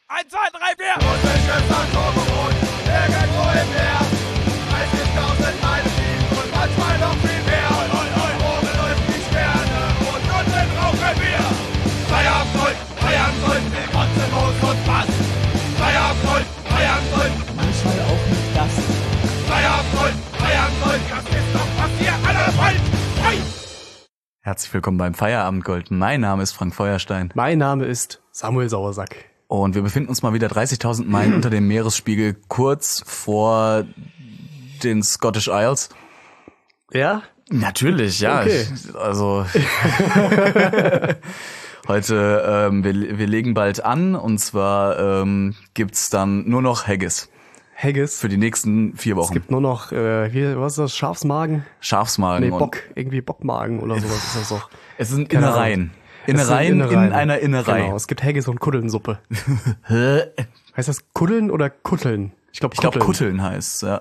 1, 2, 3, 4. Russisches Atombrot, irgendwo im Meer. 30.000 Meilen tief und manchmal noch viel mehr. Oben läuft die Sterne und unten rauchen wir. Feierabend, mit Rotzemoos und Bass. Feierabend, Manchmal auch mit Gast. Feierabend, das ist doch, was ihr alle wollt. Hey! Herzlich willkommen beim Feierabendgold. Mein Name ist Frank Feuerstein. Mein Name ist Samuel Sauersack. Und wir befinden uns mal wieder 30.000 Meilen unter dem Meeresspiegel, kurz vor den Scottish Isles. Ja? Natürlich, ja. Okay. Also heute, wir legen bald an, und zwar gibt's dann nur noch Haggis Haggis. für die nächsten 4 Wochen. Es gibt nur noch, was ist das, Schafsmagen? Schafsmagen. Nee, Bock, irgendwie Bockmagen oder sowas ist das doch. Es sind Keine Innereien. Es sind Innereien in einer Innerei. Genau, es gibt Haggis und Kuddelnsuppe. Heißt das Kuddeln oder Kutteln? Ich glaube Kutteln heißt, ja.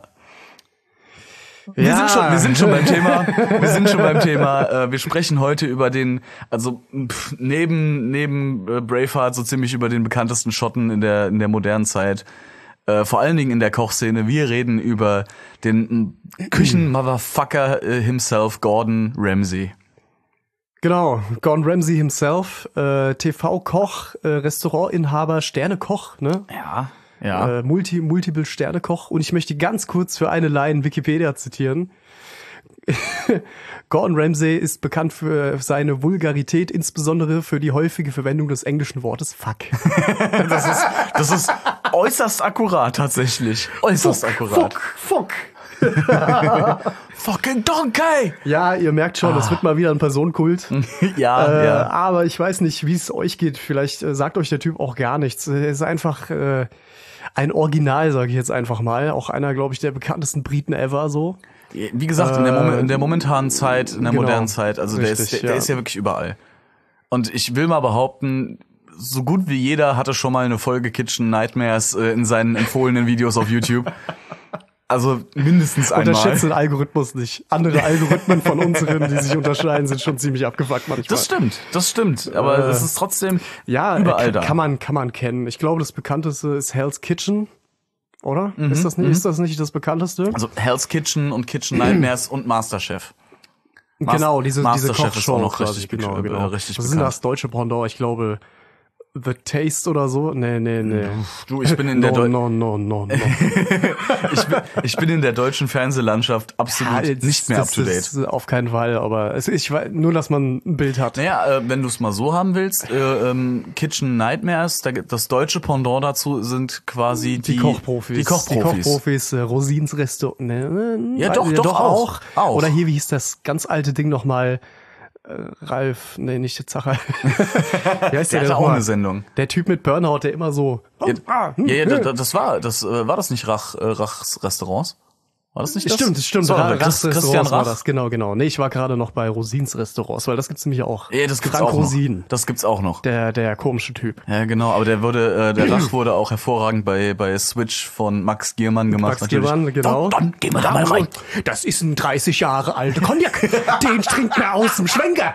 Ja. Wir sind schon beim Thema. Wir sprechen heute über den, also neben Braveheart so ziemlich über den bekanntesten Schotten in der modernen Zeit. Vor allen Dingen in der Kochszene. Wir reden über den Küchen-Motherfucker himself, Gordon Ramsay. Genau, Gordon Ramsay himself, TV-Koch, Restaurantinhaber, Sternekoch, ne? Ja. Multiple Sternekoch. Und ich möchte ganz kurz für eine Line Wikipedia zitieren. Gordon Ramsay ist bekannt für seine Vulgarität, insbesondere für die häufige Verwendung des englischen Wortes fuck. Das ist äußerst akkurat tatsächlich. Äußerst akkurat. Fuck. Fucking donkey! Ja, ihr merkt schon, das wird mal wieder ein Personenkult. Ja. Aber ich weiß nicht, wie es euch geht. Vielleicht sagt euch der Typ auch gar nichts. Er ist einfach ein Original, sage ich jetzt einfach mal. Auch einer, glaube ich, der bekanntesten Briten ever so. Wie gesagt, in der momentanen Zeit, in der Genau. modernen Zeit, also Richtig, der ist ja wirklich überall. Und ich will mal behaupten, so gut wie jeder hatte schon mal eine Folge Kitchen Nightmares in seinen empfohlenen Videos auf YouTube. Also mindestens einmal. Unterschätzt den Algorithmus nicht. Andere Algorithmen von unseren, die sich unterscheiden, sind schon ziemlich abgefuckt manchmal. Das stimmt. Aber es ist trotzdem überall da. Kann man kennen. Ich glaube, das bekannteste ist Hell's Kitchen, oder? Ist das nicht das bekannteste? Also Hell's Kitchen und Kitchen Nightmares und Masterchef. Genau, diese Masterchef Kochshow ist auch noch quasi. richtig Genau. richtig Was ist bekannt. denn das deutsche Pendant? Ich glaube, The Taste oder so? Nee. Du, ich bin in der No. ich bin in der deutschen Fernsehlandschaft absolut nicht mehr up to date. Das ist auf keinen Fall, aber ich weiß, nur, dass man ein Bild hat. Naja, wenn du es mal so haben willst, Kitchen Nightmares, das deutsche Pendant dazu sind quasi die Kochprofis. Die Kochprofis. Rosins Restaurant. Ja, doch auch. Oder hier, wie hieß das ganz alte Ding nochmal? Ralf, nee, nicht der Zacher. Wie heißt Der hatte denn auch nochmal? eine Sendung. Der Typ mit Burnout, der immer so. Das war das nicht Rachs Restaurants? War das nicht das? Stimmt. So, Rachs Christian Restaurants war Rach. das, genau. Nee, ich war gerade noch bei Rosins Restaurants, weil das gibt's nämlich auch. Ja, das gibt's Frank auch noch. Rosin, Das gibt's auch noch. der komische Typ. Ja, genau, aber der Rach wurde auch hervorragend bei Switch von Max Giermann gemacht. Max Giermann, genau. Dann gehen wir da mal rein. Das ist ein 30 Jahre alter Cognac. Den trinkt man aus dem Schwenker.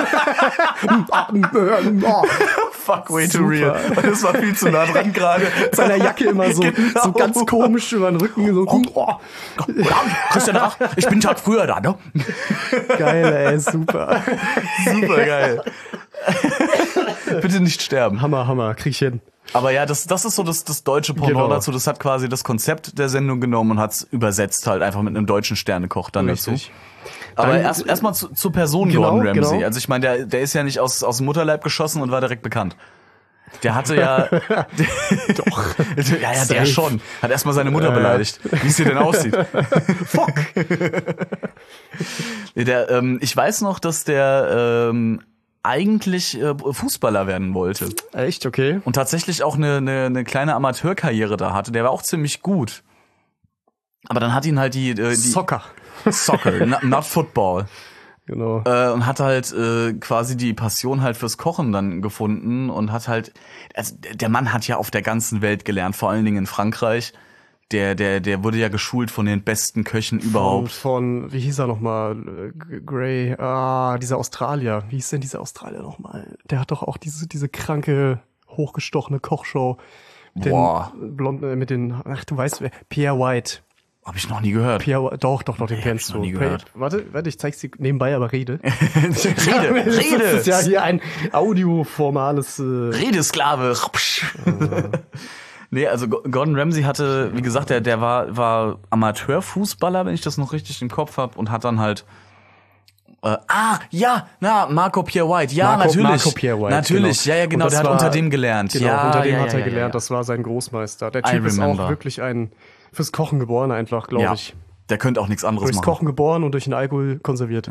Fuck, way too Super. real. Das war viel zu nah dran gerade. Seiner Jacke immer so, Genau. so ganz komisch über den Rücken. So. Christian Rach, ich bin Tag früher da, ne? Geil, ey, super. Super geil. Bitte nicht sterben. Hammer, krieg ich hin. Aber ja, das ist so das deutsche Pendant Genau. dazu. Das hat quasi das Konzept der Sendung genommen und hat's übersetzt halt einfach mit einem deutschen Sternekoch dann Richtig. dazu. Aber Dann- erstmal zur Person Genau, Gordon Ramsay. genau. Also ich meine, der ist ja nicht aus dem Mutterleib geschossen und war direkt bekannt. Der hatte ja... Doch. Ja, der Safe. schon. Hat erstmal seine Mutter beleidigt. Wie es hier denn aussieht. Fuck. Ich weiß noch, dass der eigentlich Fußballer werden wollte. Echt, okay. Und tatsächlich auch eine kleine Amateurkarriere da hatte. Der war auch ziemlich gut. Aber dann hat ihn halt die Soccer. not Football. Genau. Und hat halt quasi die Passion halt fürs Kochen dann gefunden und hat halt, also der Mann hat ja auf der ganzen Welt gelernt, vor allen Dingen in Frankreich. Der wurde ja geschult von den besten Köchen überhaupt. Von wie hieß er nochmal? Gray, dieser Australier. Wie hieß denn dieser Australier nochmal? Der hat doch auch diese kranke, hochgestochene Kochshow Boah. Mit den, ach, du weißt, Pierre White. Hab ich noch nie gehört. Doch, den kennst du. noch nie gehört. Warte, ich zeig's dir nebenbei, aber rede. Rede! Das ist ja hier ein audioformales... Redesklave. Nee, also Gordon Ramsay hatte, wie gesagt, der war Amateurfußballer, wenn ich das noch richtig im Kopf habe, und hat dann halt Marco Pierre White. Ja, natürlich. Marco Pierre White. Natürlich, genau. Ja, genau, der hat unter dem gelernt. Genau, ja, unter dem ja, hat er ja, gelernt, ja. das war sein Großmeister. Der I Typ ist remember. auch wirklich fürs Kochen geboren einfach, glaube Ja, ich. der könnte auch nichts anderes Durchs machen. Kochen geboren und durch den Alkohol konserviert.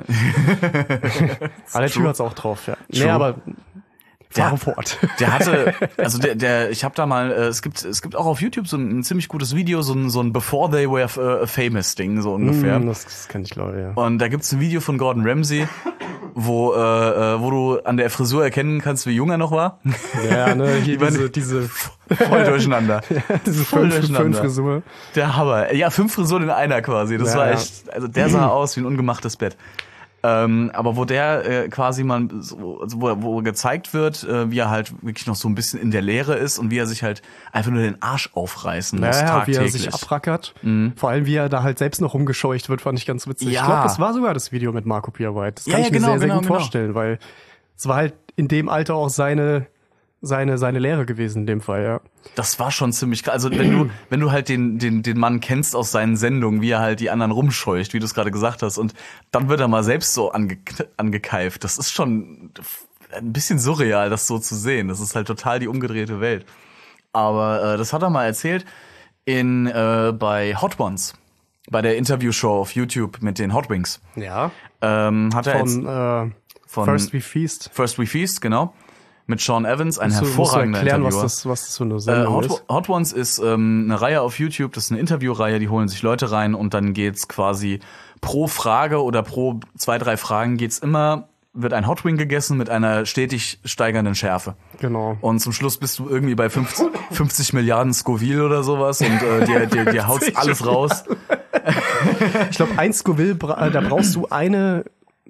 Aber der Typ hat's auch drauf, ja. True. Nee, aber Der- fahren fort. Der hatte, also ich habe da mal, es gibt auch auf YouTube so ein ziemlich gutes Video, so ein Before They Were Famous Ding, so ungefähr. Das kann ich glaube, ja. Und da gibt's ein Video von Gordon Ramsay, wo du an der Frisur erkennen kannst, wie jung er noch war. Ja, ne, hier meine- diese Voll durcheinander. Voll durcheinander. Frisur. Der Hammer. Ja, 5 Frisuren in einer quasi. Das Ja, war ja. echt, also der sah aus wie ein ungemachtes Bett. Aber wo der quasi mal, wo gezeigt wird, wie er halt wirklich noch so ein bisschen in der Leere ist und wie er sich halt einfach nur den Arsch aufreißen muss, Ja, wie tagtäglich. er sich abrackert. Vor allem, wie er da halt selbst noch rumgescheucht wird, fand ich ganz witzig. Ja. Ich glaube, das war sogar das Video mit Marco Pierre White. Das kann Ja, ich ja, mir genau, sehr, sehr genau, gut genau. vorstellen, weil es war halt in dem Alter auch seine Lehre gewesen in dem Fall, ja. Das war schon ziemlich krass. Also wenn du halt den Mann kennst aus seinen Sendungen, wie er halt die anderen rumscheucht, wie du es gerade gesagt hast, und dann wird er mal selbst so angekeift. Das ist schon ein bisschen surreal, das so zu sehen. Das ist halt total die umgedrehte Welt. Aber das hat er mal erzählt bei Hot Ones, bei der Interviewshow auf YouTube mit den Hot Wings. Ja. Hat er Von First We Feast. First We Feast, genau. Mit Sean Evans, ein Musst du hervorragender erklären, Interviewer. was das für eine Sendung ist. Hot Ones ist eine Reihe auf YouTube, das ist eine Interviewreihe, die holen sich Leute rein und dann geht's quasi pro Frage oder pro 2, 3 Fragen wird ein Hot Wing gegessen mit einer stetig steigenden Schärfe. Genau. Und zum Schluss bist du irgendwie bei 50 Milliarden Scoville oder sowas und dir haut's alles raus. Ich glaube, 1 Scoville, da brauchst du eine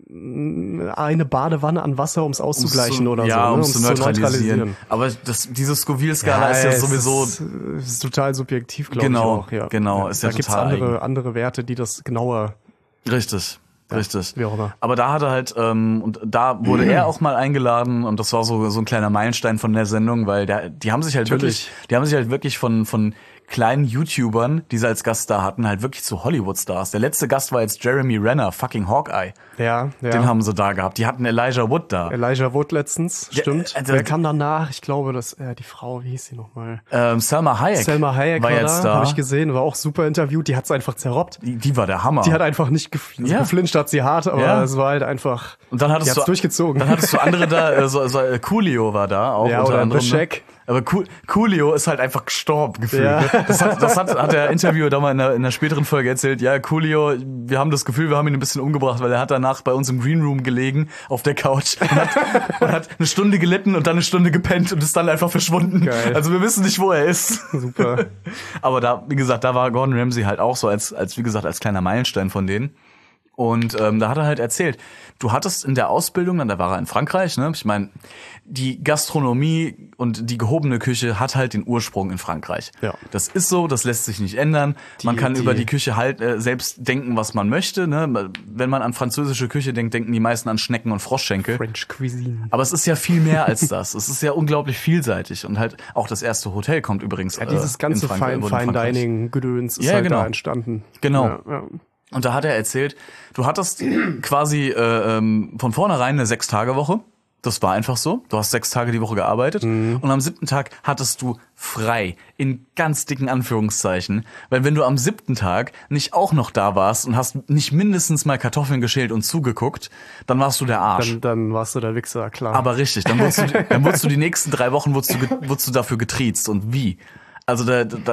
Badewanne an Wasser, um es auszugleichen oder so. Ja, ne? um es zu neutralisieren. Aber diese Scoville-Skala ist ja sowieso... Es ist total subjektiv, glaube Genau, ich auch. Ja. genau, ist ja da gibt's total andere Werte, die das genauer... Richtig. Wie auch immer. Aber da hat er halt, und da wurde er auch mal eingeladen und das war so ein kleiner Meilenstein von der Sendung, weil die haben sich halt wirklich von kleinen YouTubern, die sie als Gast da hatten, halt wirklich zu Hollywood-Stars. Der letzte Gast war jetzt Jeremy Renner, fucking Hawkeye. Ja. Den haben sie da gehabt. Die hatten Elijah Wood da. Elijah Wood letztens, stimmt. also- Wer kam danach? Ich glaube, die Frau, wie hieß sie nochmal? Salma Hayek. Salma Hayek war jetzt da. Habe ich gesehen, war auch super interviewt. Die hat's einfach zerrobbt. Die war der Hammer. Die hat einfach nicht geflincht, hat sie hart, aber Ja. es war halt einfach. Und dann Die hattest hat's durchgezogen. Dann hattest du andere da, Coolio war da auch Ja, unter oder anderem. Bashek. Aber Coolio ist halt einfach gestorben gefühlt. Ja. Ne? Das hat der Interviewer da mal in einer späteren Folge erzählt. Ja, Coolio, wir haben das Gefühl, wir haben ihn ein bisschen umgebracht, weil er hat danach bei uns im Green Room gelegen auf der Couch und hat eine Stunde gelitten und dann eine Stunde gepennt und ist dann einfach verschwunden. Geil. Also wir wissen nicht, wo er ist. Super. Aber da, wie gesagt, da war Gordon Ramsay halt auch so als wie gesagt, als kleiner Meilenstein von denen. Und da hat er halt erzählt, du hattest in der Ausbildung, da war er in Frankreich, ne? Ich meine, die Gastronomie und die gehobene Küche hat halt den Ursprung in Frankreich. Ja. Das ist so, das lässt sich nicht ändern. Man kann über die Küche halt selbst denken, was man möchte. Ne? Wenn man an französische Küche denkt, denken die meisten an Schnecken und Froschschenkel. French Cuisine. Aber es ist ja viel mehr als das. Es ist ja unglaublich vielseitig. Und halt auch das erste Hotel kommt übrigens. Ja, dieses ganze Fine Dining Gedöns ist Ja, halt genau. da entstanden. Genau. Ja. Und da hat er erzählt, du hattest quasi von vornherein eine 6-Tage-Woche. Das war einfach so. Du hast 6 Tage die Woche gearbeitet. Und am 7. Tag hattest du frei. In ganz dicken Anführungszeichen. Weil wenn du am 7. Tag nicht auch noch da warst und hast nicht mindestens mal Kartoffeln geschält und zugeguckt, dann warst du der Arsch. Dann warst du der Wichser, klar. Aber richtig, dann wurdest du die nächsten 3 Wochen wurdest du dafür getriezt. Und wie? Also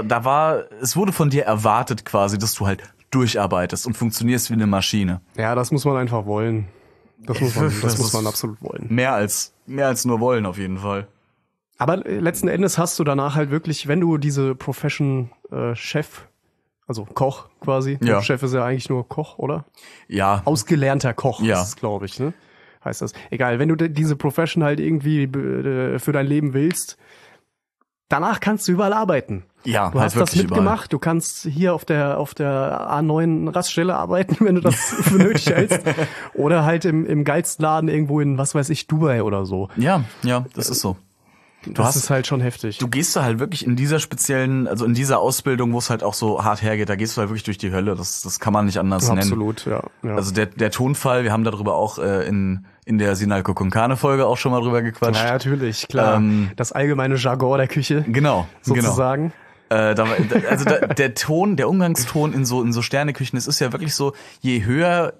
es wurde von dir erwartet quasi, dass du halt durcharbeitest und funktionierst wie eine Maschine. Ja, das muss man einfach wollen. Das muss man absolut wollen. Mehr als nur wollen auf jeden Fall. Aber letzten Endes hast du danach halt wirklich, wenn du diese Profession Chef, also Koch quasi, Ja. Chef ist ja eigentlich nur Koch, oder? Ja. Ausgelernter Koch, Ja. ist es, glaube ich, ne? Heißt das. Egal, wenn du diese Profession halt irgendwie für dein Leben willst, danach kannst du überall arbeiten. Ja, Du halt hast das wirklich mitgemacht, du kannst hier auf der A9 Raststelle arbeiten, wenn du das für nötig hältst. Oder halt im geilsten Laden irgendwo in, was weiß ich, Dubai oder so. Ja, das ist so. Das ist halt schon heftig. Du gehst da halt wirklich in dieser speziellen, also in dieser Ausbildung, wo es halt auch so hart hergeht, da gehst du halt wirklich durch die Hölle. Das kann man nicht anders nennen. Absolut, ja. Also der Tonfall, wir haben darüber auch in der Sinalco Konkane Folge auch schon mal drüber gequatscht. Ja, natürlich, klar. Das allgemeine Jargon der Küche. Genau, sozusagen. Der Umgangston in so Sterneküchen, es ist ja wirklich so, je höher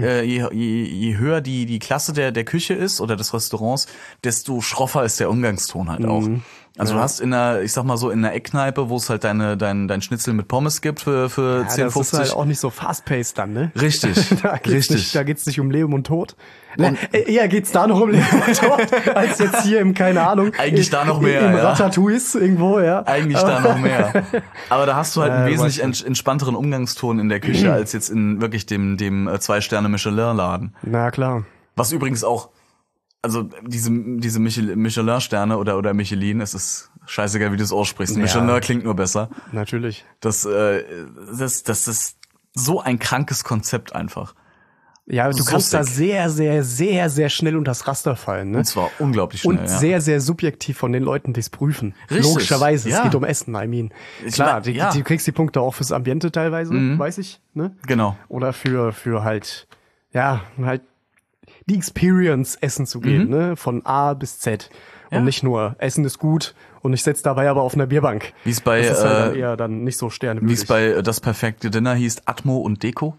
die Klasse der Küche ist oder des Restaurants, desto schroffer ist der Umgangston halt auch. Also du hast in einer Eckkneipe, wo es halt dein Schnitzel mit Pommes gibt für 10,50. Das ist halt auch nicht so fast-paced dann, ne? Richtig, Da geht's nicht um Leben und Tod. Eher geht's da noch um Leben und Tod, als jetzt hier im, keine Ahnung. Eigentlich da noch mehr, im ja. Ratatouille irgendwo, ja. Eigentlich da noch mehr. Aber da hast du halt einen wesentlich entspannteren Umgangston in der Küche, als jetzt in wirklich dem 2-Sterne-Michelin-Laden. Na klar. Was übrigens auch, also diese Michelin-Sterne oder Michelin, es ist scheißegal, wie du es aussprichst. Ja. Michelin klingt nur besser. Natürlich. Das ist so ein krankes Konzept einfach. Ja, du So kannst da sick. sehr, sehr, sehr, sehr schnell unter das Raster fallen, ne? Und zwar unglaublich schnell. Und sehr, sehr subjektiv von den Leuten, die es prüfen. Richtig, Logischerweise, ja. es geht um Essen, I mean. Klar, du kriegst die Punkte auch fürs Ambiente teilweise, weiß ich, ne? Genau. Oder für halt, ja, halt die Experience essen zu gehen, ne? Von A bis Z. Und Ja. nicht nur, Essen ist gut und ich sitze dabei aber auf einer Bierbank. Wie es bei, Das ist halt dann eher dann nicht so sternewürdig. wie es bei Das perfekte Dinner hieß, Atmo und Deko.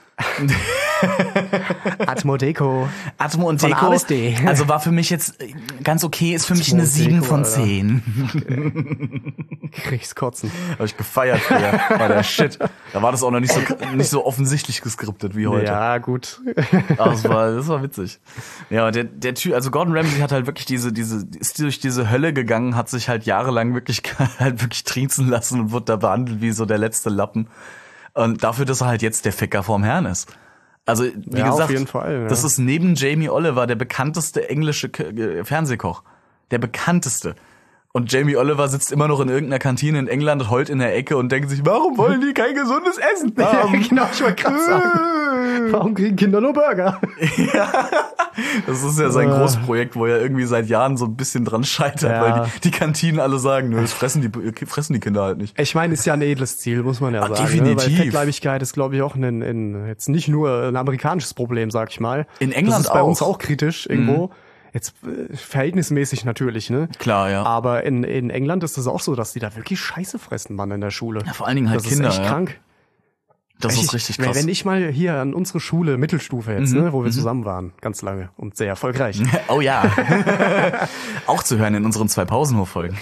Atmo Deko. Atmo und Von Deko. A bis D. Also war für mich jetzt ganz okay, ist für mich Atmo eine und 7 Deko, von Alter. 10. Krieg's kotzen. Hab ich gefeiert früher. War der Shit. Da war das auch noch nicht so offensichtlich geskriptet wie heute. Ja, gut. Aber das war witzig. Ja, der Typ, also Gordon Ramsay hat halt wirklich ist durch diese Hölle gegangen, hat sich halt jahrelang wirklich triezen lassen und wurde da behandelt wie so der letzte Lappen. Und dafür, dass er halt jetzt der Ficker vorm Herrn ist. Also, wie Ja, gesagt, auf jeden Fall, ja. das ist neben Jamie Oliver der bekannteste englische Fernsehkoch. Der bekannteste. Und Jamie Oliver sitzt immer noch in irgendeiner Kantine in England, heult in der Ecke und denkt sich, warum wollen die kein gesundes Essen haben? Ja, genau, ich wollte gerade sagen. Warum kriegen Kinder nur Burger? Das ist ja sein Großprojekt, wo er irgendwie seit Jahren so ein bisschen dran scheitert, Ja. weil die Kantinen alle sagen, nö, das fressen die Kinder halt nicht. Ich meine, ist ja ein edles Ziel, muss man ja sagen. definitiv. Ne? Weil Fettleibigkeit ist, glaube ich, auch jetzt nicht nur ein amerikanisches Problem, sag ich mal. In England das ist bei uns auch. auch kritisch irgendwo. Jetzt verhältnismäßig natürlich, ne? Klar, ja. Aber in England ist es auch so, dass die da wirklich Scheiße fressen, Mann, in der Schule. Ja, vor allen Dingen halt das Kinder, ist echt ja. krank. Das ist richtig krass. Wenn ich mal hier an unsere Schule, Mittelstufe jetzt, ne, wo wir zusammen waren, ganz lange und sehr erfolgreich. Oh ja. Auch zu hören in unseren 2 Pausenhof-Folgen.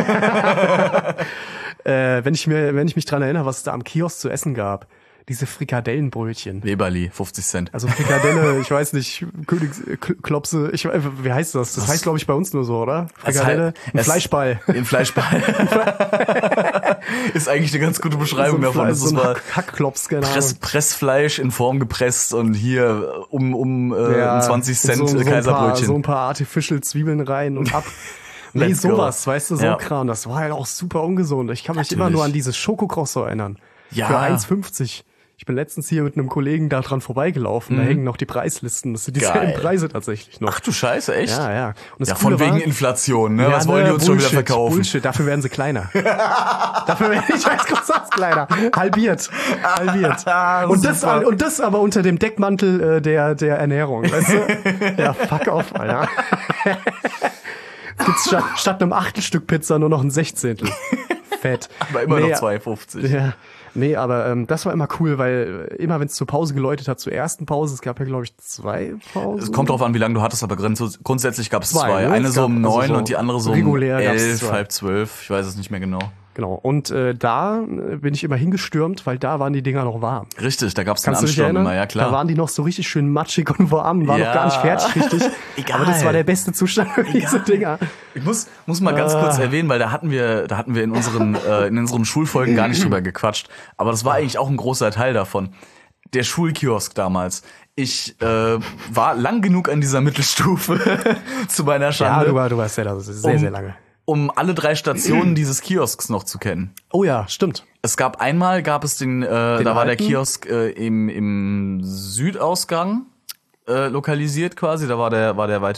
Wenn ich mich dran erinnere, was es da am Kiosk zu essen gab. Diese Frikadellenbrötchen. Weberli, 50 Cent. Also Frikadelle, ich weiß nicht, Königsklopse, wie heißt das? Das heißt, glaube ich, bei uns nur so, oder? Frikadelle, ein Fleischball. Im Fleischball. Ist eigentlich eine ganz gute Beschreibung davon. Das so war Hackklops, keine Ahnung. Pressfleisch in Form gepresst und hier um 20 Cent so Kaiserbrötchen. So ein paar Artificial Zwiebeln rein und ab. Nee, Let's go. sowas, weißt du, so Ja. Kram. Das war halt auch super ungesund. Ich kann mich Natürlich. immer nur an dieses Schokocroissant erinnern. Ja. Für 1,50. Ich bin letztens hier mit einem Kollegen da dran vorbeigelaufen. Da hängen noch die Preislisten. Das sind dieselben Geil. Preise tatsächlich noch. Ach du Scheiße, echt? Ja, ja. Und das Ja, von Coole wegen war, Inflation, ne? ja, Was wollen die uns schon wieder verkaufen? Bullshit, dafür werden sie kleiner. Dafür werden die Scheißcroissants kleiner. Halbiert. Und das aber unter dem Deckmantel der Ernährung. Weißt du? Ja, fuck off, Alter. Gibt's statt einem Achtelstück Pizza nur noch ein Sechzehntel. Fett. Aber immer noch 2,50. Ja. Nee, aber das war immer cool, weil immer wenn es zur Pause geläutet hat, zur ersten Pause, es gab ja, glaube ich, 2 Pausen. Es kommt drauf an, wie lange du hattest, aber grundsätzlich gab es 2. Ne? Eine Es so gab um also 9 so und die andere so um regulär gab's 11, 2. halb 12. Ich weiß es nicht mehr genau. Genau. Und da bin ich immer hingestürmt, weil da waren die Dinger noch warm. Richtig, da gab es den Kannst du dich Ansturm erinnern? immer, ja klar. Da waren die noch so richtig schön matschig und warm, waren Ja. noch gar nicht fertig richtig. Egal. Aber das war der beste Zustand für diese Dinger. Ich muss mal ganz kurz erwähnen, weil da hatten wir in unseren Schulfolgen gar nicht drüber gequatscht. Aber das war eigentlich auch ein großer Teil davon. Der Schulkiosk damals. Ich war lang genug an dieser Mittelstufe zu meiner Ja, Schande. du warst ja da sehr, sehr lange. um alle 3 Stationen dieses Kiosks noch zu kennen. Oh ja, stimmt. Es gab den da war der alten? Kiosk im Südausgang lokalisiert quasi. Da war der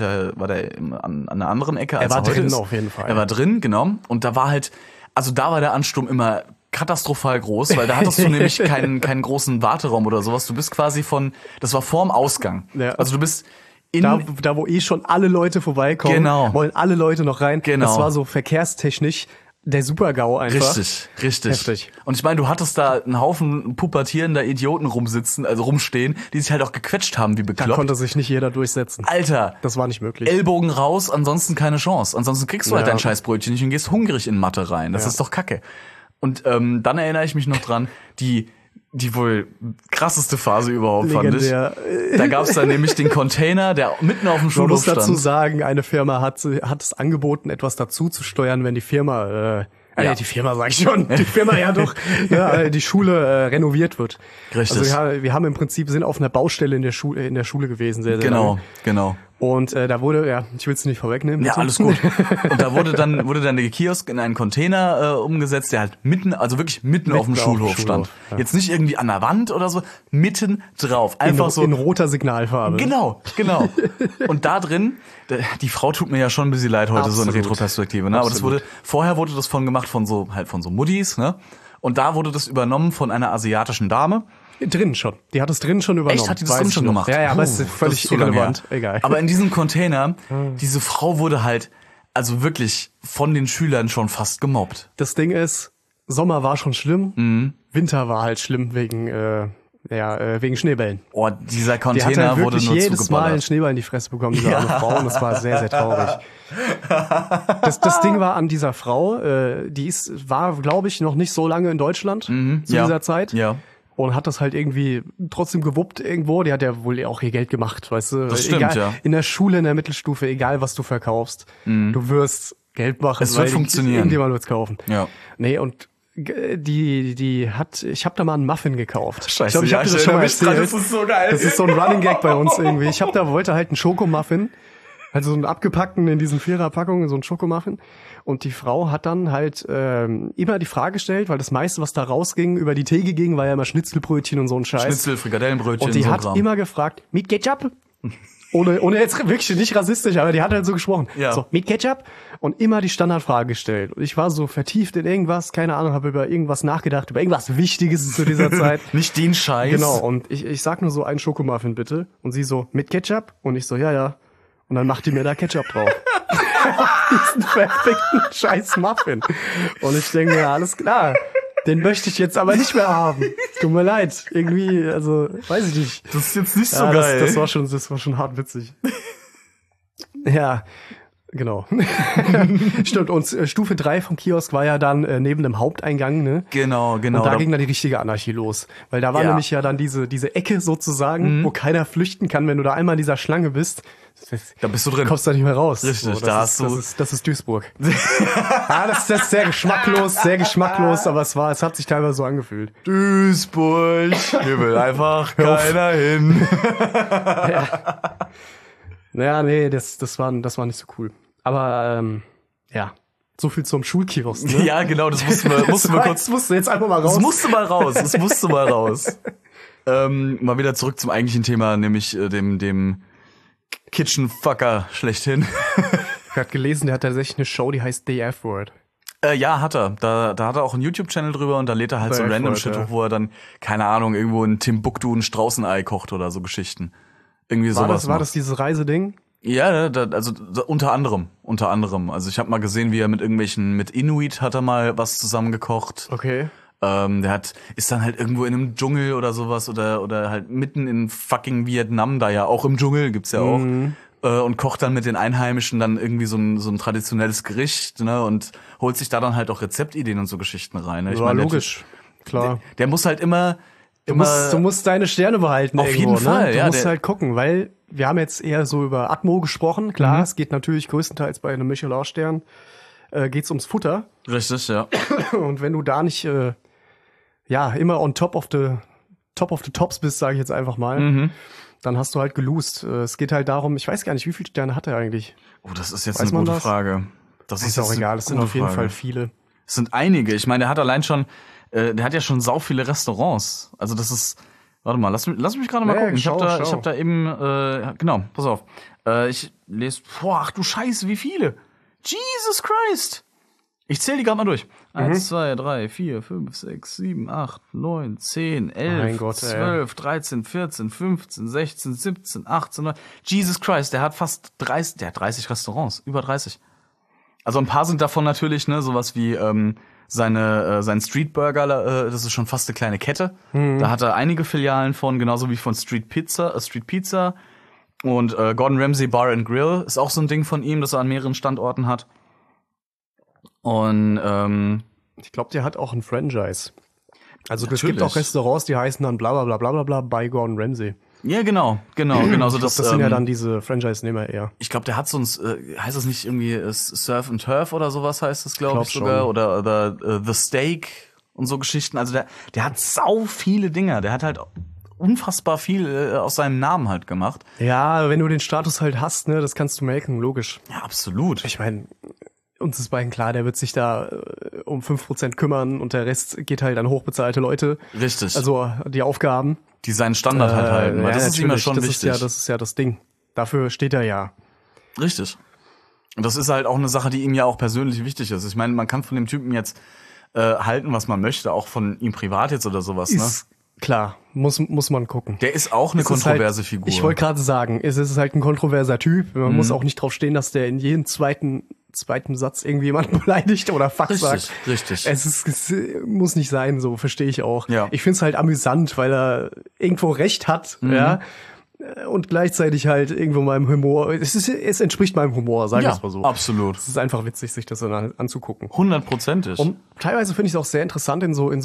an einer anderen Ecke als war heute drin ist. auf jeden Fall. Er war drin, genau. Und da war halt, also da war der Ansturm immer katastrophal groß, weil da hattest du nämlich keinen großen Warteraum oder sowas. Du bist quasi das war vorm Ausgang. Ja. Also du bist Da, wo schon alle Leute vorbeikommen, Genau. wollen alle Leute noch rein. Genau. Das war so verkehrstechnisch der Super-GAU einfach. Richtig. Heftig. Und ich meine, du hattest da einen Haufen pubertierender Idioten rumstehen, die sich halt auch gequetscht haben wie Da bekloppt. konnte sich nicht jeder durchsetzen. Alter, Das war nicht möglich. Ellbogen raus, ansonsten keine Chance. Ansonsten kriegst du halt Ja. dein Scheißbrötchen nicht und gehst hungrig in Mathe rein. Das ist doch Kacke. Und dann erinnere ich mich noch dran, die wohl krasseste Phase überhaupt, Legendär. fand ich. Da gab's dann nämlich den Container, der mitten auf dem Man Schulhof muss dazu stand. sagen, eine Firma hat es angeboten, etwas dazu zu steuern, wenn die Firma, Ja. die Firma sag ich schon, die Firma ja doch, die Schule renoviert wird. Richtig. Also wir haben im Prinzip, sind auf einer Baustelle in der Schule gewesen, sehr, sehr lange. Genau. Und da wurde, ich will es nicht vorwegnehmen. Ja, bitte. alles gut. Und da wurde dann der Kiosk in einen Container umgesetzt, der halt mitten auf dem Mitten Schulhof auf dem stand. Schulhof, ja. Jetzt nicht irgendwie an der Wand oder so, mitten drauf. Einfach so. in roter Signalfarbe. Genau. Und da drin, die Frau tut mir ja schon ein bisschen leid heute, so in Absolut. Retroperspektive, ne? Aber vorher wurde das gemacht von so Muddis, ne? Und da wurde das übernommen von einer asiatischen Dame. Drinnen schon. Die hat es drinnen schon übernommen. Echt, hat die das Weiß drin ich schon noch. gemacht? Ja, aber es ist Das völlig zu lange irrelevant. her. Egal. Aber in diesem Container, diese Frau wurde halt, also wirklich von den Schülern schon fast gemobbt. Das Ding ist, Sommer war schon schlimm, Mhm. Winter war halt schlimm wegen Schneebällen. Oh, dieser Die hat Container halt wurde wirklich nur jedes Mal einen zugeballert. Schneeball in die Fresse bekommen, diese arme Frau, und das war sehr, sehr traurig. Das Ding war an dieser Frau, war, glaube ich, noch nicht so lange in Deutschland zu ja. dieser Zeit. Ja. Und hat das halt irgendwie trotzdem gewuppt irgendwo. Die hat ja wohl auch ihr Geld gemacht, weißt du. Das stimmt, egal, ja. In der Schule, in der Mittelstufe, egal was du verkaufst, du wirst Geld machen. Es wird weil funktionieren. Irgendjemand wird's kaufen. Ja. Nee, und ich habe da mal einen Muffin gekauft. Scheiße, ich hab dir das schon mal erzählt. das ist so geil. Das ist so ein Running Gag bei uns irgendwie. Wollte halt einen Schokomuffin. Also so einen abgepackten in diesen 4er-Packungen, so einen Schokomuffin. Und die Frau hat dann halt immer die Frage gestellt, weil das meiste, was da rausging, über die Theke ging, war ja immer Schnitzelbrötchen und so ein Scheiß. Schnitzel, Frikadellenbrötchen, Und die so hat Kram. immer gefragt, mit Ketchup? Ohne jetzt wirklich nicht rassistisch, aber die hat halt so gesprochen. Ja. So, mit Ketchup? Und immer die Standardfrage gestellt. Und ich war so vertieft in irgendwas, keine Ahnung, habe über irgendwas nachgedacht, über irgendwas Wichtiges zu dieser Zeit. Nicht den Scheiß. Genau, und ich sag nur so, einen Schokomuffin bitte. Und sie so, mit Ketchup? Und ich so, ja. Und dann macht die mir da Ketchup drauf. Diesen perfekten scheiß Muffin. Und ich denke mir, alles klar. Den möchte ich jetzt aber nicht mehr haben. Tut mir leid. Irgendwie, also, weiß ich nicht. Das ist jetzt nicht so Ja, geil. das war schon hart witzig. Ja, genau. Stimmt, und Stufe 3 vom Kiosk war ja dann neben dem Haupteingang, ne? Genau. Und da ging dann die richtige Anarchie los. Weil da war Ja. nämlich ja dann diese Ecke sozusagen, wo keiner flüchten kann, wenn du da einmal in dieser Schlange bist. Da bist du drin. Kommst da nicht mehr raus. Richtig, das da ist, hast du- das ist Duisburg. Ja, das ist sehr geschmacklos, aber es hat sich teilweise so angefühlt. Duisburg. Hier will einfach keiner hin. Naja, nee, das war nicht so cool. Aber, ja, so viel zum Schulkiosk, ne? Ja, genau, das mussten wir kurz. Das musste jetzt einfach mal raus. Das musste mal raus. Mal wieder zurück zum eigentlichen Thema, nämlich dem Kitchen-Fucker schlechthin. Ich habe gelesen, der hat tatsächlich eine Show, die heißt The F-Word. Ja, hat er. Da hat er auch einen YouTube-Channel drüber und da lädt er halt so Bei random F-Word, Shit ja. hoch, wo er dann, keine Ahnung, irgendwo in Timbuktu ein Straußenei kocht oder so Geschichten. Irgendwie sowas. War noch. das dieses Reiseding? Ja, unter anderem. Also ich habe mal gesehen, wie er mit Inuit hat er mal was zusammengekocht. Okay. Ist dann halt irgendwo in einem Dschungel oder sowas oder halt mitten in fucking Vietnam, da ja auch im Dschungel gibt's ja auch. Und kocht dann mit den Einheimischen dann irgendwie so ein traditionelles Gericht, ne, und holt sich da dann halt auch Rezeptideen und so Geschichten rein. Ne? Ich Ja, meine, logisch. Klar. Der muss halt immer Du musst deine Sterne behalten Auf irgendwo, jeden Fall, ne? Du ja, musst der- halt gucken, weil wir haben jetzt eher so über Atmo gesprochen. Klar, es geht natürlich größtenteils bei einem Michelin-Stern geht's ums Futter. richtig, ja. Und wenn du da nicht immer on top of the tops bist, sage ich jetzt einfach mal, dann hast du halt gelost. Es geht halt darum, ich weiß gar nicht, wie viele Sterne hat er eigentlich? Oh, das ist jetzt Weiß eine man gute das? Frage. Das Ist auch jetzt egal, eine es sind gute auf jeden Frage. Fall viele. Es sind einige. Ich meine, der hat allein schon, der hat ja schon sau viele Restaurants. Also das ist, warte mal, lass mich gerade mal Ja, gucken. Ich schau. hab da eben, genau, pass auf. Ich lese, ach du Scheiße, wie viele? Jesus Christ! Ich zähle die gerade mal durch. 1, 2, 3, 4, 5, 6, 7, 8, 9, 10, 11, Mein Gott, 12, 13, 14, 15, 16, 17, 18, 19. Jesus Christ, der hat fast 30, der hat 30 Restaurants, über 30. Also ein paar sind davon natürlich, ne, sowas wie sein Street Burger, das ist schon fast eine kleine Kette. Da hat er einige Filialen von, genauso wie von Street Pizza. Und Gordon Ramsay Bar and Grill ist auch so ein Ding von ihm, das er an mehreren Standorten hat. Und Ich glaube, der hat auch ein Franchise. Also es Natürlich. gibt auch Restaurants, die heißen dann bla bla bla bla bla bla bei Gordon Ramsay. ja, genau. So Ich glaub, das das sind ja dann diese Franchise-Nehmer eher. ich glaube, der hat so ein, heißt das nicht irgendwie Surf and Turf oder sowas heißt das, glaube Glaub ich sogar. schon. Oder The Steak und so Geschichten. Also der hat sau viele Dinger. Der hat halt unfassbar viel aus seinem Namen halt gemacht. Ja, wenn du den Status halt hast, ne, das kannst du melken, logisch. Ja, absolut. Ich meine, uns ist beiden klar, der wird sich da um 5% kümmern und der Rest geht halt an hochbezahlte Leute. Richtig. Also die Aufgaben. die seinen Standard halt halten. Weil ja, das ist ihm ja natürlich, schon das wichtig. das ist ja das Ding. Dafür steht er ja. Richtig. Und das ist halt auch eine Sache, die ihm ja auch persönlich wichtig ist. Ich meine, man kann von dem Typen jetzt halten, was man möchte, auch von ihm privat jetzt oder sowas. Ist klar, muss man gucken. Der ist auch eine Es ist kontroverse halt, Figur. Ich wollte gerade sagen, es ist halt ein kontroverser Typ. Man muss auch nicht drauf stehen, dass der in jedem zweiten Satz irgendwie jemanden beleidigt oder Fuck sagt. Richtig. Es muss nicht sein, so verstehe ich auch. Ja. Ich find's halt amüsant, weil er irgendwo recht hat, ja. Und gleichzeitig halt irgendwo meinem Humor. Es entspricht meinem Humor, sagen wir es mal so. Absolut. Es ist einfach witzig, sich das dann anzugucken. 100%. Und teilweise finde ich es auch sehr interessant in so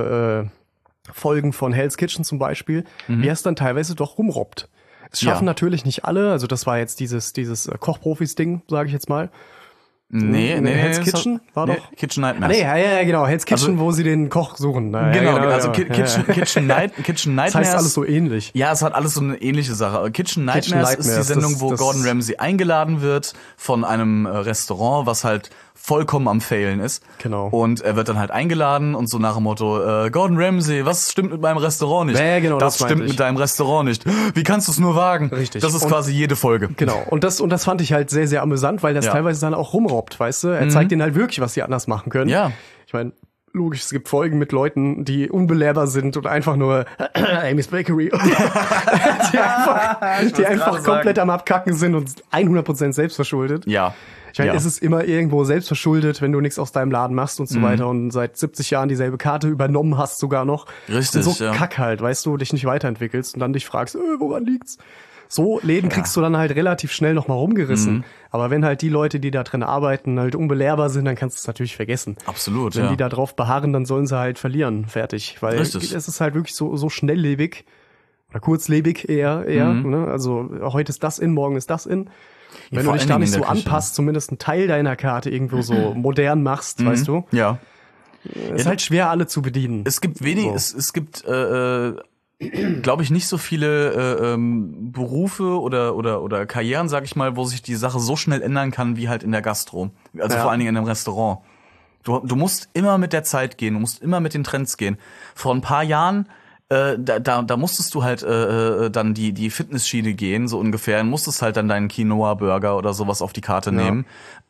Folgen von Hell's Kitchen zum Beispiel, wie er es dann teilweise doch rumrobbt. Es schaffen Ja. natürlich nicht alle, also das war jetzt dieses Kochprofis-Ding, sage ich jetzt mal. Nee, Hell's das Kitchen war nee, doch. Kitchen Nightmares. Ja, genau. Hell's Kitchen, wo sie den Koch suchen. Genau, also Kitchen Das Nightmares. heißt alles so ähnlich. Ja, es hat alles so eine ähnliche Sache. Aber Kitchen Nightmares ist die Nightmares, Sendung, wo das- Gordon Ramsay eingeladen wird von einem Restaurant, was halt vollkommen am Failen ist. Genau. Und er wird dann halt eingeladen und so nach dem Motto, Gordon Ramsay, was stimmt mit meinem Restaurant nicht? Ja, genau, das das meinte stimmt ich. mit deinem Restaurant nicht. Wie kannst du es nur wagen? Richtig. Das ist Und- quasi jede Folge. Genau. Und das fand ich halt sehr, sehr amüsant, weil das Ja. teilweise dann auch rumrobbt, weißt du? Er zeigt denen halt wirklich, was sie anders machen können. Ja. Ich meine, logisch, es gibt Folgen mit Leuten, die unbelehrbar sind und einfach nur Amy's Bakery. die einfach komplett am Abkacken sind und 100% selbstverschuldet. Ja. Ich meine, ja. es ist immer irgendwo selbstverschuldet, wenn du nichts aus deinem Laden machst und so weiter und seit 70 Jahren dieselbe Karte übernommen hast sogar noch. Richtig, und so ja. Kack halt, weißt du, dich nicht weiterentwickelst und dann dich fragst, woran liegt's? So Läden kriegst du dann halt relativ schnell nochmal rumgerissen. Aber wenn halt die Leute, die da drin arbeiten, halt unbelehrbar sind, dann kannst du es natürlich vergessen. Absolut, Wenn ja. die da drauf beharren, dann sollen sie halt verlieren. Fertig. Weil Richtig. es ist halt wirklich so schnelllebig. Oder kurzlebig eher. Ne? Also heute ist das in, morgen ist das in. Wenn vor du dich allen da Dingen nicht in so der Küche. anpasst, zumindest einen Teil deiner Karte irgendwo so modern machst, weißt du, Ja. ist halt schwer, alle zu bedienen. Es gibt wenig, So. es gibt, glaube ich, nicht so viele Berufe oder Karrieren, sag ich mal, wo sich die Sache so schnell ändern kann wie halt in der Gastro. Also Ja. vor allen Dingen in einem Restaurant. Du musst immer mit der Zeit gehen, du musst immer mit den Trends gehen. Vor ein paar Jahren da musstest du halt dann die Fitnessschiene gehen, so ungefähr, und musstest halt dann deinen Quinoa-Burger oder sowas auf die Karte nehmen.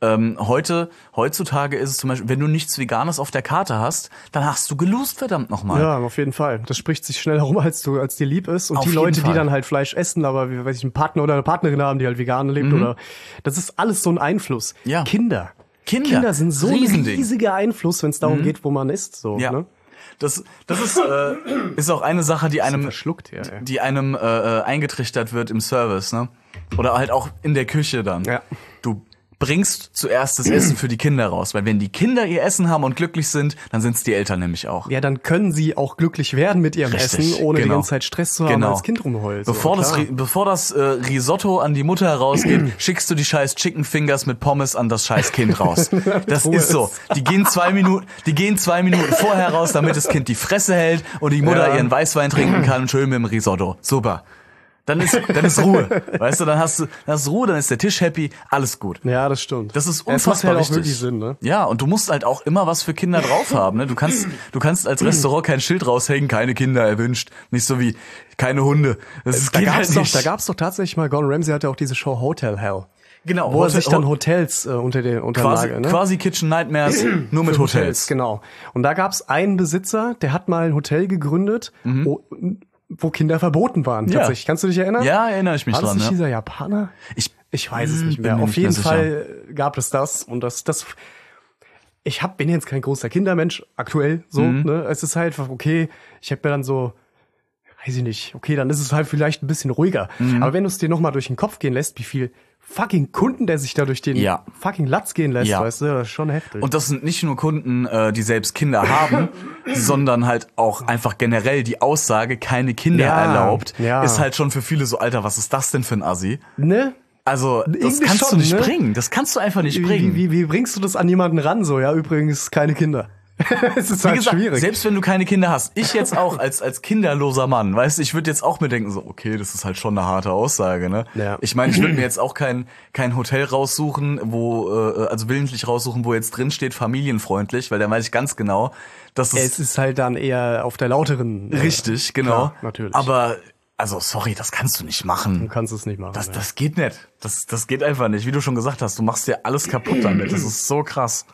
Heutzutage ist es zum Beispiel, wenn du nichts Veganes auf der Karte hast, dann hast du gelost, verdammt nochmal. Ja, auf jeden Fall. Das spricht sich schnell herum, als dir lieb ist. Und Auf die jeden Leute, Fall. die dann halt Fleisch essen, aber wie weiß ich, einen Partner oder eine Partnerin haben, die halt vegan lebt oder das ist alles so ein Einfluss. Ja. Kinder Kinder sind so ein Riesending. riesiger Einfluss, wenn es darum geht, wo man isst. So, Ja. ne? Das ist auch eine Sache, die einem Verschluckt, ja. die einem eingetrichtert wird im Service, ne? Oder halt auch in der Küche dann. Ja. Du bringst zuerst das Essen für die Kinder raus, weil wenn die Kinder ihr Essen haben und glücklich sind, dann sind es die Eltern nämlich auch. Ja, dann können sie auch glücklich werden mit ihrem Richtig, Essen, ohne die genau. ganze Zeit Stress zu haben, Genau. als Kind rumheult. Bevor so, das, klar. bevor das Risotto an die Mutter rausgeht, schickst du die scheiß Chicken Fingers mit Pommes an das scheiß Kind raus. Das Ruhe ist so. Die gehen 2 Minuten vorher raus, damit das Kind die Fresse hält und die Mutter Ja. ihren Weißwein trinken kann, schön mit dem Risotto. Super. Dann ist Ruhe. Weißt du, dann hast du Ruhe, dann ist der Tisch happy, alles gut. Ja, das stimmt. Das ist Es macht unfassbar halt auch wichtig. wirklich Sinn, ne? Ja, und du musst halt auch immer was für Kinder drauf haben, ne? Du kannst als Restaurant kein Schild raushängen, keine Kinder erwünscht. Nicht so wie, keine Hunde. Das Da geht halt gab's nicht. doch tatsächlich mal, Gordon Ramsay hatte auch diese Show Hotel Hell. Genau. Wo er sich dann Hotels unter Lage, ne? Quasi Kitchen Nightmares, nur mit Für Hotels. Genau. Und da gab's einen Besitzer, der hat mal ein Hotel gegründet, wo Kinder verboten waren. Ja. Tatsächlich. Kannst du dich erinnern? Ja, erinnere ich mich War das dran. nicht Ja. dieser Japaner? Ich weiß es nicht bin mehr. mir Auf nicht jeden mehr Fall gab es das. Und das bin jetzt kein großer Kindermensch aktuell, so, ne? Es ist halt okay. Ich habe mir dann so, weiß ich nicht, okay, dann ist es halt vielleicht ein bisschen ruhiger. Aber wenn du es dir nochmal durch den Kopf gehen lässt, wie viel fucking Kunden der sich da durch den Ja. fucking Latz gehen lässt, Ja. weißt du, das ist schon heftig. Und das sind nicht nur Kunden, die selbst Kinder haben, sondern halt auch einfach generell die Aussage, keine Kinder Ja, erlaubt, ja. ist halt schon für viele so, Alter, was ist das denn für ein Assi? ne? Also, das Irgendwie kannst schon, du nicht ne? bringen. Das kannst du einfach nicht bringen. Wie bringst du das an jemanden ran? So, ja, übrigens keine Kinder. Es ist Wie halt gesagt, schwierig. selbst wenn du keine Kinder hast, ich jetzt auch als kinderloser Mann, weißt du, ich würde jetzt auch mir denken, so, okay, das ist halt schon eine harte Aussage, ne? Ja. Ich meine, ich würde mir jetzt auch kein Hotel raussuchen, also willentlich raussuchen, wo jetzt drin steht, familienfreundlich, weil dann weiß ich ganz genau, dass Es ist halt dann eher auf der lauteren. richtig, genau. Klar, natürlich. Aber, also, sorry, das kannst du nicht machen. Du kannst es nicht machen. ja. Das geht nicht. Das geht einfach nicht. Wie du schon gesagt hast, du machst dir alles kaputt damit. Das ist so krass.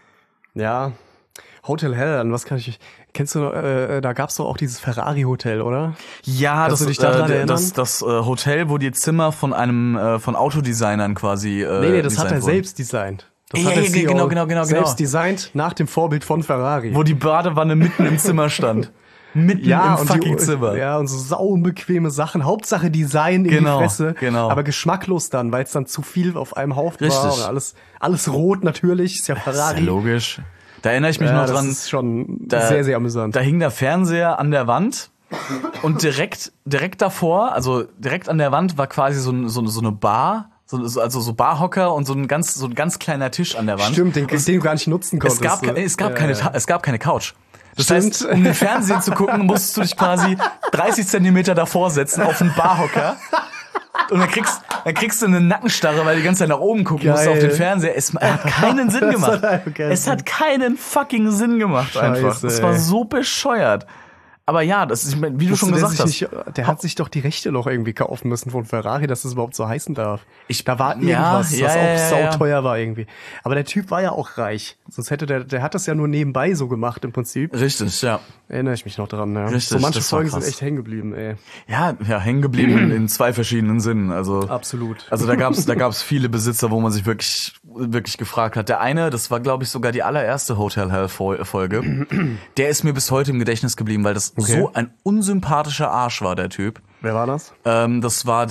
Ja. Hotel Hell, an was kann ich. Kennst du, da gab's doch auch dieses Ferrari-Hotel, oder? Ja, Kannst du dich daran erinnern? das Hotel, wo die Zimmer von von Autodesignern quasi Nee, das hat er designt wurden. selbst designt. Das Ja, hat der ja, CEO genau. selbst designt nach dem Vorbild von Ferrari. Wo die Badewanne mitten im Zimmer stand. Mitten im fucking Zimmer. Ja, und so saubequeme Sachen. Hauptsache Design in Genau, die Fresse. genau. Aber geschmacklos dann, weil es dann zu viel auf einem Haufen war. Richtig. Und alles rot natürlich, ist ja Ist Ferrari. ja logisch. Da erinnere ich mich Ja, noch das dran. ist schon Da- sehr, sehr amüsant. Da hing der Fernseher an der Wand und direkt davor, also direkt an der Wand war quasi so eine Bar, also so Barhocker und so ein ganz kleiner Tisch an der Wand. Stimmt, den du gar nicht nutzen konntest. Es gab keine Couch. Das Stimmt. heißt, um den Fernsehen zu gucken, musstest du dich quasi 30 Zentimeter davor setzen auf einen Barhocker. Und dann kriegst du eine Nackenstarre, weil du die ganze Zeit nach oben gucken musst Geil. auf den Fernseher. Es hat keinen Sinn gemacht. hat einfach keinen Es hat keinen fucking Sinn gemacht Scheiße, einfach. Das war ey. so bescheuert. Aber ja, das ist, ich mein, wie du schon gesagt hast. Der hat sich doch die Rechte noch irgendwie kaufen müssen von Ferrari, dass das überhaupt so heißen darf. Da war Ja, irgendwas, ja, was ja, auch ja. sauteuer war irgendwie. Aber der Typ war ja auch reich. Sonst hätte der hat das ja nur nebenbei so gemacht im Prinzip. Richtig, ja. Erinnere ich mich noch dran, ja. Richtig, So manche das war Folgen sind krass. echt hängen geblieben, ey. Ja, hängen geblieben in zwei verschiedenen Sinnen. Also Absolut. Also da gab's viele Besitzer, wo man sich wirklich gefragt hat. Der eine, das war glaube ich sogar die allererste Hotel Hell Folge, der ist mir bis heute im Gedächtnis geblieben, weil das so ein unsympathischer Arsch war, der Typ. Wer war das? Das war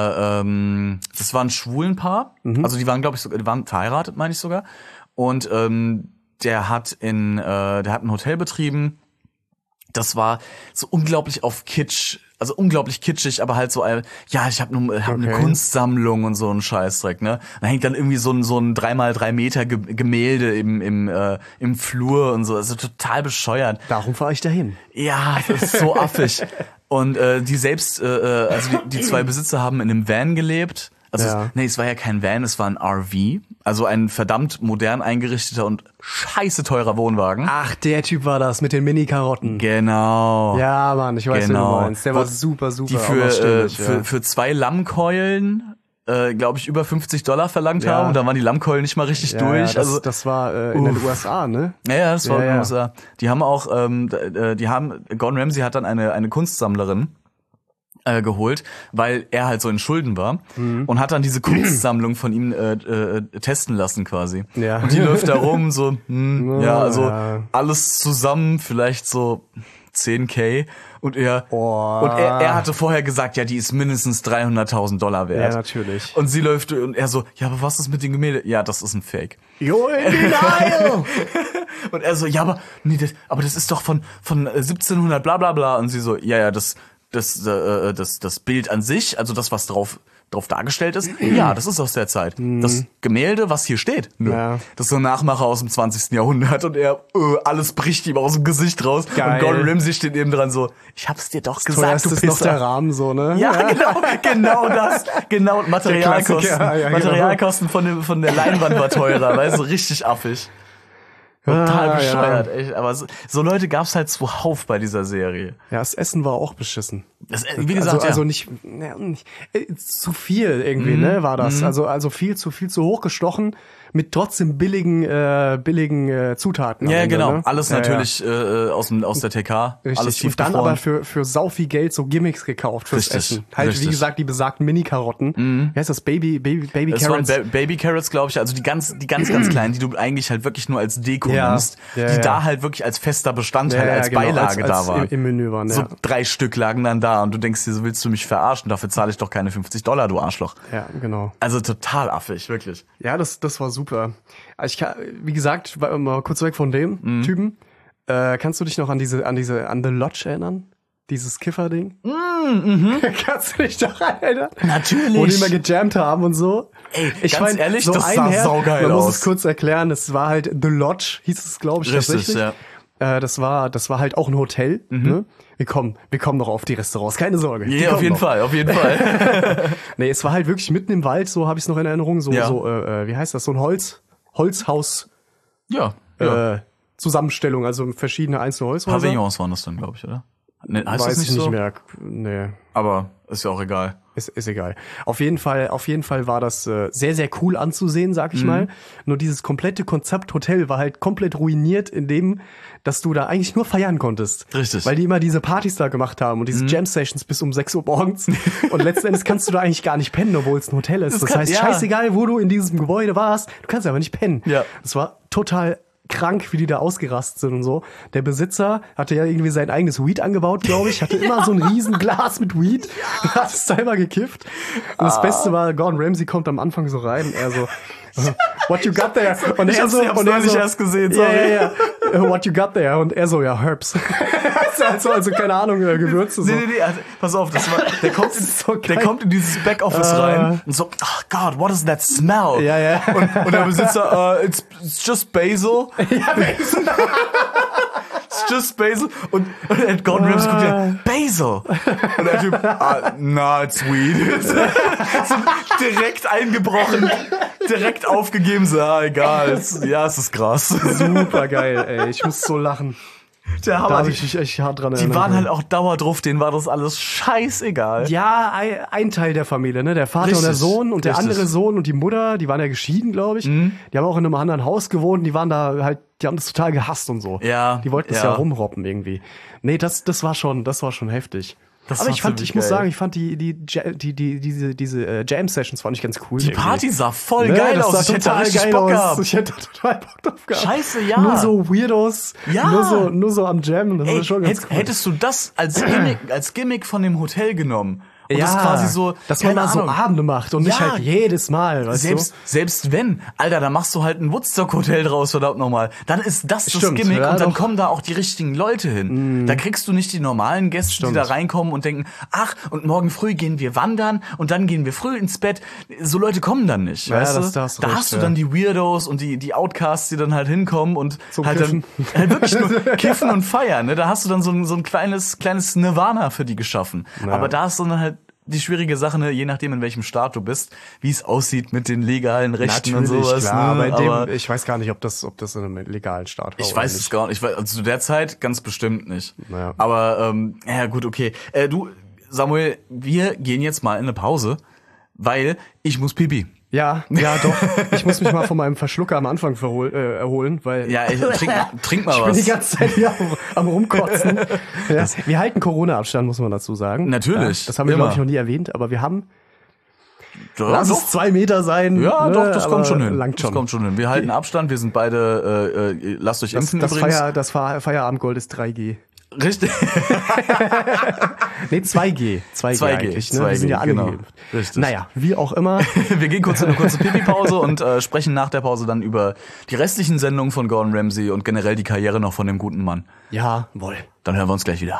das war ein Schwulenpaar. Also die waren glaube ich sogar, die waren verheiratet, meine ich sogar. Und der hat ein Hotel betrieben. Das war so unglaublich auf Kitsch, also unglaublich kitschig, aber halt so, ich habe eine Kunstsammlung und so ein Scheißdreck, ne? Da hängt dann irgendwie so ein 3x3 Meter Gemälde im Flur und so, also total bescheuert. Darum fahre ich dahin. Ja, das ist so affig. Und die zwei Besitzer haben in einem Van gelebt. Also Ja. es war ja kein Van, es war ein RV, also ein verdammt modern eingerichteter und scheiße teurer Wohnwagen. Ach, der Typ war das mit den Mini-Karotten. Genau. Ja, Mann, ich weiß, wen du Genau. meinst. Der war super, super. Die aber stimmig, für 2 Lammkeulen, glaube ich, über $50 verlangt Ja. haben. Und dann waren die Lammkeulen nicht mal richtig durch. Ja, das war in den USA, ne? Ja, das war Ja, in den ja. USA. Die haben auch, Gordon Ramsay hat dann eine Kunstsammlerin geholt, weil er halt so in Schulden war und hat dann diese Kunstsammlung von ihm testen lassen quasi. Ja. Und die läuft da rum so, Ja. alles zusammen vielleicht so 10.000 und er Boah. er hatte vorher gesagt, ja, die ist mindestens $300.000 wert. Ja, natürlich. Und sie läuft und er so, ja, aber was ist mit den Gemälden? Ja, das ist ein Fake. You're in denial! Und er so, ja, aber das ist doch von 1700 bla bla bla. Und sie so, ja, das Bild an sich, also das, was drauf drauf dargestellt ist, ja, das ist aus der Zeit. Das Gemälde, was hier steht, nö. Ja. Das ist so ein Nachmacher aus dem 20. Jahrhundert und alles bricht ihm aus dem Gesicht raus. Geil. Und Gordon Ramsay steht eben dran so, ich hab's dir doch gesagt, Teuerst du ist noch Pisser. der Rahmen so, ne? Ja, genau das. Genau, Materialkosten. Klassiker, ja, genau. Materialkosten von der Leinwand war teurer, weißt du, richtig affig. Total bescheuert, echt. Aber so Leute gab's halt zuhauf bei dieser Serie. Ja, das Essen war auch beschissen. Das, wie gesagt, also nicht zu viel irgendwie, ne, war das. Also viel zu hochgestochen mit trotzdem billigen Zutaten. ja, am Ende, genau. ne? Alles natürlich aus der TK. Richtig. Alles Und dann tiefgefroren. aber für sau viel Geld so Gimmicks gekauft fürs Richtig, Essen. Halt, richtig. wie gesagt, die besagten Mini-Karotten. Wie heißt das? Baby Es Carrots. waren Baby Carrots, glaube ich, also die ganz kleinen, die du eigentlich halt wirklich nur als Deko Ja, nimmst, ja, die ja. da halt wirklich als fester Bestandteil, als genau, Beilage als da waren. Im Menü waren, So ja. 3 Stück lagen dann da und du denkst dir, so willst du mich verarschen? Dafür zahle ich doch keine $50, du Arschloch. Ja, genau. Also total affig, wirklich. Ja, das war super. Wie gesagt, mal kurz weg von dem Typen. Kannst du dich noch an The Lodge erinnern? Dieses Kifferding? Kannst du dich doch erinnern? Natürlich. Wo die immer gejammt haben und so. Ey, Ich ganz mein, ehrlich, so das ein sah Herz, saugeil man muss aus. es kurz erklären, es war halt The Lodge, hieß es, glaube ich, Richtig, tatsächlich. ja. Das war halt auch ein Hotel. Ne? Wir kommen noch auf die Restaurants, keine Sorge. Die Ja, auf kommen jeden noch. Fall, auf jeden Fall. Nee, es war halt wirklich mitten im Wald, so habe ich es noch in Erinnerung, Ja. wie heißt das, so ein Holzhaus Ja. Zusammenstellung, also verschiedene einzelne Holzhäuser. Pavillons waren das dann, glaube ich, oder? Ne, heißt Weiß das nicht ich so? nicht mehr. Nee, Aber ist ja auch egal. ist egal. Auf jeden Fall war das sehr, sehr cool anzusehen, sag ich mal. Nur dieses komplette Konzept Hotel war halt komplett ruiniert, indem, dass du da eigentlich nur feiern konntest. Richtig. Weil die immer diese Partys da gemacht haben und diese Jam-Sessions bis um 6 Uhr morgens. Und letzten Endes kannst du da eigentlich gar nicht pennen, obwohl es ein Hotel ist. Das heißt, ja. scheißegal, wo du in diesem Gebäude warst, du kannst einfach nicht pennen. Ja. Das war total krank, wie die da ausgerastet sind und so. Der Besitzer hatte ja irgendwie sein eigenes Weed angebaut, glaube ich, hatte immer so ein riesen Glas mit Weed, hat es da immer gekifft. Und das Beste war, Gordon Ramsay kommt am Anfang so rein und er so, what you got there? Und Ich hab's neulich erst gesehen, ja, sorry. ja, ja. What you got there? Und er so, ja, Herbs. also keine Ahnung, Gewürze so. Nee, also, pass auf, der kommt in dieses Backoffice rein und so, oh God, what is that smell? Ja, ja. Und der Besitzer, it's just basil. It's just basil. Und Gordon Ramsay guckt ja, basil. Und der Typ, nah, it's weed. So, direkt eingebrochen, direkt aufgegeben, so, egal, es ist Gras. Super geil, ey. Ich muss so lachen. Der Da Hammer. habe ich mich echt hart dran Die erinnert. waren halt auch dauerdrauf, denen war das alles scheißegal. Ja, ein Teil der Familie, ne? Der Vater und der Richtig, Sohn und der richtig. andere Sohn und die Mutter, die waren ja geschieden, glaube ich. Die haben auch in einem anderen Haus gewohnt, die waren da halt, die haben das total gehasst und so. Ja, Die wollten es ja. ja rumrobben irgendwie. Nee, das war schon heftig. Das Aber war ich ziemlich muss geil. sagen, ich fand diese Jam-Sessions fand ich ganz cool. Die irgendwie. Party sah voll Ne, geil das aus. sah Ich hätte total richtig geil Bock aus. gehabt. Ich hätte total Bock drauf gehabt. Scheiße, ja. Nur so Weirdos. Ja. Nur so am Jam. Das Ey, war schon ganz cool. hättest du das als Gimmick von dem Hotel genommen und das ja, quasi so, dass man keine da so Ahnung, Abende macht und nicht Ja. halt jedes Mal, weißt selbst wenn, Alter, da machst du halt ein Woodstock-Hotel draus, verdammt nochmal. Dann ist das Stimmt, Gimmick ja, und dann doch. kommen da auch die richtigen Leute hin. Da kriegst du nicht die normalen Gäste, die da reinkommen und denken, ach, und morgen früh gehen wir wandern und dann gehen wir früh ins Bett. So Leute kommen dann nicht, Ja, weißt das- du? da hast du Da recht, hast du ja. dann die Weirdos und die Outcasts, die dann halt hinkommen und Zum halt dann Kiffen. halt wirklich nur kiffen und feiern. Ne? Da hast du dann so ein kleines Nirvana für die geschaffen. Aber da ist dann halt die schwierige Sache, ne, je nachdem in welchem Staat du bist, wie es aussieht mit den legalen Rechten und sowas. klar, ne? aber ich weiß gar nicht, ob das in einem legalen Staat war. Ich oder weiß es nicht. gar nicht. Also zu der Zeit ganz bestimmt nicht. Naja. Aber ja gut, okay. Du, Samuel, wir gehen jetzt mal in eine Pause, weil ich muss pipi. Ja, doch. Ich muss mich mal von meinem Verschlucker am Anfang erholen, weil Ja, trink mal ich bin die was. ganze Zeit hier am Rumkotzen. Ja, wir halten Corona-Abstand, muss man dazu sagen. Natürlich, Ja, das haben wir, immer. glaube ich, noch nie erwähnt, aber wir haben, Ja, lass doch. es 2 Meter sein. Ja, ne, doch, das aber kommt schon hin. Langt schon. Das kommt schon hin. Wir halten Abstand, wir sind beide, lasst euch impfen Das übrigens. Feierabendgold ist 3G. Richtig. Nee, 2G. 2G 2G, eigentlich, ne? Wir sind ja alle genau. geimpft. Richtig. Naja, wie auch immer. Wir gehen kurz in eine kurze Pipi-Pause und sprechen nach der Pause dann über die restlichen Sendungen von Gordon Ramsay und generell die Karriere noch von dem guten Mann. Jawohl. Dann hören wir uns gleich wieder.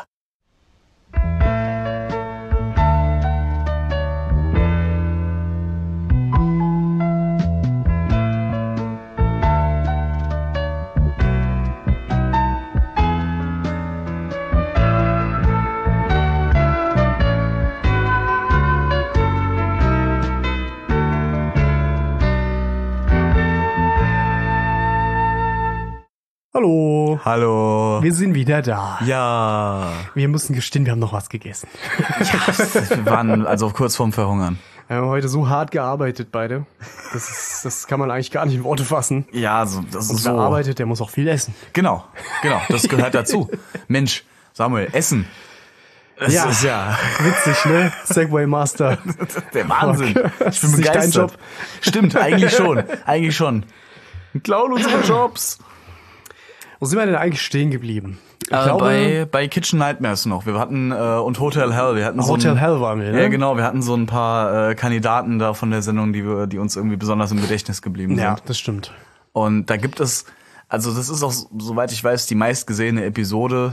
Hallo. Hallo. Wir sind wieder da. Ja. Wir müssen gestehen, wir haben noch was gegessen. Wir waren also kurz vorm Verhungern. Wir haben heute so hart gearbeitet, beide. Das kann man eigentlich gar nicht in Worte fassen. Ja, so, das Und ist wer so. arbeitet, der muss auch viel essen. Genau, das gehört dazu. Mensch, Samuel, Essen. Das ist ja witzig, ne? Segway Master. der Wahnsinn. Ich bin Ist nicht dein begeistert. Job? Stimmt, eigentlich schon. Wir klauen unsere Jobs. Wo sind wir denn eigentlich stehen geblieben? Ich glaube, bei Kitchen Nightmares noch. Wir hatten und Hotel Hell. Wir hatten Hotel Hell waren wir, ne? Ja, genau. Wir hatten so ein paar Kandidaten da von der Sendung, die uns irgendwie besonders im Gedächtnis geblieben sind. Ja, das stimmt. Und da gibt es, also das ist auch, soweit ich weiß, die meistgesehene Episode,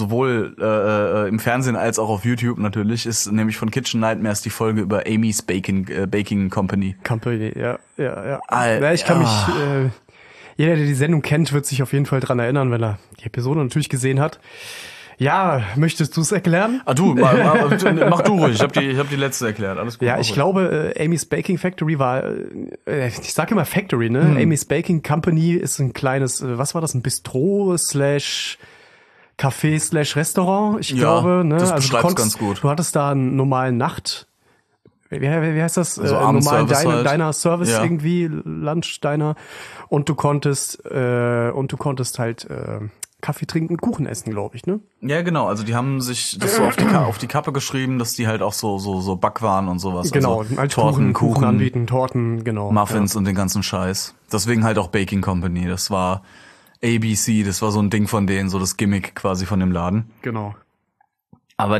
sowohl im Fernsehen als auch auf YouTube natürlich, ist nämlich von Kitchen Nightmares die Folge über Amy's Baking Company. Ja. Alter. Ja, ich kann mich, jeder, der die Sendung kennt, wird sich auf jeden Fall dran erinnern, wenn er die Episode natürlich gesehen hat. Ja, möchtest du es erklären? Du, mach du ruhig. Ich hab die letzte erklärt. Alles gut. Ja, ich glaube, Amy's Baking Factory war, ich sage immer Factory, ne? Amy's Baking Company ist ein kleines, was war das, ein Bistro / Café / Restaurant, ich glaube, ne? Das Also beschreibt's ganz gut. Du hattest da einen normalen wie heißt das? Also Normalen Abendservice halt. Diner-Service Ja. irgendwie, Lunch-Diner. Und du konntest halt Kaffee trinken, Kuchen essen, glaube ich, ne? Ja, genau. Also die haben sich das so auf die Kappe geschrieben, dass die halt auch so Backwaren und sowas. Genau, also als Torten, Kuchen anbieten, Torten, genau. Muffins und den ganzen Scheiß. Deswegen halt auch Baking Company. Das war ABC, das war so ein Ding von denen, so das Gimmick quasi von dem Laden. Genau. Aber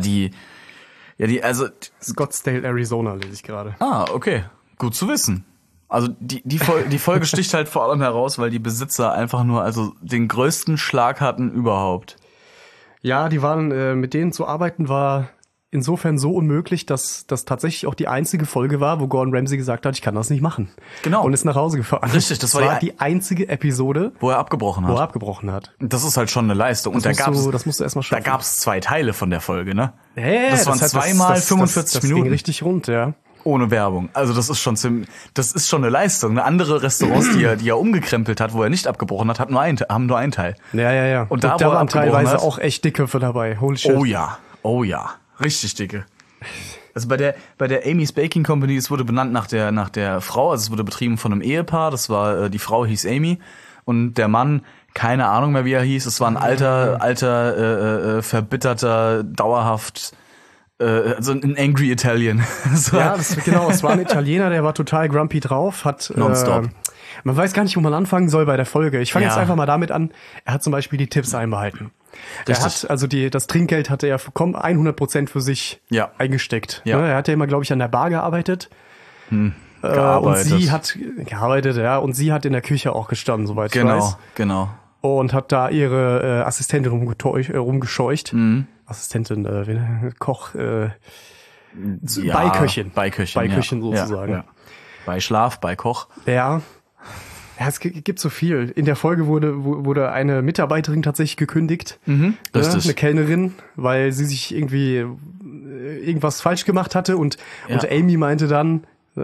Scottsdale, Arizona lese ich gerade. okay. Gut zu wissen. Also die Folge sticht halt vor allem heraus, weil die Besitzer einfach nur also den größten Schlag hatten überhaupt. Ja, die waren, mit denen zu arbeiten war insofern so unmöglich, dass das tatsächlich auch die einzige Folge war, wo Gordon Ramsay gesagt hat, ich kann das nicht machen. Genau. Und ist nach Hause gefahren. Richtig, das war die einzige Episode, Wo er abgebrochen hat. Das ist halt schon eine Leistung. Und Das musst du erstmal da schaffen. gab's 2 Teile von der Folge, ne? Ja, das waren zweimal 45 das Minuten. ging richtig rund, ja. Ohne Werbung. Also das ist schon eine Leistung. Eine andere Restaurants, die er umgekrempelt hat, wo er nicht abgebrochen hat, haben nur einen Teil. Ja. Und da, wo er waren abgebrochen teilweise hat, auch echt dicke für dabei. Holy shit. Oh ja. Richtig dicke. Also bei der Amy's Baking Company, es wurde benannt nach der Frau, also es wurde betrieben von einem Ehepaar, das war, die Frau hieß Amy und der Mann, keine Ahnung mehr wie er hieß, es war ein alter, verbitterter, dauerhaft, also ein Angry Italian. Ja, es war ein Italiener, der war total grumpy drauf, hat Nonstop. Man weiß gar nicht, wo man anfangen soll bei der Folge. Ich fange Ja. jetzt einfach mal damit an. Er hat zum Beispiel die Tipps einbehalten. Er Richtig. hat, also das Trinkgeld hatte er 100% für sich Ja. eingesteckt. Ja. Ne, er hat ja immer, glaube ich, an der Bar gearbeitet. Und Gearbeitet. sie hat gearbeitet, ja, und sie hat in der Küche auch gestanden, soweit ich weiß. Genau. Und hat da ihre Assistentin rumgescheucht. Mhm. Assistentin, Koch, Ja, Beiköchin. Beiköchin sozusagen. Ja. Bei Schlaf, bei Koch. Ja, es gibt so viel. In der Folge wurde eine Mitarbeiterin tatsächlich gekündigt. Richtig. Eine Kellnerin, weil sie sich irgendwas falsch gemacht hatte und Amy meinte dann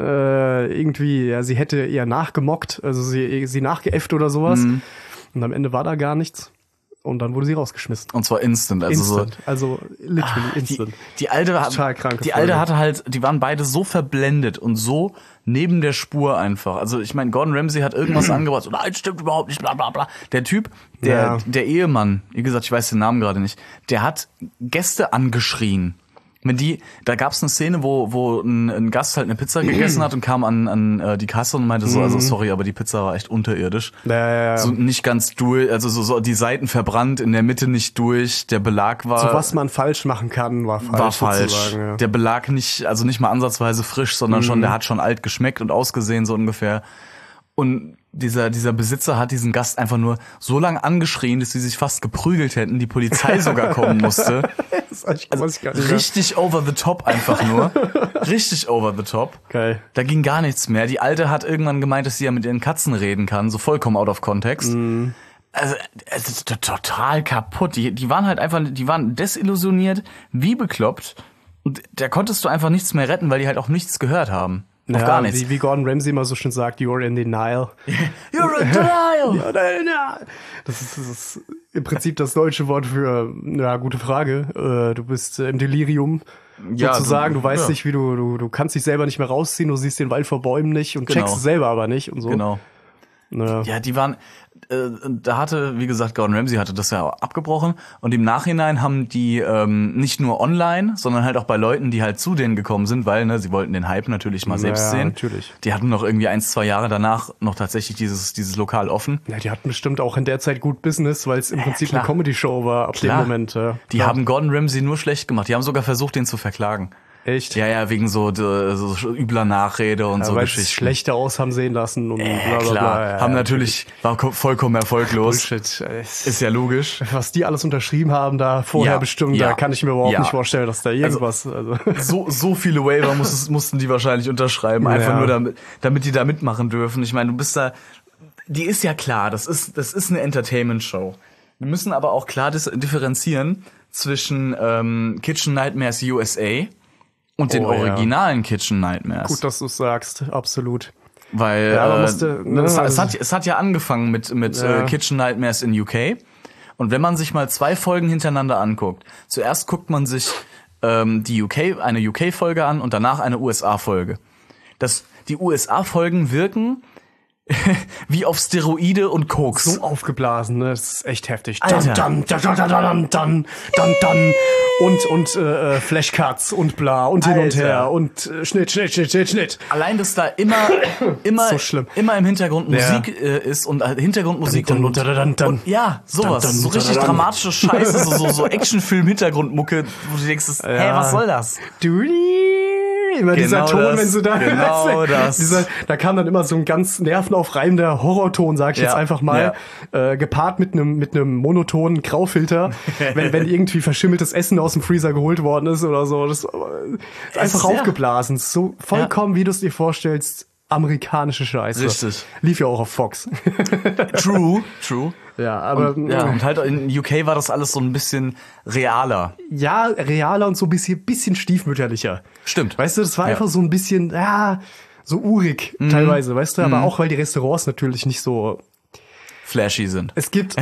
sie hätte eher nachgemockt, also sie nachgeäfft oder sowas. Und am Ende war da gar nichts. Und dann wurde sie rausgeschmissen. Und zwar instant. Also literally instant. Die Alte Total kranke die Alte Folge. hatte halt, die waren beide so verblendet und so neben der Spur einfach. Also ich meine, Gordon Ramsay hat irgendwas angebracht. Nein, stimmt überhaupt nicht, bla bla bla. Der Typ, der Ehemann, wie gesagt, ich weiß den Namen gerade nicht, der hat Gäste angeschrien. Da gab's eine Szene, wo ein Gast halt eine Pizza gegessen hat und kam an die Kasse und meinte so, also sorry, aber die Pizza war echt unterirdisch. Ja. So nicht ganz durch, also so die Seiten verbrannt, in der Mitte nicht durch, der Belag war... So was man falsch machen kann, war falsch. Sozusagen, ja. Der Belag nicht mal ansatzweise frisch, sondern schon, der hat schon alt geschmeckt und ausgesehen, so ungefähr. Und dieser Besitzer hat diesen Gast einfach nur so lange angeschrien, dass sie sich fast geprügelt hätten, die Polizei sogar kommen musste. weiß ich gar nicht mehr. Richtig over the top einfach nur. Richtig over the top. Geil. Da ging gar nichts mehr. Die Alte hat irgendwann gemeint, dass sie ja mit ihren Katzen reden kann, so vollkommen out of context. Also total kaputt. Die waren halt einfach, die waren desillusioniert, wie bekloppt. Und da konntest du einfach nichts mehr retten, weil die halt auch nichts gehört haben. Auf gar nichts. Wie Gordon Ramsay immer so schön sagt, you're in denial. You're in denial! Das ist im Prinzip das deutsche Wort für, ja, gute Frage. Du bist im Delirium. Ja, sozusagen, du weißt ja. nicht, wie du kannst dich selber nicht mehr rausziehen, du siehst den Wald vor Bäumen nicht und Genau. checkst es selber aber nicht und so. Genau. Ja. Ja, die waren, da hatte, wie gesagt, Gordon Ramsay hatte das ja abgebrochen und im Nachhinein haben die nicht nur online, sondern halt auch bei Leuten, die halt zu denen gekommen sind, weil sie wollten den Hype natürlich mal selbst sehen. Natürlich. Die hatten noch irgendwie 1-2 Jahre danach noch tatsächlich dieses Lokal offen. Ja, die hatten bestimmt auch in der Zeit gut Business, weil es im Prinzip klar. eine Comedy-Show war ab Klar. dem Moment. Ja. Die Ja. haben Gordon Ramsay nur schlecht gemacht. Die haben sogar versucht, den zu verklagen. Echt? Ja, wegen so übler Nachrede und so weil Geschichten. es schlechter aus haben sehen lassen und bla bla bla. Klar, Ja, haben ja, natürlich, war vollkommen erfolglos. Bullshit. Ist ja logisch. Was die alles unterschrieben haben da vorher Ja, bestimmt, ja, da kann ich mir überhaupt ja. nicht vorstellen, dass da irgendwas... So viele Waiver mussten die wahrscheinlich unterschreiben, einfach Ja. nur damit die da mitmachen dürfen. Ich meine, du bist da, die ist ja klar, das ist eine Entertainment-Show. Wir müssen aber auch klar differenzieren zwischen Kitchen Nightmares USA und den Oh, ja. originalen Kitchen Nightmares. Gut, dass du es sagst, absolut. Weil Ja, man musste, ne, es hat ja angefangen mit Ja. Kitchen Nightmares in UK. Und wenn man sich mal 2 Folgen hintereinander anguckt, zuerst guckt man sich eine UK-Folge an und danach eine USA-Folge. Die USA-Folgen wirken wie auf Steroide und Koks. So aufgeblasen, ne? Das ist echt heftig. Alter. Dann. Und Flashcuts und bla und hin und Alter. her und Schnitt. Allein, dass da immer So schlimm. immer im Hintergrund Ja. Musik ist und Hintergrundmusik Dann. und ja, sowas. Dann. So richtig Dann. dramatische Scheiße, so Actionfilm-Hintergrundmucke, wo du denkst, hä, was soll das? Immer dieser Genau Ton, das, wenn sie da... genau das. Da kam dann immer so ein ganz nervenaufreibender Horrorton, sag ich Ja, jetzt einfach mal, gepaart mit einem monotonen Graufilter, wenn irgendwie verschimmeltes Essen aus dem Freezer geholt worden ist oder so. Das ist einfach Ja. aufgeblasen. So vollkommen, wie du es dir vorstellst, amerikanische Scheiße. Richtig. Lief ja auch auf Fox. True. Ja, aber Ja, und halt in UK war das alles so ein bisschen realer. ja, realer und so ein bisschen stiefmütterlicher. Stimmt. Weißt du, das war Ja. einfach so ein bisschen, so urig teilweise, weißt du, aber auch weil die Restaurants natürlich nicht so. Flashy sind. Es gibt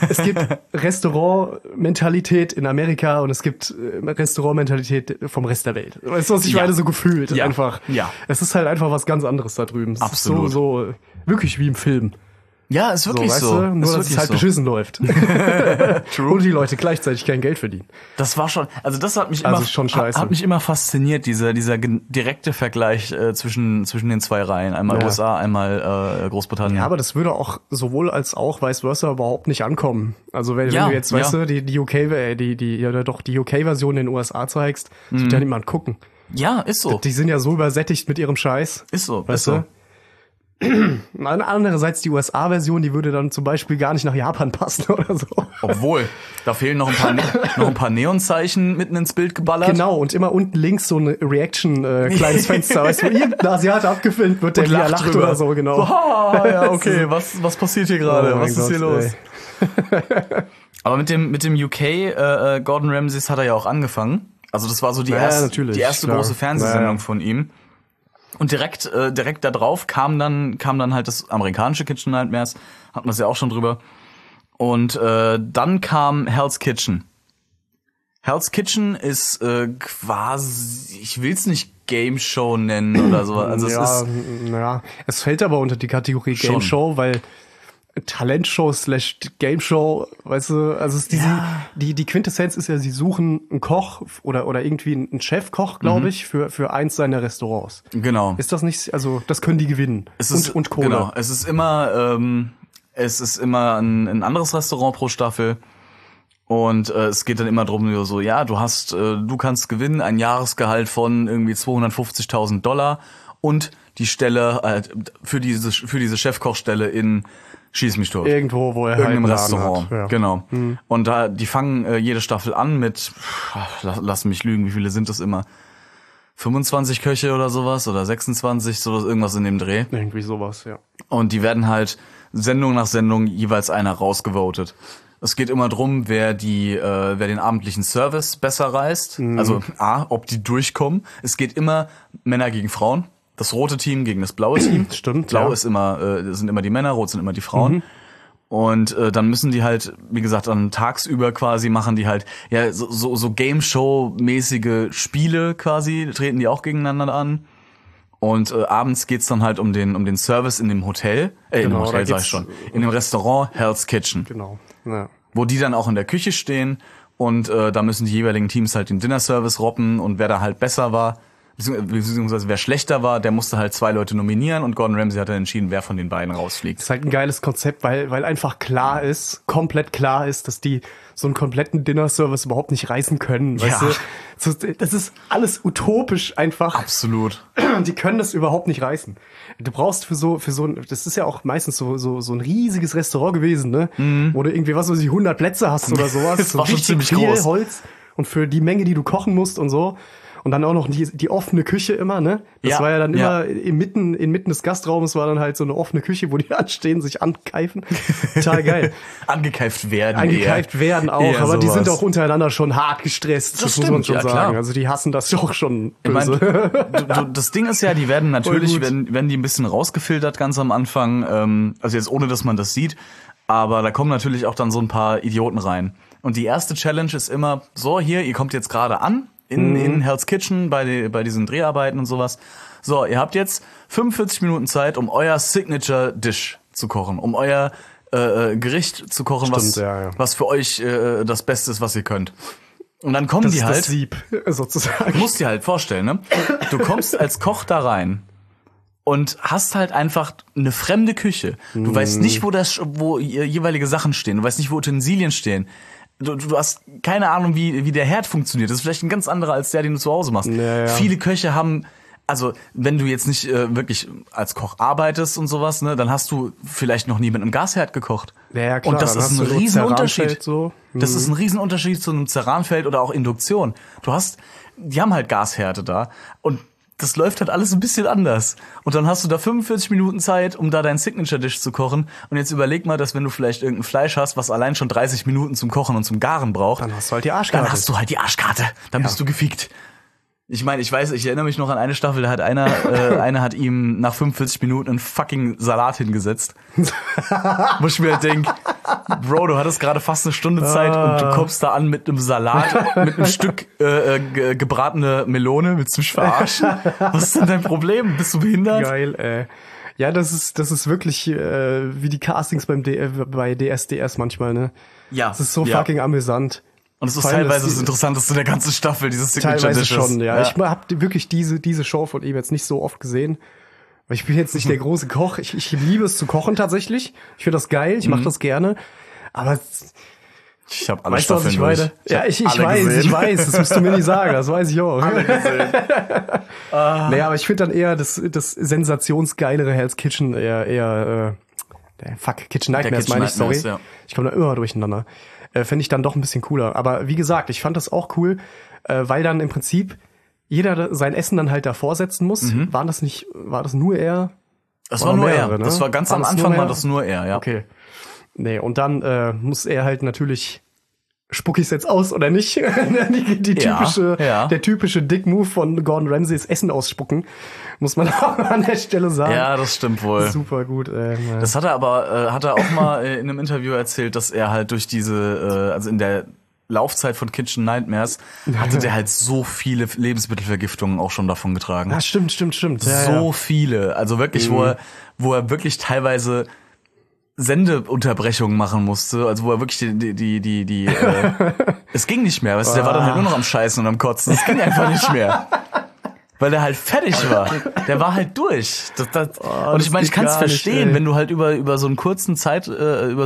Restaurantmentalität in Amerika und es gibt Restaurantmentalität vom Rest der Welt. Weißt du, was ich Ja. meine, so gefühlt Ja. einfach. Ja. Es ist halt einfach was ganz anderes da drüben. Es Absolut. ist so wirklich wie im Film. Ja, ist wirklich weißt so. du? Nur, Ist dass es wirklich halt so. beschissen läuft. Und die Leute gleichzeitig kein Geld verdienen. Das war schon, also das hat mich Also immer, schon scheiße. hat mich immer fasziniert, dieser direkte Vergleich zwischen den 2 Reihen. Einmal Ja. USA, einmal Großbritannien. Ja, aber das würde auch sowohl als auch vice versa überhaupt nicht ankommen. Also wenn Ja, du jetzt, weißt ja. du, die UK-Version in den USA zeigst, das wird ja niemand gucken. Ja, ist so. Die sind ja so übersättigt mit ihrem Scheiß. Ist so, Weißt ist so. du? Andererseits die USA-Version, die würde dann zum Beispiel gar nicht nach Japan passen oder so. Obwohl, da fehlen noch ein paar Neonzeichen mitten ins Bild geballert. Genau, und immer unten links so ein Reaction-kleines Fenster, weißt du, wo irgendein Asiate abgefilmt wird, der Und wie er lacht lacht drüber. oder so, genau. Ah, ja, okay, was passiert hier gerade? Oh mein was ist hier Gott, los? ey. Aber mit dem UK Gordon Ramsays hat er ja auch angefangen. Also das war so die Ja, erste natürlich, große klar. Fernsehsendung Ja. von ihm. Und direkt da drauf kam dann halt das amerikanische Kitchen Nightmares, hatten wir es ja auch schon drüber. Und dann kam Hell's Kitchen. Hell's Kitchen ist quasi, ich will's nicht Game Show nennen oder so. Also es fällt aber unter die Kategorie Game Schon. Show, weil Talentshow / Game Show, weißt du, also es ist die Quintessenz ist ja, sie suchen einen Koch oder irgendwie einen Chefkoch, glaube ich, für eins seiner Restaurants. Genau. Ist das nicht, also das können die gewinnen. Und Kohle. Genau. Es ist immer ein anderes Restaurant pro Staffel. Und es geht dann immer drum, so, ja, du kannst gewinnen, ein Jahresgehalt von irgendwie $250.000 und die Stelle für diese Chefkochstelle in Schieß mich tot. Irgendwo, wo er Irgendeinem halt einen Laden Restaurant. hat, ja. Genau. Und die fangen jede Staffel an mit, lass mich lügen, wie viele sind das immer? 25 Köche oder sowas oder 26, sowas, irgendwas in dem Dreh. Irgendwie sowas, ja. Und die werden halt Sendung nach Sendung jeweils einer rausgevotet. Es geht immer drum, wer den abendlichen Service besser reißt. Also ob die durchkommen. Es geht immer Männer gegen Frauen. das rote Team gegen das blaue Team. Stimmt, Blau ja. ist immer, sind immer die Männer, rot sind immer die Frauen. Und dann müssen die halt, wie gesagt, dann tagsüber quasi machen die halt so Game Show mäßige Spiele quasi, treten die auch gegeneinander an. Und abends geht's dann halt um den Service in dem Hotel, in dem Genau, Hotel da sag ich geht's- schon, in dem Restaurant Hell's Kitchen, Genau. Ja. wo die dann auch in der Küche stehen und da müssen die jeweiligen Teams halt den Dinner-Service robben und wer da halt besser war, beziehungsweise wer schlechter war, der musste halt 2 Leute nominieren und Gordon Ramsay hat dann entschieden, wer von den beiden rausfliegt. Das ist halt ein geiles Konzept, weil einfach klar ist, komplett klar ist, dass die so einen kompletten Dinner-Service überhaupt nicht reißen können. Weißt Ja. du? So, das ist alles utopisch einfach. Absolut. Die können das überhaupt nicht reißen. Du brauchst für so ein, das ist ja auch meistens so ein riesiges Restaurant gewesen, ne? Wo du irgendwie, was weiß ich, 100 Plätze hast oder sowas. Das so war schon richtig ziemlich viel groß. Holz. Und für die Menge, die du kochen musst und so. Und dann auch noch die offene Küche immer, ne? Das Ja, war ja dann ja. immer inmitten des Gastraumes war dann halt so eine offene Küche, wo die anstehen, sich ankeifen. Total geil. Angekeift werden Angekeift werden auch, eher aber die sowas. sind auch untereinander schon hart gestresst, Das muss man stimmt, schon ja, sagen. klar. Also die hassen das auch schon Ich böse. meine, das Ding ist ja, die werden natürlich, Voll gut. werden die ein bisschen rausgefiltert ganz am Anfang, also jetzt ohne, dass man das sieht, aber da kommen natürlich auch dann so ein paar Idioten rein. Und die erste Challenge ist immer, so hier, ihr kommt jetzt gerade an, in Hell's Kitchen bei diesen Dreharbeiten und sowas. So, ihr habt jetzt 45 Minuten Zeit, um euer Signature Dish zu kochen, um euer Gericht zu kochen, Stimmt, ja. was für euch das Beste ist, was ihr könnt. Und dann kommen Das die ist halt. das Sieb, sozusagen. Du musst dir halt vorstellen, ne? Du kommst als Koch da rein und hast halt einfach eine fremde Küche. Du weißt nicht, wo jeweilige Sachen stehen. Du weißt nicht, wo Utensilien stehen. Du hast keine Ahnung, wie der Herd funktioniert. Das ist vielleicht ein ganz anderer als der, den du zu Hause machst. Ja. Viele Köche haben, also wenn du jetzt nicht wirklich als Koch arbeitest und sowas, ne, dann hast du vielleicht noch nie mit einem Gasherd gekocht. Ja, klar, und das dann ist hast ein du nur Riesenunterschied. Ceranfeld so. Das ist ein Riesenunterschied zu einem Ceranfeld oder auch Induktion. Die haben halt Gashärte da und das läuft halt alles ein bisschen anders. Und dann hast du da 45 Minuten Zeit, um da deinen Signature-Dish zu kochen. Und jetzt überleg mal, dass wenn du vielleicht irgendein Fleisch hast, was allein schon 30 Minuten zum Kochen und zum Garen braucht, Dann hast du halt die Arschkarte. dann hast du halt die Arschkarte. Dann bist du gefickt. Ich meine, ich erinnere mich noch an eine Staffel, da hat einer hat ihm nach 45 Minuten einen fucking Salat hingesetzt. Wo ich mir halt denk, Bro, du hattest gerade fast eine Stunde Zeit und du kommst da an mit einem Salat, mit einem Stück gebratene Melone. Willst du mich verarschen? Was ist denn dein Problem? Bist du behindert? Geil, ey. Ja, das ist wirklich wie die Castings bei DSDS manchmal, ne? Ja. Das ist so ja. fucking amüsant. Und es ist Vor allem, teilweise dass das Interessanteste der ganzen Staffel, dieses Signature Teilweise Dishes. schon, ja. Ich habe wirklich diese Show von ihm jetzt nicht so oft gesehen. Weil ich bin jetzt nicht der große Koch. Ich liebe es zu kochen tatsächlich. Ich finde das geil, ich mache das gerne. Aber Ich habe alle weißt du, was ich Staffeln meine? durch. Ja, ich hab alle weiß, gesehen. ich weiß. Das musst du mir nicht sagen, das weiß ich auch. Naja, aber ich finde dann eher das sensationsgeilere Hell's Kitchen eher Kitchen Nightmares, Kitchen meine ich, sorry. Nightmares, ja. Ich komme da immer durcheinander. Fände ich dann doch ein bisschen cooler. Aber wie gesagt, ich fand das auch cool, weil dann im Prinzip jeder sein Essen dann halt davor setzen muss. War das nur er? Das Oder war nur mehrere, er. ne? Das war ganz War am das Anfang nur war er? das nur er, ja. Okay. Nee, und dann muss er halt natürlich, spuck ich's jetzt aus oder nicht? die typische, ja. Der typische Dick-Move von Gordon Ramsays Essen ausspucken, muss man auch an der Stelle sagen. Ja, das stimmt wohl. Super gut. Das hat er aber hat er auch mal in einem Interview erzählt, dass er halt durch diese, also in der Laufzeit von Kitchen Nightmares hatte der halt so viele Lebensmittelvergiftungen auch schon davon getragen. Ja, stimmt. Ja, So viele, also wirklich, wo er wirklich teilweise Sendeunterbrechungen machen musste, also wo er wirklich es ging nicht mehr, weißt du, der war dann halt nur noch am Scheißen und am Kotzen, es ging einfach nicht mehr. Weil der halt fertig war. Der war halt durch. Und ich meine, ich kann es verstehen, wenn du halt über so eine kurze Zeit, jetzt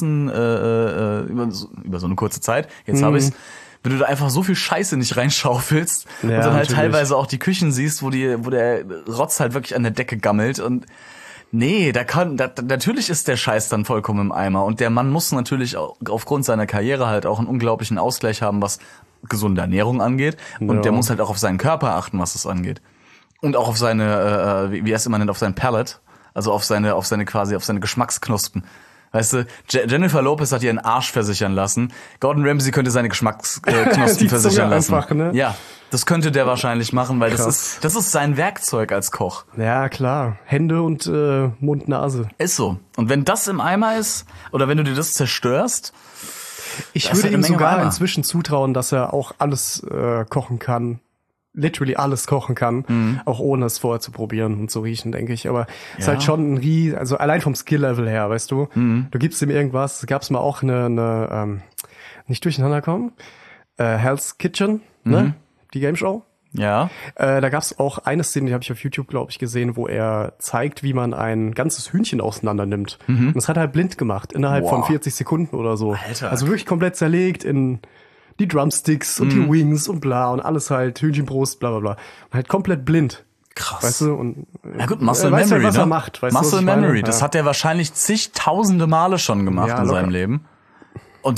habe ich's, wenn du da einfach so viel Scheiße nicht reinschaufelst und dann halt natürlich. teilweise auch die Küchen siehst, wo der Rotz halt wirklich an der Decke gammelt und nee, natürlich ist der Scheiß dann vollkommen im Eimer und der Mann muss natürlich auch aufgrund seiner Karriere halt auch einen unglaublichen Ausgleich haben, was gesunde Ernährung angeht und der muss halt auch auf seinen Körper achten, was das angeht. Und auch auf seine, wie er es immer nennt, auf sein Palate, also auf seine Geschmacksknospen. Weißt du, Jennifer Lopez hat ihren Arsch versichern lassen. Gordon Ramsay könnte seine Geschmacksknospen Die versichern Zunge lassen. einfach, ne? Ja. Das könnte der wahrscheinlich machen, weil Krass. das ist sein Werkzeug als Koch. Ja, klar. Hände und Mund, Nase. Ist so. Und wenn das im Eimer ist, oder wenn du dir das zerstörst, Ich Das ist würde eine ihm Menge sogar Eimer. inzwischen zutrauen, dass er auch alles kochen kann. Literally alles kochen kann, auch ohne es vorher zu probieren und zu riechen, denke ich. Aber ist Ja. halt schon ein also allein vom Skill-Level her, weißt du. Du gibst ihm irgendwas, gab's mal auch eine nicht durcheinander kommen, Hell's Kitchen, ne? Die Game Show. ja. Da gab's auch eine Szene, die habe ich auf YouTube, glaube ich, gesehen, wo er zeigt, wie man ein ganzes Hühnchen auseinander nimmt. Und das hat er halt blind gemacht, innerhalb von Wow. 40 Sekunden oder so. Alter. Also wirklich komplett zerlegt in die Drumsticks und die Wings und bla und alles halt, Hühnchenbrust, bla bla bla. Und halt komplett blind. Krass. Weißt du? Und Na gut, Muscle er weiß Memory, halt, was ne? er macht. Weißt du, was Muscle ich meine? Memory, das Ja. hat er wahrscheinlich zigtausende Male schon gemacht Ja, in locker. seinem Leben. Und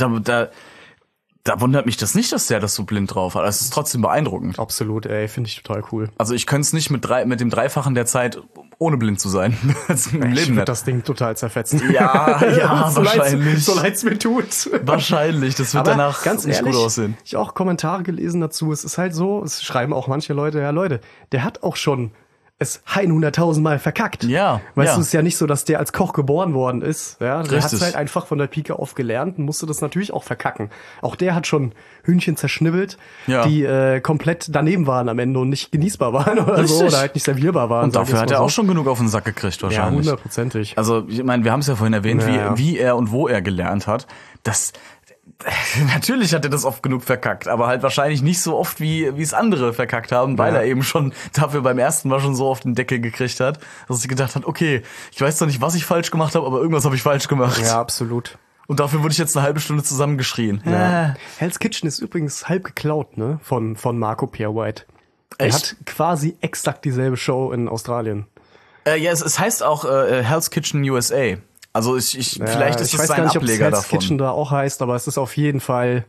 da wundert mich das nicht, dass der das so blind drauf hat. Es ist trotzdem beeindruckend. Absolut, ey, finde ich total cool. Also ich könnte es nicht mit dem Dreifachen der Zeit ohne blind zu sein. Das ist im Ich Leben würde nicht. das Ding total zerfetzen. Ja, so wahrscheinlich. So leid's mir tut. Wahrscheinlich, das wird Aber danach ganz nicht ehrlich, gut aussehen. ich habe auch Kommentare gelesen dazu. Es ist halt so, es schreiben auch manche Leute, ja Leute, der hat auch schon es 100.000 Mal verkackt. Ja, Weißt ja. du, es ist ja nicht so, dass der als Koch geboren worden ist. Ja, der hat Richtig. es halt einfach von der Pike auf gelernt und musste das natürlich auch verkacken. Auch der hat schon Hühnchen zerschnibbelt, Ja. die komplett daneben waren am Ende und nicht genießbar waren oder so Richtig. oder halt nicht servierbar waren. Und sag ich dafür jetzt hat mal er so. auch schon genug auf den Sack gekriegt Ja, wahrscheinlich. 100%ig. Also, ich meine, wir haben es ja vorhin erwähnt, Ja. wie er und wo er gelernt hat. Das natürlich hat er das oft genug verkackt, aber halt wahrscheinlich nicht so oft, wie es andere verkackt haben, weil Ja. er eben schon dafür beim ersten Mal schon so auf den Deckel gekriegt hat, dass ich gedacht hat, okay, ich weiß zwar nicht, was ich falsch gemacht habe, aber irgendwas habe ich falsch gemacht. Ja, absolut. Und dafür wurde ich jetzt eine halbe Stunde zusammengeschrien. Ja. Hell's Kitchen ist übrigens halb geklaut, ne? Von Marco Pierre White. Er Echt? hat quasi exakt dieselbe Show in Australien. Ja, es heißt auch Hell's Kitchen USA. Also vielleicht ist ich es weiß sein gar nicht, ob es Ableger Hell's davon. Kitchen da auch heißt, aber es ist auf jeden Fall.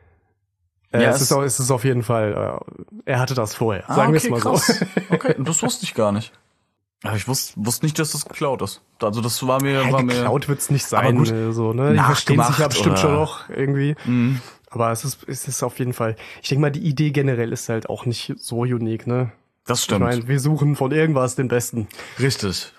Ja, es ist auf jeden Fall. Er hatte das vorher. Sagen wir es mal krass. so. Okay, das wusste ich gar nicht. Aber ich wusste nicht, dass das geklaut ist. Also das war mir... Ja, geklaut wird's nicht sein. gut, So, ne? Die verstehen sich ja nachgemacht bestimmt oder- schon noch irgendwie. Aber es ist auf jeden Fall. Ich denke mal, die Idee generell ist halt auch nicht so unique, ne? Das Ich stimmt. meine, wir suchen von irgendwas den Besten. Richtig.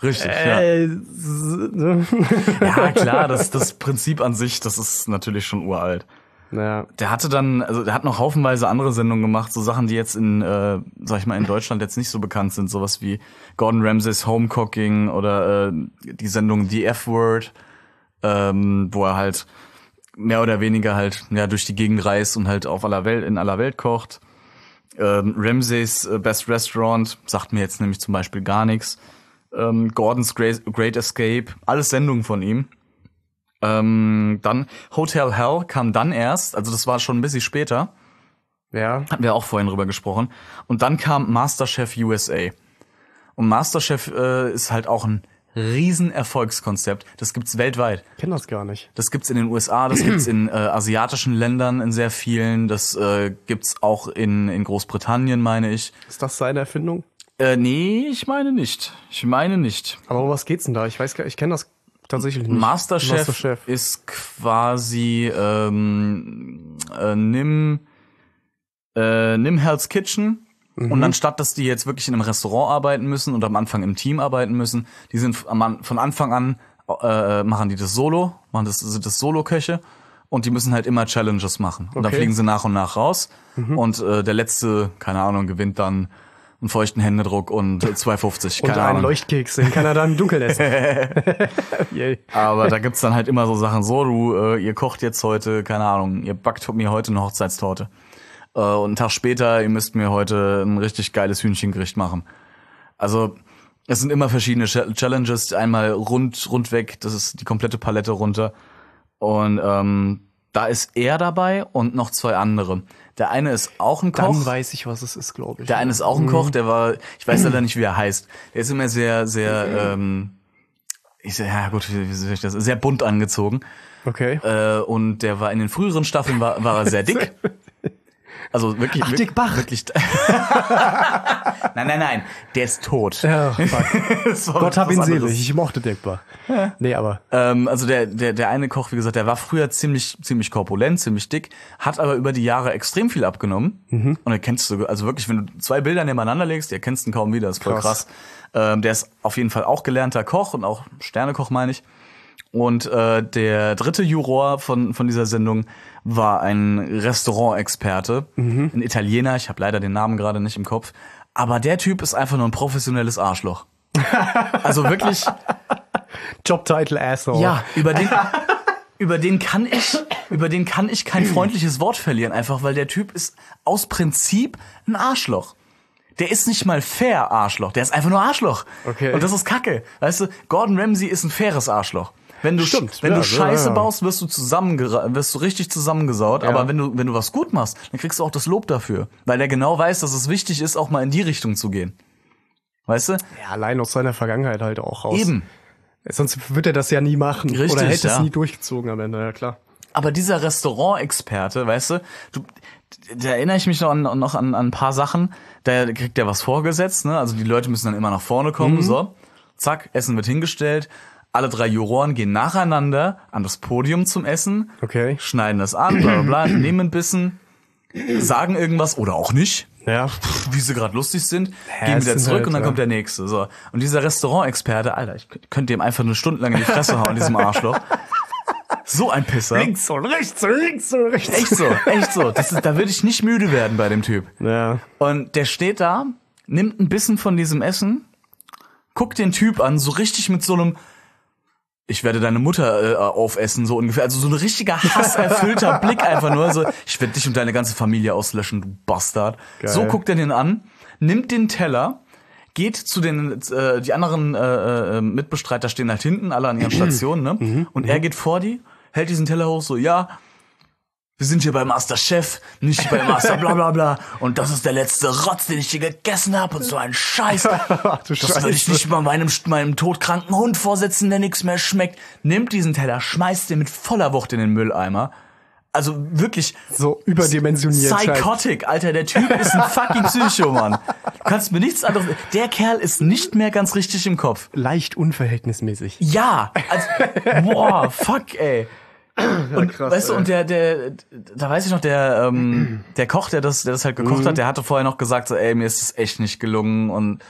Ne? Ja, klar, das Prinzip an sich, das ist natürlich schon uralt. Ja. Der hat noch haufenweise andere Sendungen gemacht, so Sachen, die jetzt in Deutschland jetzt nicht so bekannt sind, sowas wie Gordon Ramsays Home Cooking oder die Sendung The F-Word, wo er halt mehr oder weniger halt durch die Gegend reist und halt in aller Welt kocht. Ramsays Best Restaurant sagt mir jetzt nämlich zum Beispiel gar nichts. Gordon's Great Escape, alles Sendungen von ihm. Dann Hotel Hell kam dann erst, also das war schon ein bisschen später, Ja. hatten wir auch vorhin drüber gesprochen. Und dann kam MasterChef USA. Und MasterChef ist halt auch ein riesen Erfolgskonzept. Das gibt's weltweit. Ich kenne das gar nicht. Das gibt's in den USA, das gibt's in asiatischen Ländern in sehr vielen, das gibt's auch in Großbritannien, meine ich. Ist das seine Erfindung? Nee, ich meine nicht. Aber um was geht's denn da? Ich weiß gar ich kenne das tatsächlich nicht. Masterchef ist quasi nimm Hell's Kitchen und anstatt, dass die jetzt wirklich in einem Restaurant arbeiten müssen und am Anfang im Team arbeiten müssen, die sind von Anfang an machen die das Solo, sind das Solo-Köche und die müssen halt immer Challenges machen. Und da Okay. fliegen sie nach und nach raus und der letzte, keine Ahnung, gewinnt dann einen feuchten Händedruck und 2,50, Und keine einen Ahnung. Leuchtkeks, den kann er dann im Dunkeln essen. Yay. Aber da gibt's dann halt immer so Sachen, ihr kocht jetzt heute, keine Ahnung, ihr backt mir heute eine Hochzeitstorte. Und einen Tag später, ihr müsst mir heute ein richtig geiles Hühnchengericht machen. Also, es sind immer verschiedene Challenges, einmal rundweg, das ist die komplette Palette runter. Und da ist er dabei und noch zwei andere. Der eine ist auch ein Koch. Dann weiß ich, was es ist, glaube ich. Der eine ist auch ein Koch, ich weiß leider nicht, wie er heißt. Der ist immer sehr, sehr, wie soll ich das, sehr bunt angezogen. Okay. Und der war in den früheren Staffeln war er sehr dick. Also wirklich. Ach, Dick Bach. Wirklich. Nein. Der ist tot. Ja, fuck. Gott hab ihn selig. Ich mochte Dick Bach. Ja. Nee, aber. Also der eine Koch, wie gesagt, der war früher ziemlich korpulent, ziemlich dick, hat aber über die Jahre extrem viel abgenommen. Und erkennst du, also wirklich, wenn du 2 Bilder nebeneinander legst, die erkennst ihn kaum wieder, ist voll krass. Der ist auf jeden Fall auch gelernter Koch und auch Sternekoch, meine ich. Und der dritte Juror von dieser Sendung war ein Restaurantexperte, ein Italiener, ich habe leider den Namen gerade nicht im Kopf, aber der Typ ist einfach nur ein professionelles Arschloch. Also wirklich. Jobtitle Asshole. Ja, über den kann ich kein freundliches Wort verlieren, einfach weil der Typ ist aus Prinzip ein Arschloch. Der ist nicht mal fair Arschloch, der ist einfach nur Arschloch. Okay. Und das ist Kacke. Weißt du, Gordon Ramsay ist ein faires Arschloch. Wenn du Scheiße baust, wirst du richtig zusammengesaut, aber wenn du was gut machst, dann kriegst du auch das Lob dafür, weil der genau weiß, dass es wichtig ist, auch mal in die Richtung zu gehen. Weißt du? Ja, allein aus seiner Vergangenheit halt auch raus. Eben. Sonst wird er das ja nie machen. Richtig, oder hätte ja. es nie durchgezogen am Ende, ja klar. Aber dieser Restaurantexperte, weißt du, da erinnere ich mich noch an ein paar Sachen, da kriegt der was vorgesetzt, ne? Also die Leute müssen dann immer nach vorne kommen, so. Zack, Essen wird hingestellt. Alle 3 Juroren gehen nacheinander an das Podium zum Essen, Okay. schneiden das an, bla bla bla, nehmen ein bisschen, sagen irgendwas oder auch nicht, Ja. wie sie gerade lustig sind, Ja, gehen es wieder sind zurück halt, und dann ja. kommt der Nächste. So. Und dieser Restaurantexperte, Alter, ich könnte dem einfach eine Stunde lang in die Fresse hauen, diesem Arschloch. So ein Pisser. Links und rechts und links und rechts. Echt so. Da würde ich nicht müde werden bei dem Typ. Ja. Und der steht da, nimmt ein bisschen von diesem Essen, guckt den Typ an, so richtig mit so einem ich werde deine Mutter aufessen, so ungefähr. Also so ein richtiger hasserfüllter Blick einfach nur. So, ich werde dich und deine ganze Familie auslöschen, du Bastard. Geil. So guckt er den an, nimmt den Teller, geht zu den, die anderen Mitbestreiter stehen halt hinten, alle an ihren Stationen, ne? Und er geht vor die, hält diesen Teller hoch, so, ja, wir sind hier bei Master Chef, nicht bei Master bla bla bla. Und das ist der letzte Rotz, den ich hier gegessen habe und so ein Scheiß. Das würde ich nicht mal meinem todkranken Hund vorsetzen, der nichts mehr schmeckt. Nimmt diesen Teller, schmeißt den mit voller Wucht in den Mülleimer. Also wirklich So überdimensioniert. Psychotic, Alter, der Typ ist ein fucking Psycho, Mann. Du kannst mir nichts anderes. Der Kerl ist nicht mehr ganz richtig im Kopf. Leicht unverhältnismäßig. Ja, also, boah, fuck, ey. Und krass, weißt du, ey. und da weiß ich noch, der Koch, der das halt gekocht hat, der hatte vorher noch gesagt, so, ey, mir ist es echt nicht gelungen und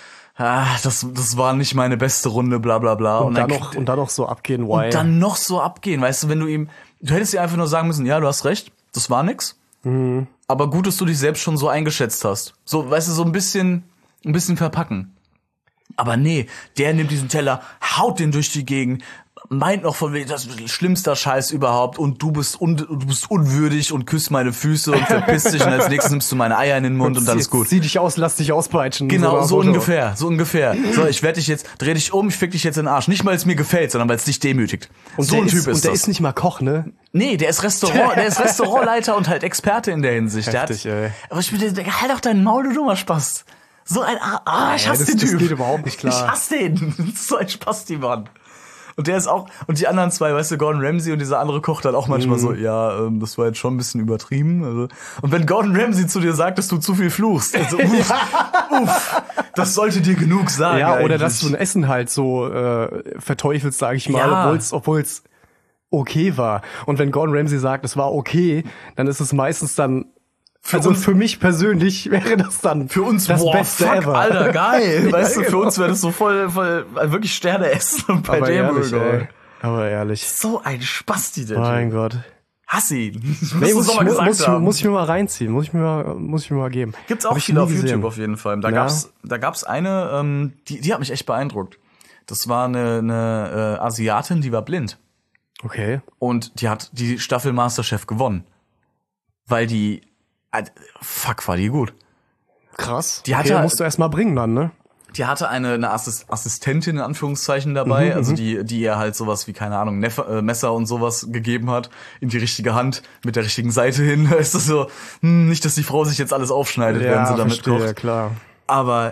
das war nicht meine beste Runde, bla bla bla. Und dann noch so abgehen, why? Und dann noch so abgehen, weißt du, du hättest dir einfach nur sagen müssen, ja, du hast recht, das war nix. Aber gut, dass du dich selbst schon so eingeschätzt hast. So, weißt du, so ein bisschen verpacken. Aber nee, der nimmt diesen Teller, haut den durch die Gegend, meint noch von wegen, das ist schlimmster Scheiß überhaupt und du bist unwürdig und küsst meine Füße und verpisst dich und als nächstes nimmst du meine Eier in den Mund und dann ist gut. Zieh dich aus, lass dich auspeitschen. Genau, so Foto. ungefähr. So, ich werde dich jetzt, dreh dich um, ich fick dich jetzt in den Arsch. Nicht, weil es mir gefällt, sondern weil es dich demütigt. Und so der ein Typ ist ist Und der das. ist nicht mal Koch, ne? Nee, der ist Restaurantleiter und halt Experte in der Hinsicht. Heftig, ey. Aber ich bin, halt doch dein Maul, du dummer Spaß. So ein, ich hasse den Typ. Das geht überhaupt nicht klar. Ich hasse den. Das ist so ein Spasti, Mann. Und der ist auch, und die anderen zwei, weißt du, Gordon Ramsay und dieser andere Koch dann auch manchmal so, ja, das war jetzt schon ein bisschen übertrieben. Also. Und wenn Gordon Ramsay zu dir sagt, dass du zu viel fluchst, also, uff, das sollte dir genug sagen. Ja, oder eigentlich. dass du ein Essen halt so verteufelst, sag ich mal, Ja. obwohl's okay war. Und wenn Gordon Ramsay sagt, es war okay, dann ist es meistens dann für mich persönlich wäre das dann für uns das boah, Beste fuck, ever. Alter, geil. Weißt du, Ja, für genau. uns wäre das so voll wirklich Sterne essen und bei Aber dem ehrlich, Burger. ey. Aber ehrlich. So ein Spasti, der Mein Typ. Gott. Hass ihn. Nee, muss muss ich mir mal reinziehen. Muss ich mir mal geben. Gibt's Hab auch ich viele nie auf gesehen. YouTube auf jeden Fall. Da Ja. gab's eine, die hat mich echt beeindruckt. Das war eine Asiatin, die war blind. Okay. Und die hat die Staffel Masterchef gewonnen. Weil die, fuck, war die gut. Krass. Die hatte- musst du erst mal bringen dann, ne? Die hatte eine Assistentin in Anführungszeichen dabei, also die ihr halt sowas wie, keine Ahnung, Messer und sowas gegeben hat, in die richtige Hand, mit der richtigen Seite hin. Ist das so, nicht, dass die Frau sich jetzt alles aufschneidet, während sie damit verstehe, kocht. klar. Aber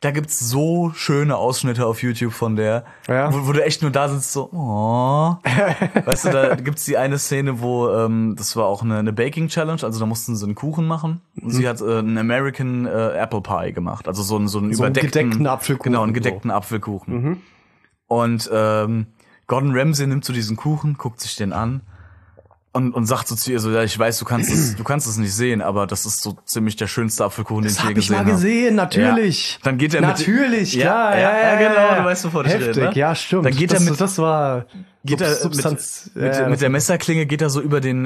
Da gibt's so schöne Ausschnitte auf YouTube von der, Ja. wo du echt nur da sitzt so, oh. Weißt du, da gibt's die eine Szene, wo das war auch eine Baking Challenge, also da mussten sie einen Kuchen machen und sie hat einen American Apple Pie gemacht, also so einen gedeckten Apfelkuchen. Genau, einen gedeckten Apfelkuchen. Und Gordon Ramsay nimmt so diesen Kuchen, guckt sich den an und sagt so zu ihr so, ja, ich weiß, du kannst es nicht sehen, aber das ist so ziemlich der schönste Apfelkuchen, den ich je gesehen habe. Das hab ich mal gesehen, natürlich. Ja. Dann geht er natürlich, klar. Ja, genau, du weißt, wovon ich rede. Heftig, Ne? ja, stimmt. Dann geht er mit, das war geht er Substanz. mit der Messerklinge geht er so über den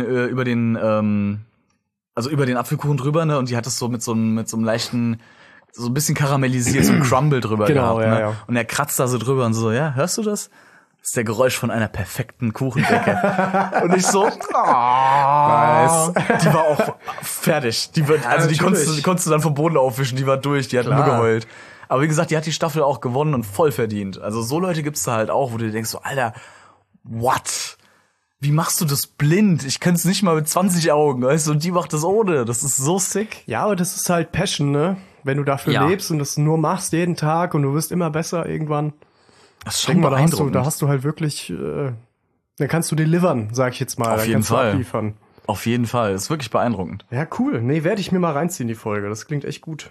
Apfelkuchen drüber, ne? Und die hat es so mit so einem leichten, so ein bisschen karamellisiert, so ein Crumble drüber Genau, gehabt. ja, Ne? ja. Und er kratzt da so drüber und so, ja, hörst du das? Das ist der Geräusch von einer perfekten Kuchendecke. Und ich so, Nice. Die war auch fertig. Die wird, also die konntest du dann vom Boden aufwischen, die war durch, die hat nur geheult. Aber wie gesagt, die hat die Staffel auch gewonnen und voll verdient. Also so Leute gibt's da halt auch, wo du denkst so, Alter, what? Wie machst du das blind? Ich könnte es nicht mal mit 20 Augen, weißt du? Und die macht das ohne. Das ist so sick. Ja, aber das ist halt Passion, ne? Wenn du dafür Ja. lebst und das nur machst jeden Tag und du wirst immer besser irgendwann. Das ist Denk schon mal, beeindruckend. da hast du halt wirklich, dann kannst du delivern, sag ich jetzt mal. Auf dann jeden kannst Fall. Du abliefern. Auf jeden Fall. Das ist wirklich beeindruckend. Ja, cool. Nee, werde ich mir mal reinziehen, die Folge. Das klingt echt gut.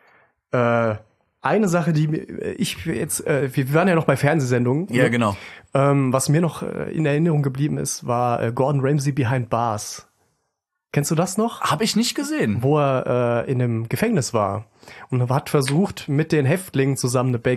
Eine Sache, die ich jetzt, wir waren ja noch bei Fernsehsendungen. Ja, ne? genau. Was mir noch in Erinnerung geblieben ist, war Gordon Ramsay Behind Bars. Kennst du das noch? Hab ich nicht gesehen. Wo er in einem Gefängnis war und er hat versucht, mit den Häftlingen zusammen eine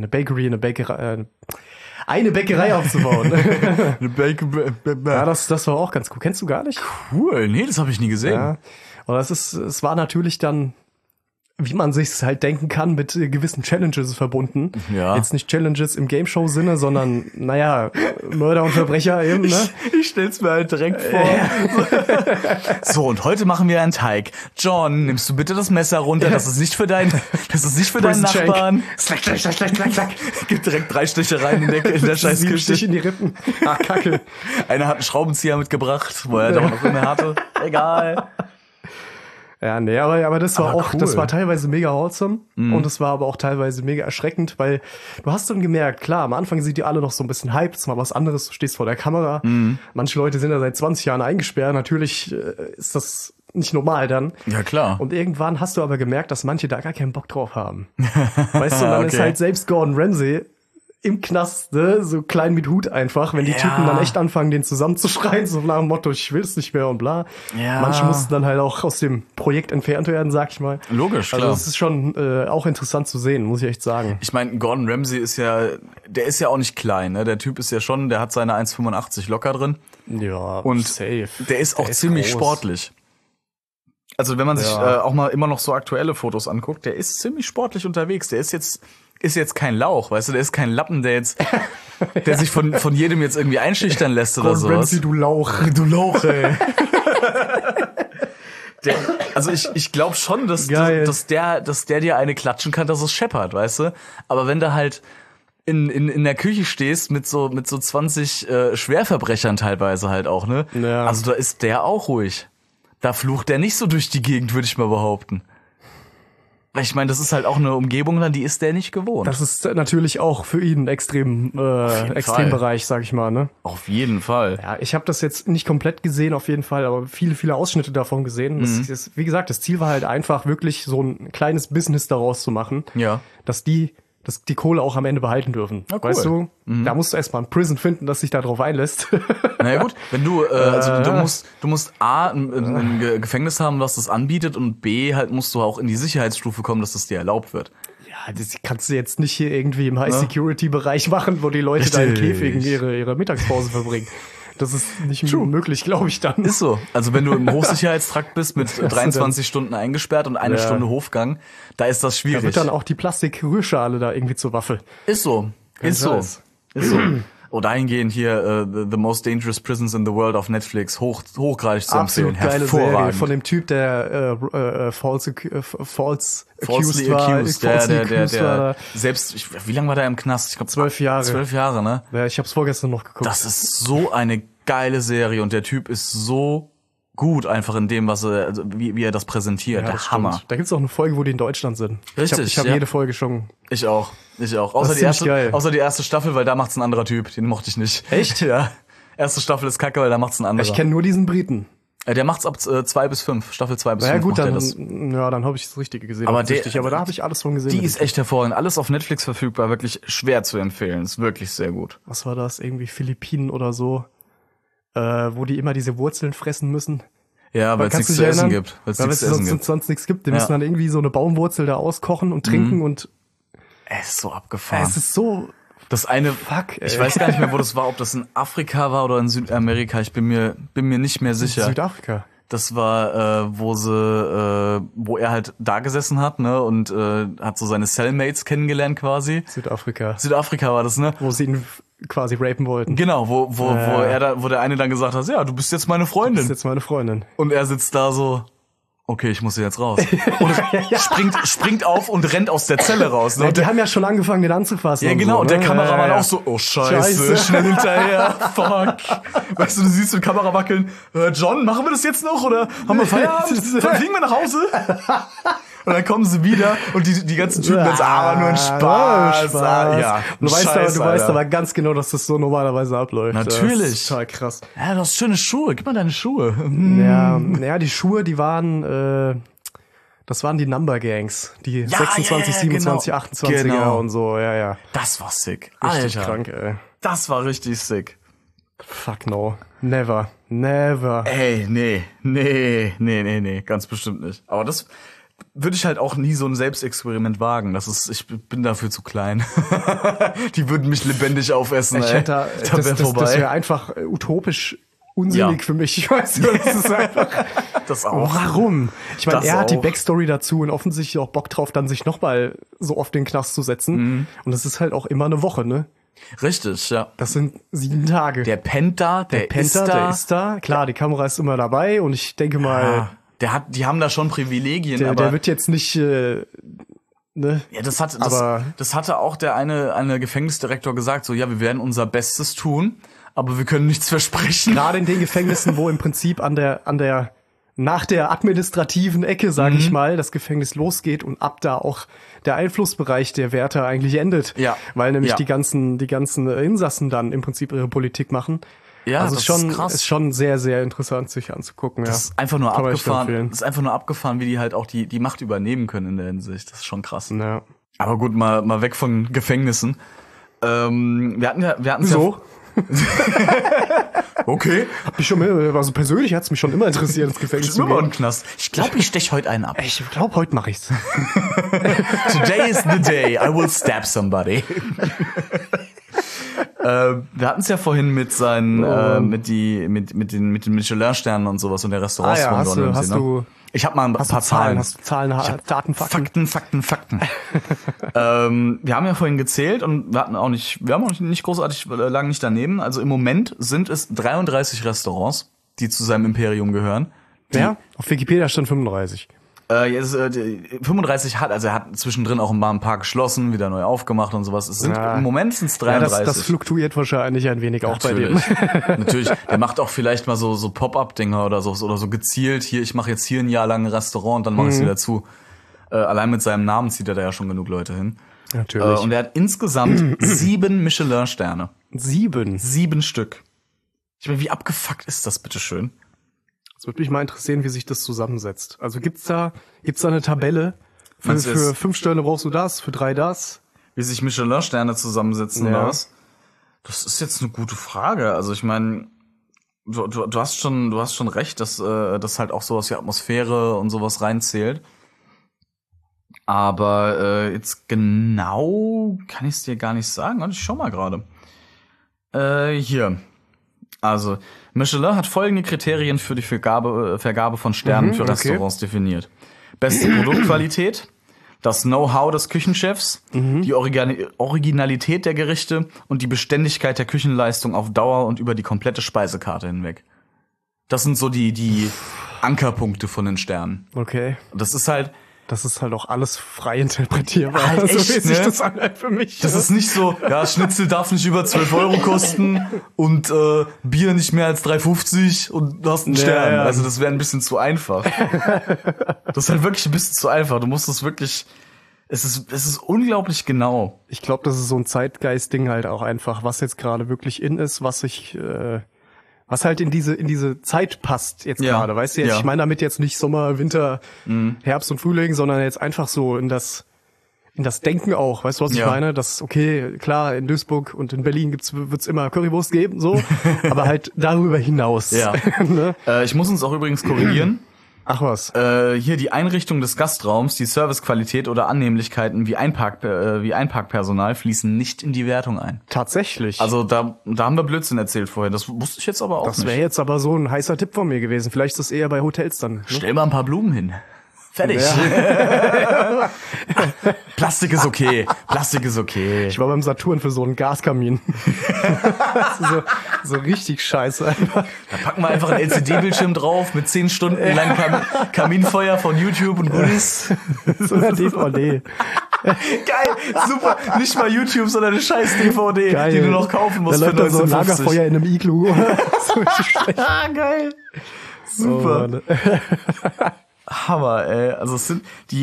Bäckerei aufzubauen. Ja, das war auch ganz cool. Kennst du gar nicht? Cool. Nee, das habe ich nie gesehen. Ja. Und es war natürlich dann, wie man sich's halt denken kann, mit gewissen Challenges verbunden. Ja. Jetzt nicht Challenges im Game-Show-Sinne, sondern, naja, Mörder und Verbrecher eben, ne? Ich stell's mir halt direkt vor. So, und heute machen wir einen Teig. John, nimmst du bitte das Messer runter? Das ist nicht für deinen Nachbarn. Slack, slack, slack, slack, slack, slack. Gibt direkt 3 Stiche rein in der scheiß Sieben Stich Küche. in die Rippen. Ach, Kacke. Einer hat einen Schraubenzieher mitgebracht, wo er doch noch immer hatte. Egal. Ja, nee, aber das war Aber auch, cool. das war teilweise mega wholesome und es war aber auch teilweise mega erschreckend, weil du hast dann gemerkt, klar, am Anfang sind die alle noch so ein bisschen hyped, ist mal was anderes, du stehst vor der Kamera. Manche Leute sind da seit 20 Jahren eingesperrt, natürlich ist das nicht normal dann. Ja, klar. Und irgendwann hast du aber gemerkt, dass manche da gar keinen Bock drauf haben. Weißt du, und dann ist Okay. halt selbst Gordon Ramsay im Knast, ne, so klein mit Hut einfach, wenn die Ja. Typen dann echt anfangen, den zusammenzuschreien, so nach dem Motto, ich will's nicht mehr und bla. Ja. Manche mussten dann halt auch aus dem Projekt entfernt werden, sag ich mal. Logisch, Also klar. das ist schon auch interessant zu sehen, muss ich echt sagen. Ich meine, Gordon Ramsay der ist ja auch nicht klein, ne? Der Typ ist ja schon, der hat seine 1,85 locker drin. Ja, Und safe. der ist auch ziemlich groß. sportlich. Also wenn man sich Ja. auch mal immer noch so aktuelle Fotos anguckt, der ist ziemlich sportlich unterwegs. Der ist jetzt kein Lauch, weißt du, der ist kein Lappen, der sich von jedem jetzt irgendwie einschüchtern lässt oder Gordon sowas. Ramsay, du Lauch. Du Lauch, ey. Also ich glaube schon, dass der dir eine klatschen kann, dass es scheppert, weißt du? Aber wenn du halt in der Küche stehst mit so 20 Schwerverbrechern teilweise halt auch, ne? Ja. Also da ist der auch ruhig. Da flucht der nicht so durch die Gegend, würde ich mal behaupten. Weil ich meine, das ist halt auch eine Umgebung dann, die ist der nicht gewohnt. Das ist natürlich auch für ihn ein Extrembereich, sag ich mal, ne? Auf jeden Fall. Ja, ich habe das jetzt nicht komplett gesehen, auf jeden Fall, aber viele Ausschnitte davon gesehen. Das ist, wie gesagt, das Ziel war halt einfach, wirklich so ein kleines Business daraus zu machen, Ja. dass die Kohle auch am Ende behalten dürfen. Ah, cool. Weißt du, da musst du erstmal ein Prison finden, das sich da drauf einlässt. Naja gut, wenn du, also du musst A, ein Gefängnis haben, was das anbietet, und B, halt musst du auch in die Sicherheitsstufe kommen, dass das dir erlaubt wird. Ja, das kannst du jetzt nicht hier irgendwie im High-Security-Bereich machen, wo die Leute da in Richtig. Käfigen ihre Mittagspause verbringen. Das ist nicht möglich, glaube ich dann. Ist so. Also wenn du im Hochsicherheitstrakt bist mit du 23 Stunden eingesperrt und eine Ja. Stunde Hofgang, da ist das Da schwierig. wird dann auch die Plastik-Rührschale da irgendwie zur Waffe. Ist so. Ist so. Scheiß. Ist so. Oh, dahingehend hier The Most Dangerous Prisons in the World auf Netflix. Hochgradig zu empfehlen. Absolut geile Serie Hervorragend. von dem Typ, der false Falsely accused. accused war. Selbst, wie lange war der im Knast? Ich glaube 12 Jahre. 12 Jahre, ne? Ja, ich hab's vorgestern noch geguckt. Das ist so eine geile Serie und der Typ ist so gut einfach in dem, was er, also wie er das präsentiert. Ja, Der Hammer. stimmt. Da gibt's auch eine Folge, wo die in Deutschland sind. Richtig, Ich hab ja. jede Folge schon. Ich auch. Das ist ziemlich geil. Außer die erste Staffel, weil da macht's ein anderer Typ. Den mochte ich nicht. Echt? Ja. Erste Staffel ist kacke, weil da macht's ein anderer. Ich kenne nur diesen Briten. Der macht's ab 2 bis 5. Staffel 2 bis 5 Na ja, gut, macht er das. dann habe ich das Richtige gesehen. Aber offensichtlich. Aber da habe ich alles von gesehen. Die ist echt hervorragend. Alles auf Netflix verfügbar. Wirklich schwer zu empfehlen. Ist wirklich sehr gut. Was war das? Irgendwie Philippinen oder so. Wo die immer diese Wurzeln fressen müssen. Ja, weil es Kannst nichts du zu dich essen erinnern? gibt. Weil es Ja, nichts weil zu essen es gibt. sonst nichts gibt. Die Ja. müssen dann irgendwie so eine Baumwurzel da auskochen und trinken und Es ist so abgefahren. es ist so Das eine, fuck, ey. ich weiß gar nicht mehr, wo das war, ob das in Afrika war oder in Südamerika. Ich bin mir nicht mehr sicher. Südafrika. Das war, wo er halt da gesessen hat, ne, und hat so seine Cellmates kennengelernt quasi. Südafrika. Südafrika war das, ne? Wo sie ihn quasi rapen wollten. Genau, wo der eine dann gesagt hat, ja, du bist jetzt meine Das Freundin. ist jetzt meine Freundin. Und er sitzt da so, okay, ich muss hier jetzt raus. Und springt auf und rennt aus der Zelle raus. Ne? Ja, Und die haben ja schon angefangen, den anzufassen. ja, genau, so, und der ne? Kameramann Ja. auch so, oh Scheiße, Scheiße. schnell hinterher, fuck. Weißt du siehst die Kamera wackeln, John, machen wir das jetzt noch oder haben wir Feierabend? Dann fliegen wir nach Hause? Und dann kommen sie wieder und die ganzen Typen ganz, nur ein Spaß. Ja, Du weißt Scheiß, aber Alter. ganz genau, dass das so normalerweise abläuft. Natürlich. Das ist total krass. Ja, du hast schöne Schuhe, gib mal deine Schuhe. Ja, die Schuhe, die waren, das waren die Number Gangs. Die 26, 27, genau. 28er Genau. und so, ja. Das war sick. Richtig Alter, krank, ey. das war richtig sick. Fuck no. Never. Ey, nee, ganz bestimmt nicht. Aber das würde ich halt auch nie so ein Selbstexperiment wagen. Ich bin dafür zu klein. Die würden mich lebendig aufessen, ey. Das wäre einfach utopisch unsinnig Ja. für mich. Ich weiß nicht, das ist einfach. Das auch. Warum? Ich meine, Das er hat die auch. Backstory dazu und offensichtlich auch Bock drauf, dann sich nochmal so oft in den Knast zu setzen. Mhm. Und das ist halt auch immer eine Woche, ne? Richtig, ja. Das sind 7 Tage. Der pennt da, der ist da. der ist da. Klar, die Kamera ist immer dabei und ich denke mal, Die haben da schon Privilegien, der aber wird jetzt nicht, ne? ja, das aber- hatte auch der eine Gefängnisdirektor gesagt, so, ja, wir werden unser Bestes tun, aber wir können nichts versprechen. Gerade in den Gefängnissen, wo im Prinzip nach der administrativen Ecke, sage ich mal, das Gefängnis losgeht und ab da auch der Einflussbereich der Wärter eigentlich endet. Ja. Weil nämlich Ja. die ganzen Insassen dann im Prinzip ihre Politik machen. Ja, also das schon, ist krass. ist schon sehr, sehr interessant, sich anzugucken. Das ist einfach nur Kann man echt abgefahren. empfehlen. Das ist einfach nur abgefahren, wie die halt auch die Macht übernehmen können in der Hinsicht. Das ist schon krass. Ja. Aber gut, mal weg von Gefängnissen. Wir hatten So? Okay. Also persönlich hat's mich schon immer interessiert, ins Gefängnis Ich zu bin immer im gehen. Knast. Ich glaube, ich stech heute einen ab. Ich glaube, heute mache ich's. Today is the day I will stab somebody. Wir hatten es ja vorhin mit seinen, mit den Michelin-Sternen und sowas und der Restaurants von Gordon Ramsay, Ich habe mal ein paar Zahlen. Hast du Zahlen, Daten, Fakten? Fakten. Wir haben ja vorhin gezählt und wir haben auch nicht großartig lang nicht daneben. Also im Moment sind es 33 Restaurants, die zu seinem Imperium gehören. Ja, auf Wikipedia stand 35. 35 er hat zwischendrin auch ein paar geschlossen, wieder neu aufgemacht und sowas. Im Moment sind es Ja, 33. das fluktuiert wahrscheinlich ein wenig auch bei dem. Natürlich. Der macht auch vielleicht mal so Pop-up-Dinger oder so gezielt. Hier, ich mache jetzt hier ein Jahr lang ein Restaurant und dann mache ich es wieder zu. Allein mit seinem Namen zieht er da ja schon genug Leute hin. Natürlich. Und er hat insgesamt 7 Michelin-Sterne. 7. 7 Stück. Ich meine, wie abgefuckt ist das, bitteschön? Es würde mich mal interessieren, wie sich das zusammensetzt. Also gibt's da eine Tabelle? Meinst du Für jetzt- 5 Sterne brauchst du das, für 3 das? Wie sich Michelin-Sterne zusammensetzen Ja. oder was? Das ist jetzt eine gute Frage. Also ich meine, du hast schon recht, dass halt auch sowas wie Atmosphäre und sowas reinzählt. Aber jetzt genau kann ich es dir gar nicht sagen. Und ich schau mal gerade. Hier. Also, Michelin hat folgende Kriterien für die Vergabe von Sternen für okay. Restaurants definiert. Beste Produktqualität, das Know-how des Küchenchefs, die Originalität der Gerichte und die Beständigkeit der Küchenleistung auf Dauer und über die komplette Speisekarte hinweg. Das sind so die Ankerpunkte von den Sternen. Okay. Das ist halt, Das ist halt auch alles frei interpretierbar. Halt echt, so wie sich ne? das anhört für mich. Das ist nicht so, ja, Schnitzel darf nicht über 12 Euro kosten und Bier nicht mehr als 3,50 und du hast einen Stern. ja. Also das wäre ein bisschen zu einfach. Das ist halt wirklich ein bisschen zu einfach. Du musst es wirklich, es ist unglaublich genau. Ich glaube, das ist so ein Zeitgeist-Ding halt auch einfach, was jetzt gerade wirklich in ist, was halt in diese Zeit passt jetzt Ja. gerade, weißt du jetzt? Ja. Ich meine damit jetzt nicht Sommer, Winter, Herbst und Frühling, sondern jetzt einfach so in das Denken auch, weißt du, was ich Ja. meine? Das, okay, klar, in Duisburg und in Berlin wird's immer Currywurst geben, so, aber halt darüber hinaus. Ja. Ne? Ich muss uns auch übrigens korrigieren. Ach was. Hier die Einrichtung des Gastraums, die Servicequalität oder Annehmlichkeiten wie Einparkpersonal fließen nicht in die Wertung ein. Tatsächlich. Also da haben wir Blödsinn erzählt vorher. Das wusste ich jetzt aber auch das nicht. wäre jetzt aber so ein heißer Tipp von mir gewesen. Vielleicht ist das eher bei Hotels dann. Ne? Stell mal ein paar Blumen hin. Fertig. Plastik ist okay. Plastik ist okay. Ich war beim Saturn für so einen Gaskamin. so richtig scheiße einfach. Da packen wir einfach einen LCD-Bildschirm drauf mit 10 Stunden lang Kaminfeuer von YouTube und Goodies. So eine DVD. Geil, super. Nicht mal YouTube, sondern eine scheiß DVD, Geil. die du noch kaufen musst da für läuft dann so ein 1950. Lagerfeuer in einem Iglu. So richtig schlecht. Ah, geil. Super. Hammer, ey. Also es sind die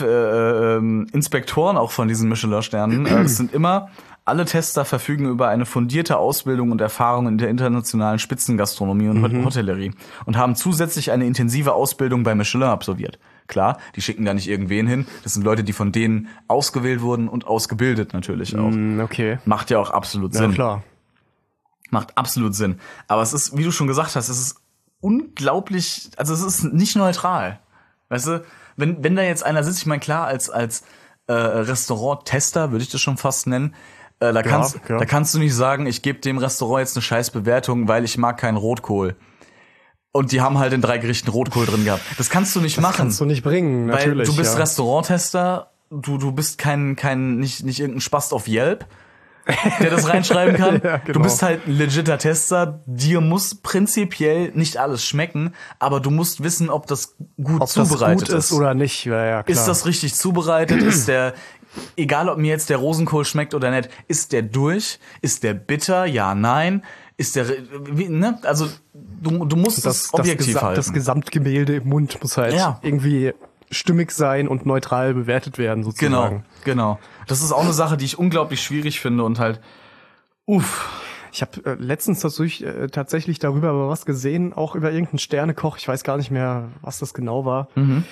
Inspektoren auch von diesen Michelin-Sternen. Das sind immer, alle Tester verfügen über eine fundierte Ausbildung und Erfahrung in der internationalen Spitzengastronomie und Hotellerie und haben zusätzlich eine intensive Ausbildung bei Michelin absolviert. Klar, die schicken da nicht irgendwen hin. Das sind Leute, die von denen ausgewählt wurden und ausgebildet natürlich auch. Okay. Macht ja auch absolut Ja, Sinn. klar. Macht absolut Sinn. Aber es ist, wie du schon gesagt hast, es ist unglaublich, also es ist nicht neutral. Weißt du, wenn da jetzt einer sitzt, ich meine, klar, als Restaurant-Tester würde ich das schon fast nennen, da kannst du nicht sagen, ich gebe dem Restaurant jetzt eine scheiß Bewertung, weil ich mag keinen Rotkohl. Und die haben halt in 3 Gerichten Rotkohl drin gehabt. Das kannst du nicht machen. Kannst du nicht bringen, natürlich. Weil du bist ja. Restauranttester, du bist nicht irgendein Spast auf Yelp, der das reinschreiben kann. Ja, genau. Du bist halt ein legitter Tester. Dir muss prinzipiell nicht alles schmecken, aber du musst wissen, ob das gut Ob zubereitet das gut ist oder nicht. Ja, klar. Ist das richtig zubereitet? Egal ob mir jetzt der Rosenkohl schmeckt oder nicht, ist der durch? Ist der bitter? Ja, nein. Ist der, ne? Also, du musst das objektiv halten. Das Gesamtgemälde im Mund muss halt irgendwie stimmig sein und neutral bewertet werden, sozusagen. Genau. Das ist auch eine Sache, die ich unglaublich schwierig finde und halt, Ich habe letztens tatsächlich darüber aber was gesehen, auch über irgendeinen Sternekoch, ich weiß gar nicht mehr, was das genau war.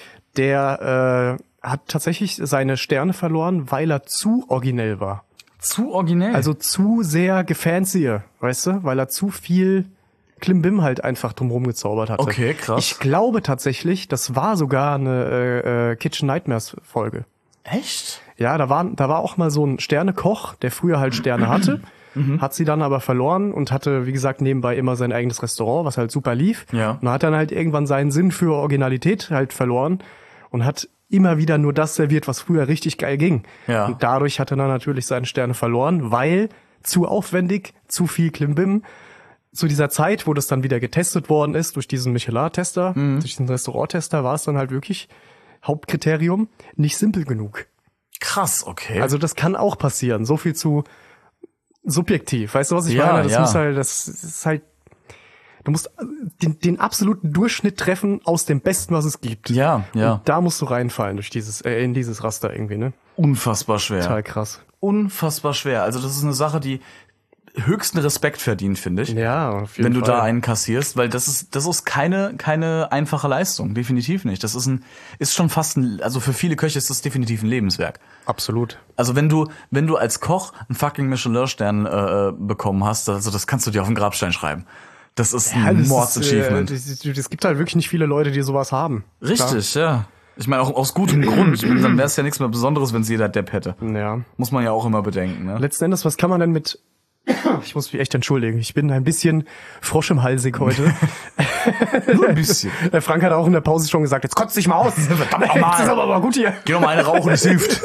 Der hat tatsächlich seine Sterne verloren, weil er zu originell war. zu originell. Also zu sehr gefancy, weißt du? Weil er zu viel Klimbim halt einfach drumherum gezaubert hatte. Okay, krass. Ich glaube tatsächlich, das war sogar eine Kitchen Nightmares Folge. Echt? Ja, da war auch mal so ein Sternekoch, der früher halt Sterne hatte, hat sie dann aber verloren und hatte, wie gesagt, nebenbei immer sein eigenes Restaurant, was halt super lief. Ja. Und hat dann halt irgendwann seinen Sinn für Originalität halt verloren und hat immer wieder nur das serviert, was früher richtig geil ging. Ja. Und dadurch hat er dann natürlich seine Sterne verloren, weil zu aufwendig, zu viel Klimbim. Zu dieser Zeit, wo das dann wieder getestet worden ist durch diesen Michelin-Tester, durch diesen Restaurant-Tester, war es dann halt wirklich Hauptkriterium nicht simpel genug. Krass, okay. Also das kann auch passieren. So viel zu subjektiv. Weißt du, was ich Ja, meine? ja. Das ist halt, du musst den absoluten Durchschnitt treffen aus dem Besten, was es gibt. Ja. Und da musst du reinfallen durch in dieses Raster irgendwie, ne? Unfassbar schwer. Total krass. Unfassbar schwer. Also das ist eine Sache, die höchsten Respekt verdient, finde ich. Ja, auf jeden Wenn du Fall. da einen kassierst, weil das ist keine einfache Leistung, definitiv nicht. Das ist schon fast also für viele Köche ist das definitiv ein Lebenswerk. Absolut. Also wenn du als Koch einen fucking Michelin-Stern bekommen hast, also das kannst du dir auf den Grabstein schreiben. Das ist ein Mords-Achievement. Es gibt halt wirklich nicht viele Leute, die sowas haben. Richtig, ja. Ich meine auch aus gutem Grund. Ich meine, dann wäre es ja nichts mehr Besonderes, wenn es jeder Depp hätte. Ja. Muss man ja auch immer bedenken. Ne? Letzten Endes, was kann man denn mit... Ich muss mich echt entschuldigen. Ich bin ein bisschen Frosch im Halsig heute. Nur ein bisschen. Der Frank hat auch in der Pause schon gesagt, jetzt kotzt dich mal aus. Verdammt nochmal. Das ist aber mal gut hier. Geh doch mal eine rauchen, es hilft.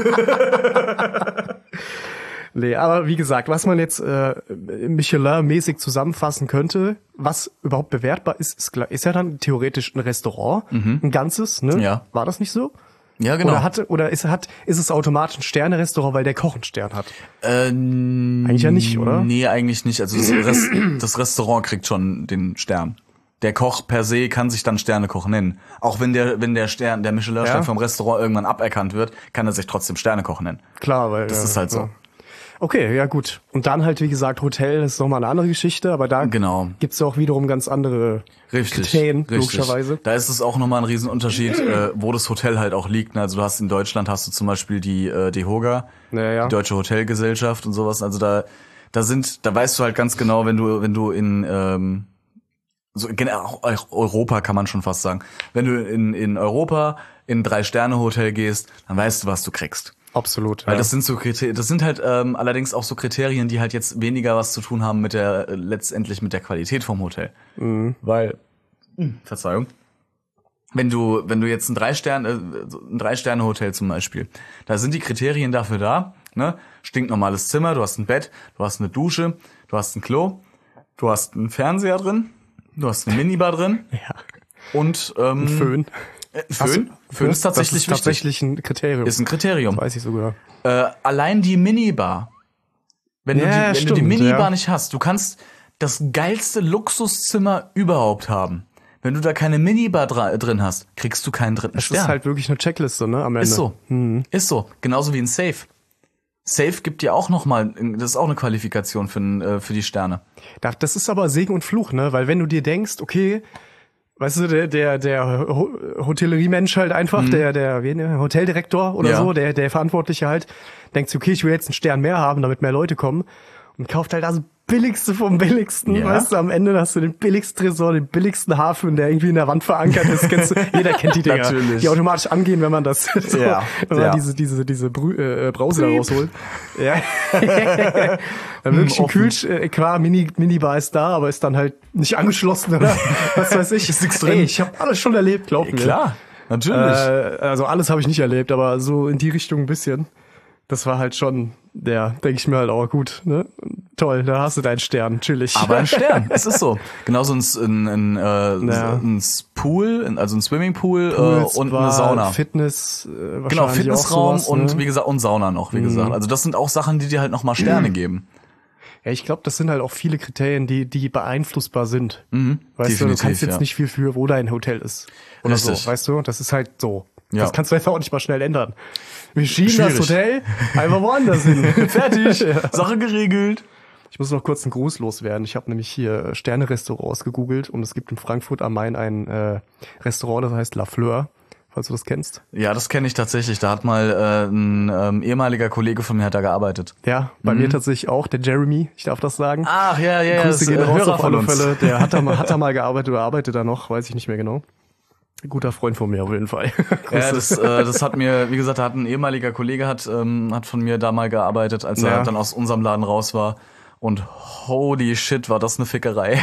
Nee, aber wie gesagt, was man jetzt Michelin-mäßig zusammenfassen könnte, was überhaupt bewertbar ist ja dann theoretisch ein Restaurant, ein ganzes, ne? Ja. War das nicht so? Ja, genau. Oder ist es automatisch ein Sterne-Restaurant, weil der Koch einen Stern hat? Eigentlich ja nicht, oder? Nee, eigentlich nicht. Also das Restaurant kriegt schon den Stern. Der Koch per se kann sich dann Sternekoch nennen. Auch wenn der Michelin-Stern vom Restaurant irgendwann aberkannt wird, kann er sich trotzdem Sternekoch nennen. Klar, weil Das ist halt so. Ja. Okay, ja gut. Und dann halt, wie gesagt, Hotel ist nochmal eine andere Geschichte, aber da gibt's ja auch wiederum ganz andere Kriterien, logischerweise. Da ist es auch nochmal ein Riesenunterschied, wo das Hotel halt auch liegt. Also du hast in Deutschland hast du zum Beispiel die DEHOGA, die Deutsche Hotelgesellschaft und sowas. Also da weißt du halt ganz genau, wenn du in auch Europa kann man schon fast sagen. Wenn du in Europa in 3-Sterne-Hotel gehst, dann weißt du, was du kriegst. Absolut. Weil das sind so Kriterien, das sind halt allerdings auch so Kriterien, die halt jetzt weniger was zu tun haben mit letztendlich mit der Qualität vom Hotel. Weil, Verzeihung, wenn du jetzt ein 3-Sterne-Hotel zum Beispiel, da sind die Kriterien dafür da, ne? Stinknormales Zimmer, du hast ein Bett, du hast eine Dusche, du hast ein Klo, du hast einen Fernseher drin, du hast eine Minibar drin. Ja. Und ein Föhn. Föhn ist tatsächlich das ist tatsächlich ein Kriterium. Ist ein Kriterium. Das weiß ich sogar. Allein die Minibar. Wenn du die Minibar nicht hast, du kannst das geilste Luxuszimmer überhaupt haben. Wenn du da keine Minibar drin hast, kriegst du keinen dritten Stern. Das ist halt wirklich eine Checkliste, ne, am Ende. Ist so. Ist so. Genauso wie ein Safe. Safe gibt dir auch nochmal, das ist auch eine Qualifikation für die Sterne. Das ist aber Segen und Fluch, ne, weil wenn du dir denkst, okay, weißt du, der Hotelleriemensch halt einfach, der Hoteldirektor oder so, der Verantwortliche halt, denkt sich, okay, ich will jetzt einen Stern mehr haben, damit mehr Leute kommen und kauft halt das Billigste vom Billigsten, weißt du, am Ende hast du den billigsten Tresor, den billigsten Hafen, der irgendwie in der Wand verankert ist, jeder kennt die Dinger, die automatisch angehen, wenn man das, wenn man diese Brause da rausholt. Ja. Dann wirklich ein klar, Minibar ist da, aber ist dann halt nicht angeschlossen oder was weiß ich. Ist nichts drin. Ey, ich habe alles schon erlebt, glaub mir. Klar, natürlich. Also alles habe ich nicht erlebt, aber so in die Richtung ein bisschen. Das war halt schon, denke ich mir halt auch, gut, ne? Toll, da hast du deinen Stern, chillig. Aber ein Stern, es ist so. Genauso ein Pool, also ein Swimmingpool und eine Sauna. Fitness, genau, Fitnessraum sowas, und ne? wie gesagt, und Sauna noch, wie gesagt. Also das sind auch Sachen, die dir halt nochmal Sterne geben. Ja, ich glaube, das sind halt auch viele Kriterien, die beeinflussbar sind. Weißt definitiv, du kannst jetzt nicht viel für, wo dein Hotel ist. Oder richtig. so, weißt du? Das ist halt so. Ja. Das kannst du jetzt auch nicht mal schnell ändern. Wir schieben das Hotel einfach woanders hin. Fertig. Sache geregelt. Ich muss noch kurz einen Gruß loswerden. Ich habe nämlich hier Sterne-Restaurants gegoogelt und es gibt in Frankfurt am Main ein Restaurant, das heißt La Fleur, falls du das kennst. Ja, das kenne ich tatsächlich. Da hat mal ein ehemaliger Kollege von mir hat da gearbeitet. Ja, bei mir tatsächlich auch, der Jeremy, ich darf das sagen. Ach, ja. Grüße gehen raus Hörer auf alle von uns. Fälle. Der hat da mal gearbeitet oder arbeitet da noch, weiß ich nicht mehr genau. Ein guter Freund von mir auf jeden Fall. Ja, das hat mir, wie gesagt, da hat ein ehemaliger Kollege hat von mir da mal gearbeitet, als er dann aus unserem Laden raus war. Und holy shit, war das eine Fickerei.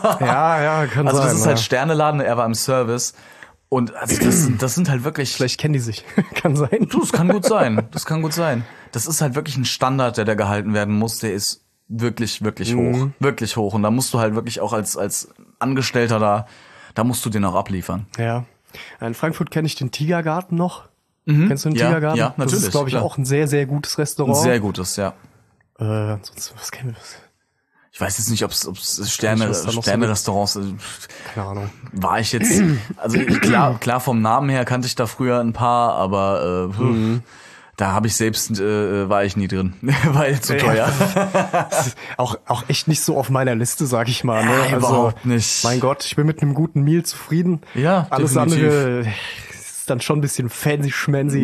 Ja, kann sein. Also das ist halt Sterneladen, er war im Service. Und also das sind halt wirklich... Vielleicht kennen die sich. Kann sein. Du, das kann gut sein. Das ist halt wirklich ein Standard, der da gehalten werden muss. Der ist wirklich, wirklich hoch. Wirklich hoch. Und da musst du halt wirklich auch als Angestellter da musst du den auch abliefern. Ja. In Frankfurt kenne ich den Tigergarten noch. Kennst du den Tigergarten? Ja, natürlich. Das ist, glaube ich, auch ein sehr, sehr gutes Restaurant. Ein sehr gutes, ja. Sonst, was kennen wir? Ich weiß jetzt nicht, ob es Sterne-Restaurants Keine Ahnung. war ich jetzt. Also klar vom Namen her kannte ich da früher ein paar, aber da habe ich selbst war ich nie drin, weil zu teuer. auch echt nicht so auf meiner Liste, sag ich mal. Ne? Ja, überhaupt nicht. Mein Gott, ich bin mit einem guten Meal zufrieden. Ja, alles definitiv. andere ist dann schon ein bisschen fancy-schmancy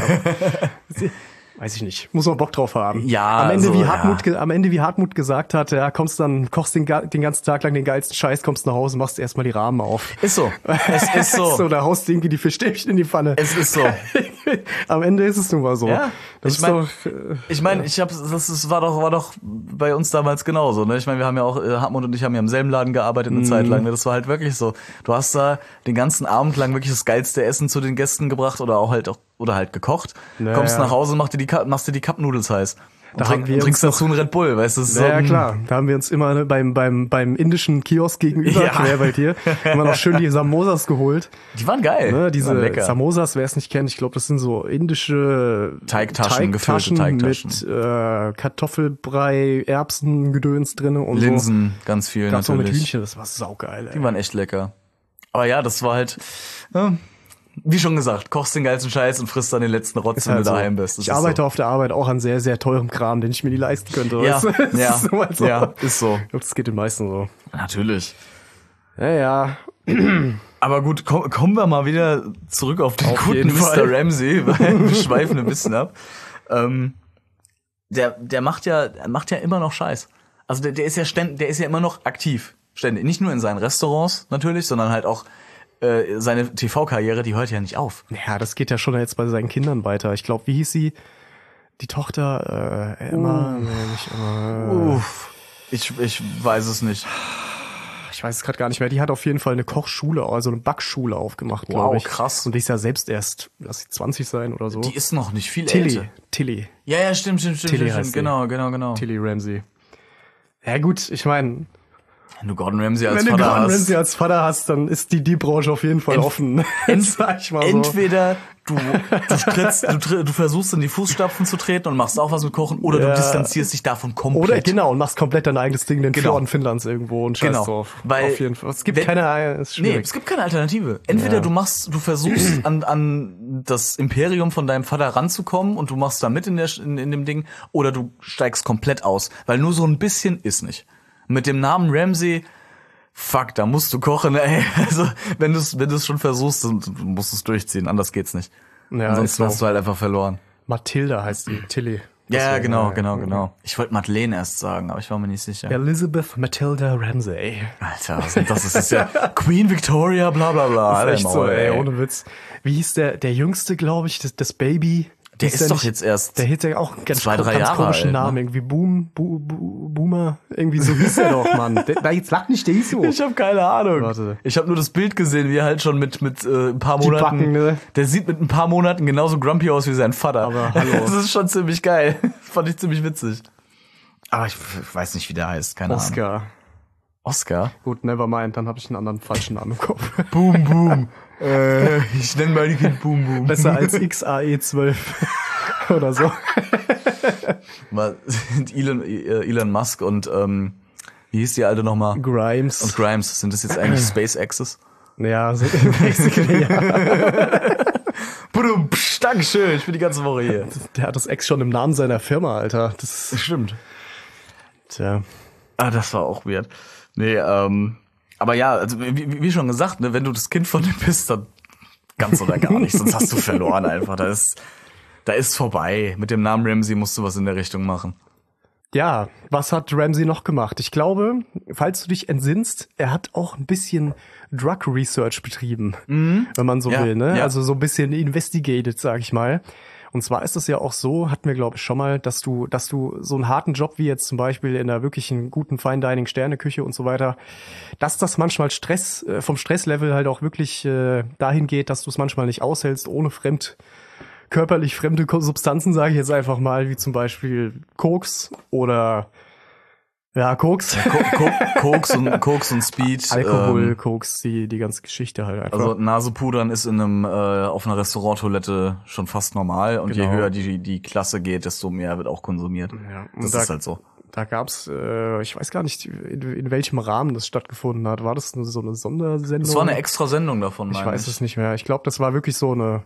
so. Weiß ich nicht. Muss man Bock drauf haben. Ja, am Ende, so, am Ende, wie Hartmut gesagt hat, kochst den ganzen Tag lang den geilsten Scheiß, kommst nach Hause, machst erstmal die Rahmen auf. Ist so. Es ist so. Da haust du irgendwie die Fischstäbchen in die Pfanne. Es ist so. Am Ende ist es nun mal so. Ja. Das Ich meine, das war doch bei uns damals genauso, ne? Ich meine, wir haben ja auch, Hartmut und ich haben ja im selben Laden gearbeitet eine Zeit lang, ne? Das war halt wirklich so. Du hast da den ganzen Abend lang wirklich das geilste Essen zu den Gästen gebracht oder halt gekocht. Naja. Kommst nach Hause, machst dir die Cup-Nudels heiß. Da haben wir trinkst uns dazu einen Red Bull, weißt du? Das ist so ja, ein- klar. Da haben wir uns immer ne, beim indischen Kiosk gegenüber, Ja. quer bei dir, immer noch schön die Samosas geholt. Die waren geil. Ne, Die waren diese lecker. Samosas, wer es nicht kennt, ich glaube, das sind so indische Teigtaschen, gefüllte Teigtaschen. mit Kartoffelbrei, Erbsengedöns drin und Linsen, ganz viel so. Gab's auch mit natürlich. Hühnchen, das war saugeil, ey. Die waren echt lecker. Aber ja, das war halt, wie schon gesagt, kochst den geilsten Scheiß und frisst dann den letzten Rotz, Ist wenn halt du so. daheim bist. Das Ich ist arbeite so. auf der Arbeit auch an sehr, sehr teurem Kram, den ich mir nie leisten könnte. Ja, weißt du? Das ja, ist immer so. ja, ist so. Ich glaube, das geht den meisten so. Natürlich. Ja. Aber gut, kommen wir mal wieder zurück auf den Auf guten jeden Mr. Fall. Ramsay, weil wir schweifen ein bisschen ab. Der macht ja immer noch Scheiß. Also der ist ja immer noch aktiv. Ständig. Nicht nur in seinen Restaurants natürlich, sondern halt auch seine TV-Karriere, die hört ja nicht auf. Ja, das geht ja schon jetzt bei seinen Kindern weiter. Ich glaube, wie hieß sie? Die Tochter, Emma? Nee, nicht Emma. Ich weiß es nicht. Ich weiß es gerade gar nicht mehr. Die hat auf jeden Fall eine Kochschule, also eine Backschule aufgemacht, Wow, glaube ich. krass. Und die ist ja selbst erst, lass sie 20 sein oder so. Die ist noch nicht viel älter. Tilly Ja, stimmt. Tilly heißt sie. Genau. Tilly Ramsay. Ja gut, ich meine, Wenn du Gordon Ramsay als wenn du Vater Gordon hast. Ramsay als Vater hast, dann ist die Branche auf jeden Fall offen. Sag ich mal so. Entweder du versuchst in die Fußstapfen zu treten und machst auch was mit Kochen, oder du Ja. distanzierst dich davon komplett. Oder genau, und machst komplett dein eigenes Ding in den Genau. Fjorden Finnlands irgendwo und scheiß Genau. drauf. Weil auf jeden Fall. Es gibt wenn- keine, ist Nee, schwierig. es gibt keine Alternative. Entweder Ja. du versuchst an das Imperium von deinem Vater ranzukommen und du machst da mit in dem Ding, oder du steigst komplett aus, weil nur so ein bisschen ist nicht. Mit dem Namen Ramsay, fuck, da musst du kochen, ey. Also, wenn du's schon versuchst, dann musst du es durchziehen, anders geht's nicht. Ja, Ansonsten ist so. hast du halt einfach verloren. Mathilda heißt die, Tilly. Ja, Deswegen, genau. Ich wollte Madeleine erst sagen, aber ich war mir nicht sicher. Elizabeth Matilda Ramsay. Alter, das ist ja Queen Victoria, bla bla bla. Das Alter, ist echt so, Maul, ey, ohne Witz. Wie hieß der Jüngste, glaube ich, das Baby? Der Hieß ist doch nicht- jetzt erst Der hieß ja auch einen ganz, 2-3 ganz Jahre komischen alt, Namen. ne? Irgendwie Boomer. Irgendwie so hieß der doch, Mann. Jetzt lach nicht, der hieß so. Ich habe keine Ahnung. Warte. Ich habe nur das Bild gesehen, wie er halt schon mit ein paar Die Monaten. Backen, ne? Der sieht mit ein paar Monaten genauso grumpy aus wie sein Vater. Aber hallo. Das ist schon ziemlich geil. Fand ich ziemlich witzig. Aber ich weiß nicht, wie der heißt. Keine Ahnung. Oscar. Oscar? Gut, never mind, dann habe ich einen anderen falschen Namen im Kopf. Boom, boom. Ich nenne mein Kind Boom, boom. Besser als XAE12 oder so. Mal sind Elon Musk und wie hieß die alte nochmal? Grimes. Und Grimes. Sind das jetzt eigentlich SpaceXs? Ja, so basically, ja. Budum, psch, Dankeschön, ich bin die ganze Woche hier. Der hat das Ex schon im Namen seiner Firma, Alter. Das Stimmt. tja. Ah, das war auch weird. Nee, aber ja, also wie schon gesagt, ne, wenn du das Kind von dem bist, dann ganz oder gar nicht, sonst hast du verloren einfach. Da ist vorbei. Mit dem Namen Ramsay musst du was in der Richtung machen. Ja, was hat Ramsay noch gemacht? Ich glaube, falls du dich entsinnst, er hat auch ein bisschen Drug Research betrieben, wenn man so Ja, will, ne? ja. Also so ein bisschen investigated, sag ich mal. Und zwar ist es ja auch so, hatten wir glaube ich schon mal, dass du so einen harten Job wie jetzt zum Beispiel in einer wirklichen guten Fine Dining Sterneküche und so weiter, dass das manchmal vom Stresslevel halt auch wirklich dahin geht, dass du es manchmal nicht aushältst, ohne körperlich fremde Substanzen, sage ich jetzt einfach mal, wie zum Beispiel Koks oder Koks. Koks und Speed. Alkohol, Koks, die ganze Geschichte halt einfach. Also Nasepudern ist auf einer Restauranttoilette schon fast normal und je Genau. höher die Klasse geht, desto mehr wird auch konsumiert. Ja, und Das ist halt so. Da gab's, ich weiß gar nicht, in welchem Rahmen das stattgefunden hat. War das so eine Sondersendung? Das war eine extra Sendung davon, Ich meine weiß es nicht mehr. Ich glaube, das war wirklich so eine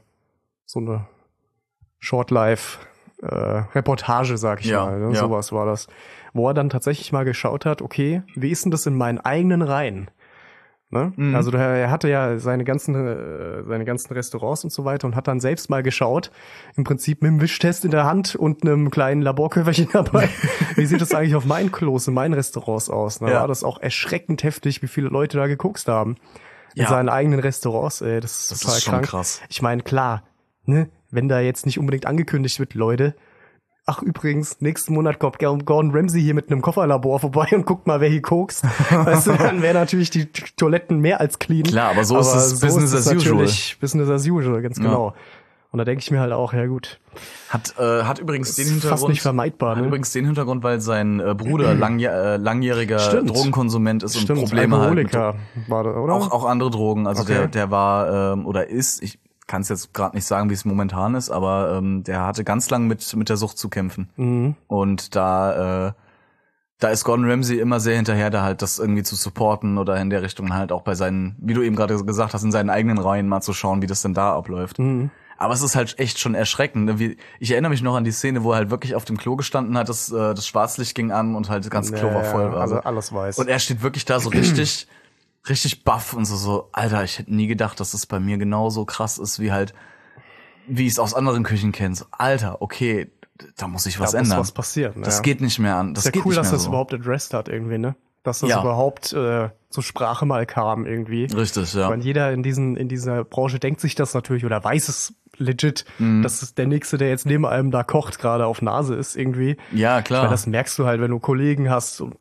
Short-Life-Reportage, sag ich Ja, mal. Ne? ja. Sowas war das. Wo er dann tatsächlich mal geschaut hat, okay, wie ist denn das in meinen eigenen Reihen? Ne? Also er hatte ja seine ganzen Restaurants und so weiter und hat dann selbst mal geschaut, im Prinzip mit einem Wischtest in der Hand und einem kleinen Laborköfferchen dabei. Wie sieht das eigentlich auf meinen Klos, in meinen Restaurants aus? Da war das auch erschreckend heftig, wie viele Leute da gekokst haben. In Ja. seinen eigenen Restaurants, ey, das ist Das total ist schon krank. krass. Ich meine, klar, ne, wenn da jetzt nicht unbedingt angekündigt wird, Leute, ach übrigens, nächsten Monat kommt Gordon Ramsay hier mit einem Kofferlabor vorbei und guckt mal, wer hier kokst. Weißt du, dann wären natürlich die Toiletten mehr als clean. Klar, aber so ist es Business as usual. natürlich Business as usual, ganz genau. Und da denke ich mir halt auch, ja gut, Hat übrigens den ist Hintergrund. fast nicht vermeidbar, Hat ne? übrigens den Hintergrund, weil sein Bruder langjähriger Stimmt. Drogenkonsument ist und Stimmt, Probleme halt mit, Alkoholiker war da, oder? auch andere Drogen. Also Okay. der war oder ist, ich kann es jetzt gerade nicht sagen, wie es momentan ist, aber der hatte ganz lang mit der Sucht zu kämpfen. Und da ist Gordon Ramsay immer sehr hinterher, da halt das irgendwie zu supporten oder in der Richtung halt auch bei seinen, wie du eben gerade gesagt hast, in seinen eigenen Reihen mal zu schauen, wie das denn da abläuft. Aber es ist halt echt schon erschreckend. Ich erinnere mich noch an die Szene, wo er halt wirklich auf dem Klo gestanden hat, das Schwarzlicht ging an und halt das ganze Klo war voll. Also alles weiß. Und er steht wirklich da so richtig baff und so, Alter, ich hätte nie gedacht, dass das bei mir genauso krass ist, wie ich es aus anderen Küchen kenne. So, Alter, okay, da muss ich was da ändern. muss was passieren. Das geht nicht mehr an. Das ist ja geht cool, nicht dass mehr das so. überhaupt addressed hat irgendwie, ne? Dass das Ja. überhaupt zur Sprache mal kam irgendwie. Richtig, Ich ja. meine, jeder in dieser Branche denkt sich das natürlich oder weiß es legit, dass es der Nächste, der jetzt neben einem da kocht, gerade auf Nase ist irgendwie. Ja, klar. Weil das merkst du halt, wenn du Kollegen hast. Und,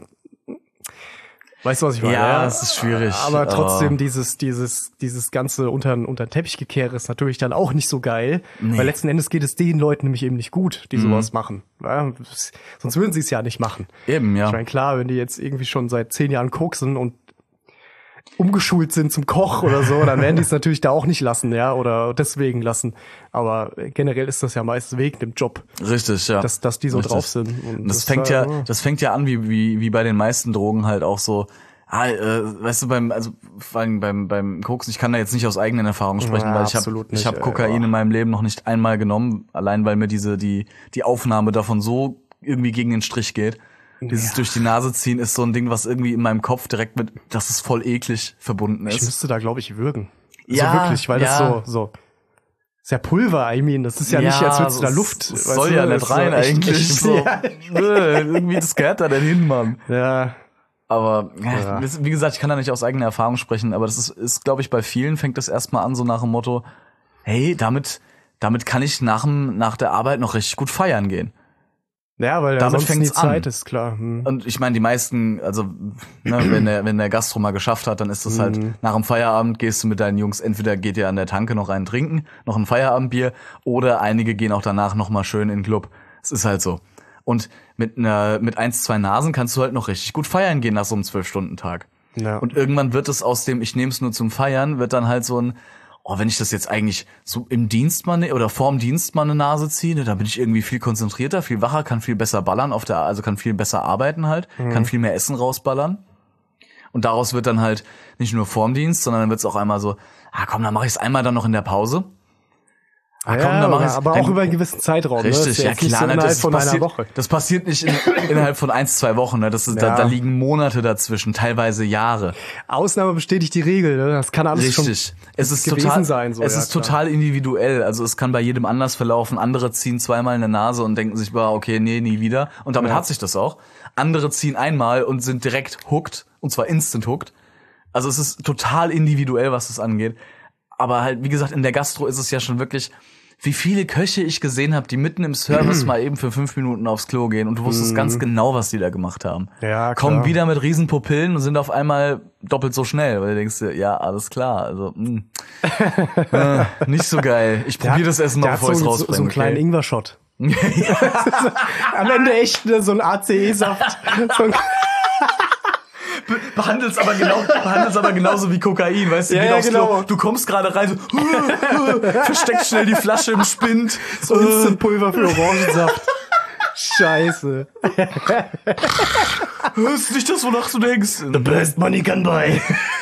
weißt du, was ich meine? Ja, es ist schwierig. Aber trotzdem dieses ganze unter den Teppich gekehrt ist natürlich dann auch nicht so geil. Nee. Weil letzten Endes geht es den Leuten nämlich eben nicht gut, die sowas machen. Ja, sonst würden sie es ja nicht machen. Eben, ja. Ich meine, klar, wenn die jetzt irgendwie schon seit 10 Jahren koksen und umgeschult sind zum Koch oder so, dann werden die es natürlich da auch nicht lassen, ja, oder deswegen lassen. Aber generell ist das ja meist wegen dem Job, Richtig, ja. dass die so Richtig. drauf sind. Und Und das fängt ja an wie bei den meisten Drogen halt auch so. Weißt du, vor allem beim Koksen, ich kann da jetzt nicht aus eigenen Erfahrungen sprechen, Ja, weil ich absolut nicht, habe Kokain in meinem Leben noch nicht einmal genommen, allein weil mir die Aufnahme davon so irgendwie gegen den Strich geht. Dieses durch die Nase ziehen ist so ein Ding, was irgendwie in meinem Kopf direkt das ist voll eklig verbunden Ich ist. müsste da, glaube ich, würgen. Ja, so wirklich, weil ja. das so ist ja Pulver, I mean, das ist ja nicht, als würdest du da Luft. Das weißt soll du, ja das nicht ist so rein echt- eigentlich. echt- So. Ja. Irgendwie, das gehört da denn hin, Mann. Ja, Aber Ja. wie gesagt, ich kann da nicht aus eigener Erfahrung sprechen, aber das ist glaube ich, bei vielen fängt das erstmal an, so nach dem Motto, hey, damit kann ich nach der Arbeit noch richtig gut feiern gehen. ja, weil Damit ansonsten die fängt's an. Zeit ist klar. Und ich meine, die meisten, also ne, wenn der Gastro mal geschafft hat, dann ist das halt, nach dem Feierabend gehst du mit deinen Jungs, entweder geht ihr an der Tanke noch einen trinken, noch ein Feierabendbier, oder einige gehen auch danach noch mal schön in den Club. Es ist halt so. Und mit 1, 2 Nasen kannst du halt noch richtig gut feiern gehen nach so einem 12-Stunden-Tag. Ja. Und irgendwann wird es aus dem, ich nehme es nur zum Feiern, wird dann halt so ein, wenn ich das jetzt eigentlich so im Dienst mal oder vorm Dienst mal eine Nase ziehe, ne, da bin ich irgendwie viel konzentrierter, viel wacher, kann viel besser ballern also kann viel besser arbeiten halt, kann viel mehr Essen rausballern. Und daraus wird dann halt nicht nur vorm Dienst, sondern dann wird es auch einmal so, komm, dann mache ich es einmal dann noch in der Pause. Komm, dann mach ich's. aber Dann- auch über einen gewissen Zeitraum. Ne? Das Richtig, ist ja jetzt nicht klar, so ne, innerhalb das von passiert, einer Woche. das passiert nicht innerhalb von 1, 2 Wochen, ne? Das ist, Ja. da liegen Monate dazwischen, teilweise Jahre. Ausnahme bestätigt die Regel. Ne? Das kann alles schon Richtig. Es ist gewesen total, sein. So, es ja, ist klar. total individuell. Also es kann bei jedem anders verlaufen. Andere ziehen zweimal in der Nase und denken sich, okay, nee, nie wieder. Und damit Ja. hat sich das auch. Andere ziehen einmal und sind direkt hooked. Und zwar instant hooked. Also es ist total individuell, was das angeht. Aber halt, wie gesagt, in der Gastro ist es ja schon wirklich, wie viele Köche ich gesehen habe, die mitten im Service mal eben für 5 Minuten aufs Klo gehen und du wusstest ganz genau, was die da gemacht haben. Ja, klar. Kommen wieder mit riesen Pupillen und sind auf einmal doppelt so schnell, weil du denkst dir, ja, alles klar, also nicht so geil. Ich probiere das Essen mal, Der hat bevor ich es so rausbringe. einen kleinen Ingwer-Shot. Am Ende echt so ein ACE-Saft. So ein Behandelt's aber genauso wie Kokain, weißt du? Ja, geht ja, aufs genau. Klo, du kommst gerade rein, so, versteckst schnell die Flasche im Spind. so Instant-Pulver für Orangensaft. Scheiße. Hörst nicht das, wonach du denkst? The best money can buy.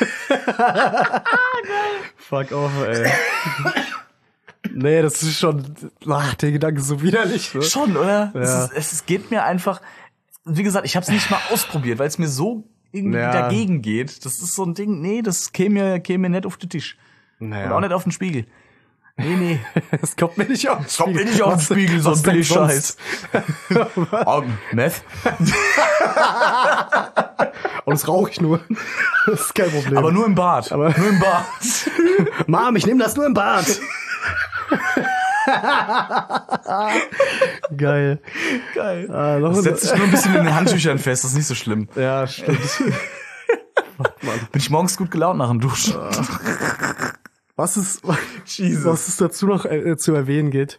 Fuck off, ey. Nee, das ist schon, der Gedanke ist so widerlich. Ne? Schon, oder? Ja. Es geht mir einfach, wie gesagt, ich habe es nicht mal ausprobiert, weil es mir so irgendwie Ja. dagegen geht. Das ist so ein Ding, nee, das käme mir nicht auf den Tisch. Naja. Und auch nicht auf den Spiegel. Nee. Das kommt mir nicht auf den Kommt mir nicht auf den Spiegel, so ein was denn billig Scheiß. sonst? Meth? Und das rauche ich nur. Das ist kein Problem. Aber nur im Bad. Aber- nur im Bad. Mom, ich nehme das nur im Bad. Geil. Geil. Noch Das ein- setzt sich nur ein bisschen in den Handtüchern fest, das ist nicht so schlimm. Ja, stimmt. Bin ich morgens gut gelaunt nach dem Duschen. Was es dazu noch zu erwähnen gibt,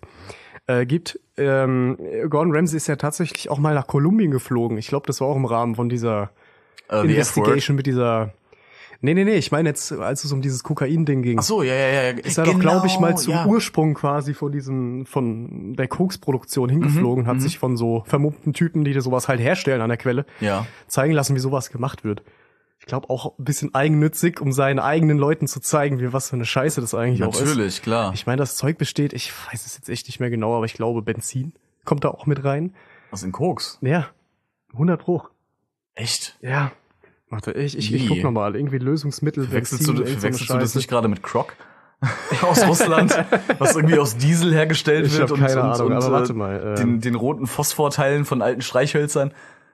Gordon Ramsay ist ja tatsächlich auch mal nach Kolumbien geflogen. Ich glaube, das war auch im Rahmen von dieser Investigation mit dieser... Nee, ich meine jetzt, als es um dieses Kokain-Ding ging. Ach so, ja. Ist er doch, glaube ich, mal zum Ursprung quasi von der Koks-Produktion hingeflogen, hat sich von so vermummten Typen, die sowas halt herstellen an der Quelle, zeigen lassen, wie sowas gemacht wird. Ich glaube auch ein bisschen eigennützig, um seinen eigenen Leuten zu zeigen, was für eine Scheiße das eigentlich auch ist. Natürlich, klar. Ich meine, das Zeug besteht, ich weiß es jetzt echt nicht mehr genau, aber ich glaube, Benzin kommt da auch mit rein. Was in Koks? Ja, 100 Pro. Echt? Ja. Warte, ich guck nochmal. Irgendwie Lösungsmittel. Verwechselst du das nicht gerade mit Croc? Aus Russland? Was irgendwie aus Diesel hergestellt wird und keine Ahnung, aber warte mal. Den roten Phosphorteilen von alten Streichhölzern.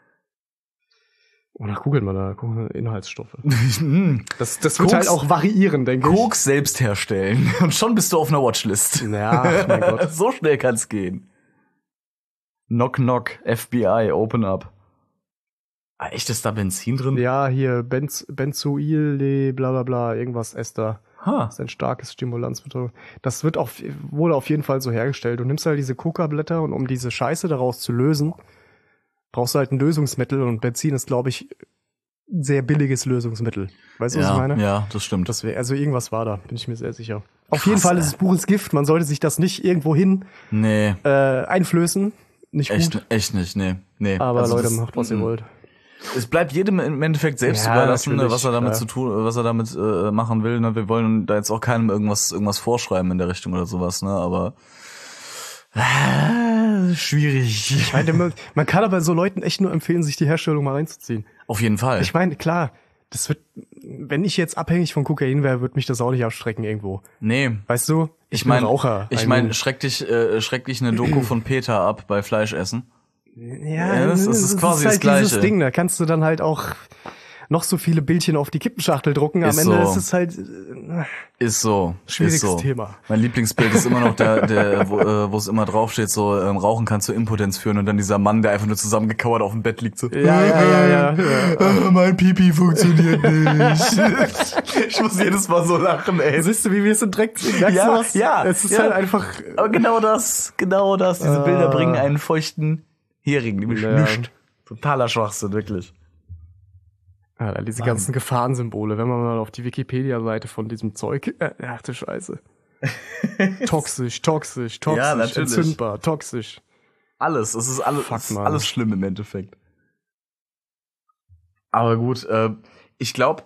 Oder gucken wir da Inhaltsstoffe. Das wird halt auch variieren, denke ich. Koks selbst herstellen. Und schon bist du auf einer Watchlist. Ja, mein Gott. So schnell kann's gehen. Knock, knock. FBI, open up. Echt, ist da Benzin drin? Ja, hier Benzoyl, bla bla bla, irgendwas Ester. Das ist ein starkes Stimulanzmittel. Das wird wohl auf jeden Fall so hergestellt. Du nimmst halt diese Coca-Blätter und um diese Scheiße daraus zu lösen, brauchst du halt ein Lösungsmittel und Benzin ist, glaube ich, ein sehr billiges Lösungsmittel. Weißt du, was ich meine? Ja, das stimmt. Also irgendwas war da, bin ich mir sehr sicher. Auf jeden Fall ist es pures Gift. Man sollte sich das nicht irgendwo hin einflößen. Nicht gut. Echt nicht, nee. Aber also Leute, macht, was ihr wollt. Es bleibt jedem im Endeffekt selbst überlassen, was er damit was er damit machen will. Ne? Wir wollen da jetzt auch keinem irgendwas vorschreiben in der Richtung oder sowas, ne? Aber schwierig. Ich meine, man kann aber so Leuten echt nur empfehlen, sich die Herstellung mal reinzuziehen. Auf jeden Fall. Ich meine, klar, das wird, wenn ich jetzt abhängig von Kokain wäre, würde mich das auch nicht abschrecken irgendwo. Nee. Weißt du? Ich meine, Raucher. schreck dich eine Doku von Peter ab bei Fleischessen. Ja, das ist quasi halt das Gleiche. Dieses Ding, da kannst du dann halt auch noch so viele Bildchen auf die Kippenschachtel drucken. Am Ende ist es halt ist so. Schwieriges Thema. Mein Lieblingsbild ist immer noch der wo es immer draufsteht, so Rauchen kann zu Impotenz führen und dann dieser Mann, der einfach nur zusammengekauert auf dem Bett liegt, so. Ja. Mein Pipi funktioniert nicht. Ich muss jedes Mal so lachen, ey. Siehst du, wie wir es in Dreck ziehen? Ja. Es ist halt einfach. Aber genau das. Diese Bilder bringen einen feuchten Hering, nämlich nichts. Totaler Schwachsinn, wirklich. Ja, diese ganzen Gefahrensymbole, wenn man mal auf die Wikipedia-Seite von diesem Zeug, ach du Scheiße. Toxisch, ja, entzündbar, toxisch. Alles, es ist alles schlimm im Endeffekt. Aber gut, ich glaube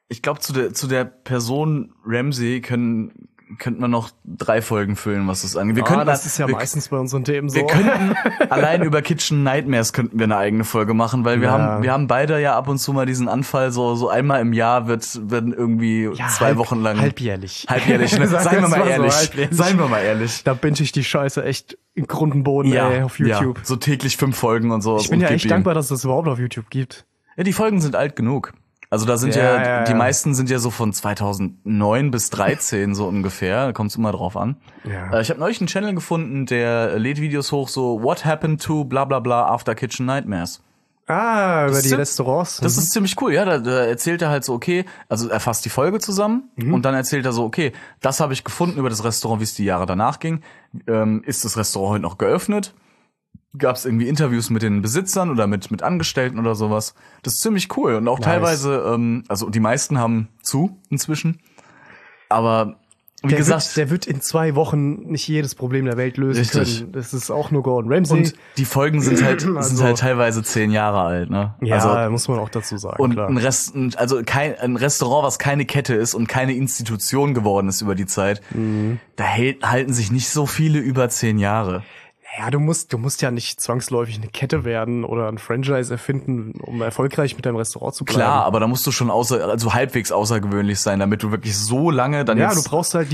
zu der Person Ramsay könnten wir noch 3 Folgen füllen, was das angeht. Das ist ja meistens bei unseren Themen so. Wir könnten allein über Kitchen Nightmares könnten wir eine eigene Folge machen, weil wir haben beide ja ab und zu mal diesen Anfall, so einmal im Jahr werden irgendwie 2 Wochen lang. Halbjährlich, ne? Seien wir mal ehrlich. Da binge ich die Scheiße echt in Grund und Boden, auf YouTube. Ja, so täglich 5 Folgen und so. Ich bin ja echt dankbar, dass es das überhaupt auf YouTube gibt. Ja, die Folgen sind alt genug. Also da sind die meisten sind ja so von 2009 bis 13 so ungefähr, da kommt es immer drauf an. Ja. Ich habe neulich einen Channel gefunden, der lädt Videos hoch, so What happened to bla bla bla after Kitchen Nightmares. Über die Restaurants. Das ist ziemlich cool, ja, da erzählt er halt so, okay, also er fasst die Folge zusammen und dann erzählt er so, okay, das habe ich gefunden über das Restaurant, wie es die Jahre danach ging. Ist das Restaurant heute noch geöffnet? Gab es irgendwie Interviews mit den Besitzern oder mit Angestellten oder sowas. Das ist ziemlich cool. Und auch teilweise, also die meisten haben zu inzwischen. Aber wie gesagt, der wird in 2 Wochen nicht jedes Problem der Welt lösen können. Das ist auch nur Gordon Ramsay. Und die Folgen sind halt teilweise 10 Jahre alt, ne? Ja, also, muss man auch dazu sagen. Und klar. ein Restaurant, was keine Kette ist und keine Institution geworden ist über die Zeit, da halten sich nicht so viele über 10 Jahre. Ja, du musst ja nicht zwangsläufig eine Kette werden oder ein Franchise erfinden, um erfolgreich mit deinem Restaurant zu bleiben. Klar, aber da musst du schon halbwegs außergewöhnlich sein, damit du wirklich so lange dann du brauchst halt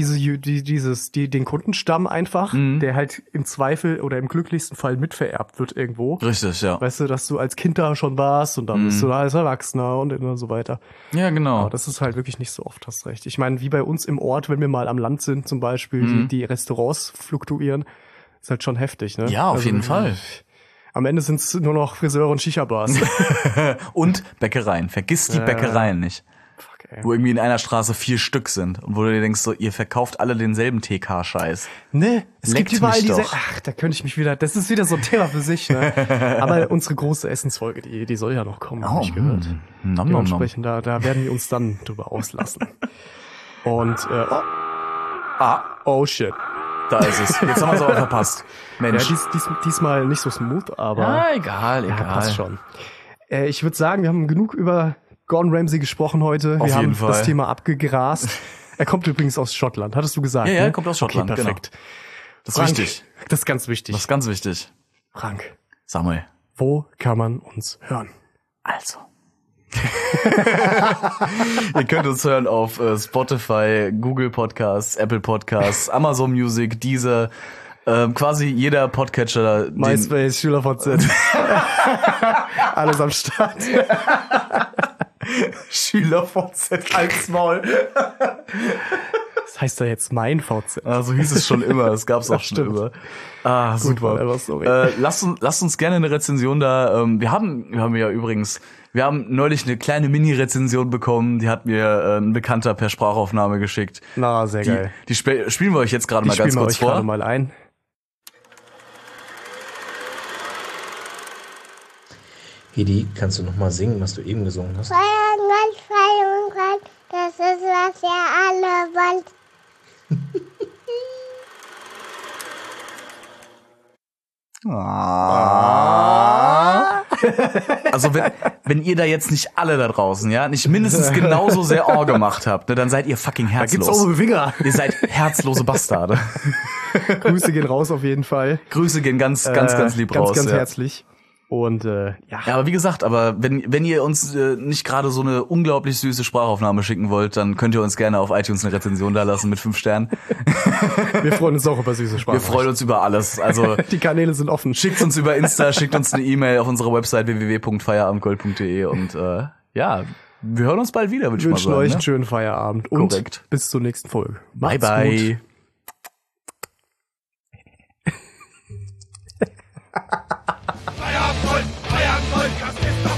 den Kundenstamm einfach, der halt im Zweifel oder im glücklichsten Fall mitvererbt wird irgendwo. Richtig, ja. Weißt du, dass du als Kind da schon warst und dann bist du da als Erwachsener und immer so weiter. Ja, genau. Aber das ist halt wirklich nicht so oft, hast recht. Ich meine, wie bei uns im Ort, wenn wir mal am Land sind zum Beispiel, die Restaurants fluktuieren, ist halt schon heftig, ne? Ja, auf jeden Fall. Am Ende sind's nur noch Friseure und Shisha-Bars. Und Bäckereien. Vergiss die Bäckereien nicht. Fuck, ey. Wo irgendwie in einer Straße 4 Stück sind. Und wo du dir denkst, so, ihr verkauft alle denselben TK-Scheiß. Ne, es Leckt gibt überall mich diese. doch. Ach, da könnte ich mich wieder. Das ist wieder so ein Thema für sich, ne? Aber unsere große Essensfolge, die soll ja noch kommen, habe ich gehört. Nom, nom, nom. Dementsprechend, da werden wir uns dann drüber auslassen. Und, oh shit. Da ist es. Jetzt haben wir es aber verpasst. Ja, Mensch. diesmal nicht so smooth, aber Ja, egal. passt schon. Ich würde sagen, wir haben genug über Gordon Ramsay gesprochen heute. Auf Wir jeden haben Fall. das Thema abgegrast. Er kommt übrigens aus Schottland, hattest du gesagt? Ja, ja, ne? er kommt aus Schottland, Okay, perfekt. Das ist Frank, wichtig. Das ist ganz wichtig. Das ist ganz wichtig. Frank, Sag mal. wo kann man uns hören? Also. Ihr könnt uns hören auf Spotify, Google Podcasts, Apple Podcasts, Amazon Music, Deezer, quasi jeder Podcatcher. MySpace, SchülerVZ. Alles am Start. SchülerVZ als Maul. Das heißt ja jetzt mein VZ. Ah, so hieß es schon immer, das gab's auch schon stimmt. immer. Ah, super. whatever, sorry. Lasst uns gerne eine Rezension da. Wir haben ja übrigens, wir haben neulich eine kleine Mini-Rezension bekommen, die hat mir ein Bekannter per Sprachaufnahme geschickt. Na, sehr geil. Die spielen wir euch jetzt gerade Die mal ganz spielen wir kurz euch gerade vor. mal ein. Hedi, kannst du noch mal singen, was du eben gesungen hast? Feuerland, Feuerland, das ist, was ihr alle wollt. Also wenn ihr da jetzt nicht alle da draußen, ja, nicht mindestens genauso sehr Ohr gemacht habt, ne, dann seid ihr fucking Da gibt's herzlos. auch Winger. Ihr seid herzlose Bastarde. Grüße gehen raus auf jeden Fall. Grüße gehen ganz lieb ganz, raus. Ganz ja. herzlich. Und ja, Ja, aber wie gesagt, wenn ihr uns nicht gerade so eine unglaublich süße Sprachaufnahme schicken wollt, dann könnt ihr uns gerne auf iTunes eine Rezension da lassen mit 5 Sternen. wir freuen uns auch über süße Sprache. Wir freuen uns über alles. Also Die Kanäle sind offen. schickt uns über Insta, schickt uns eine E-Mail auf unserer Website www.feierabendgold.de und ja, wir hören uns bald wieder, würde ich mal wünschen sagen. euch Ne? einen schönen Feierabend und Korrekt. bis zur nächsten Folge. Bye, Macht's bye. gut. Feierabend, Gold, das ist doch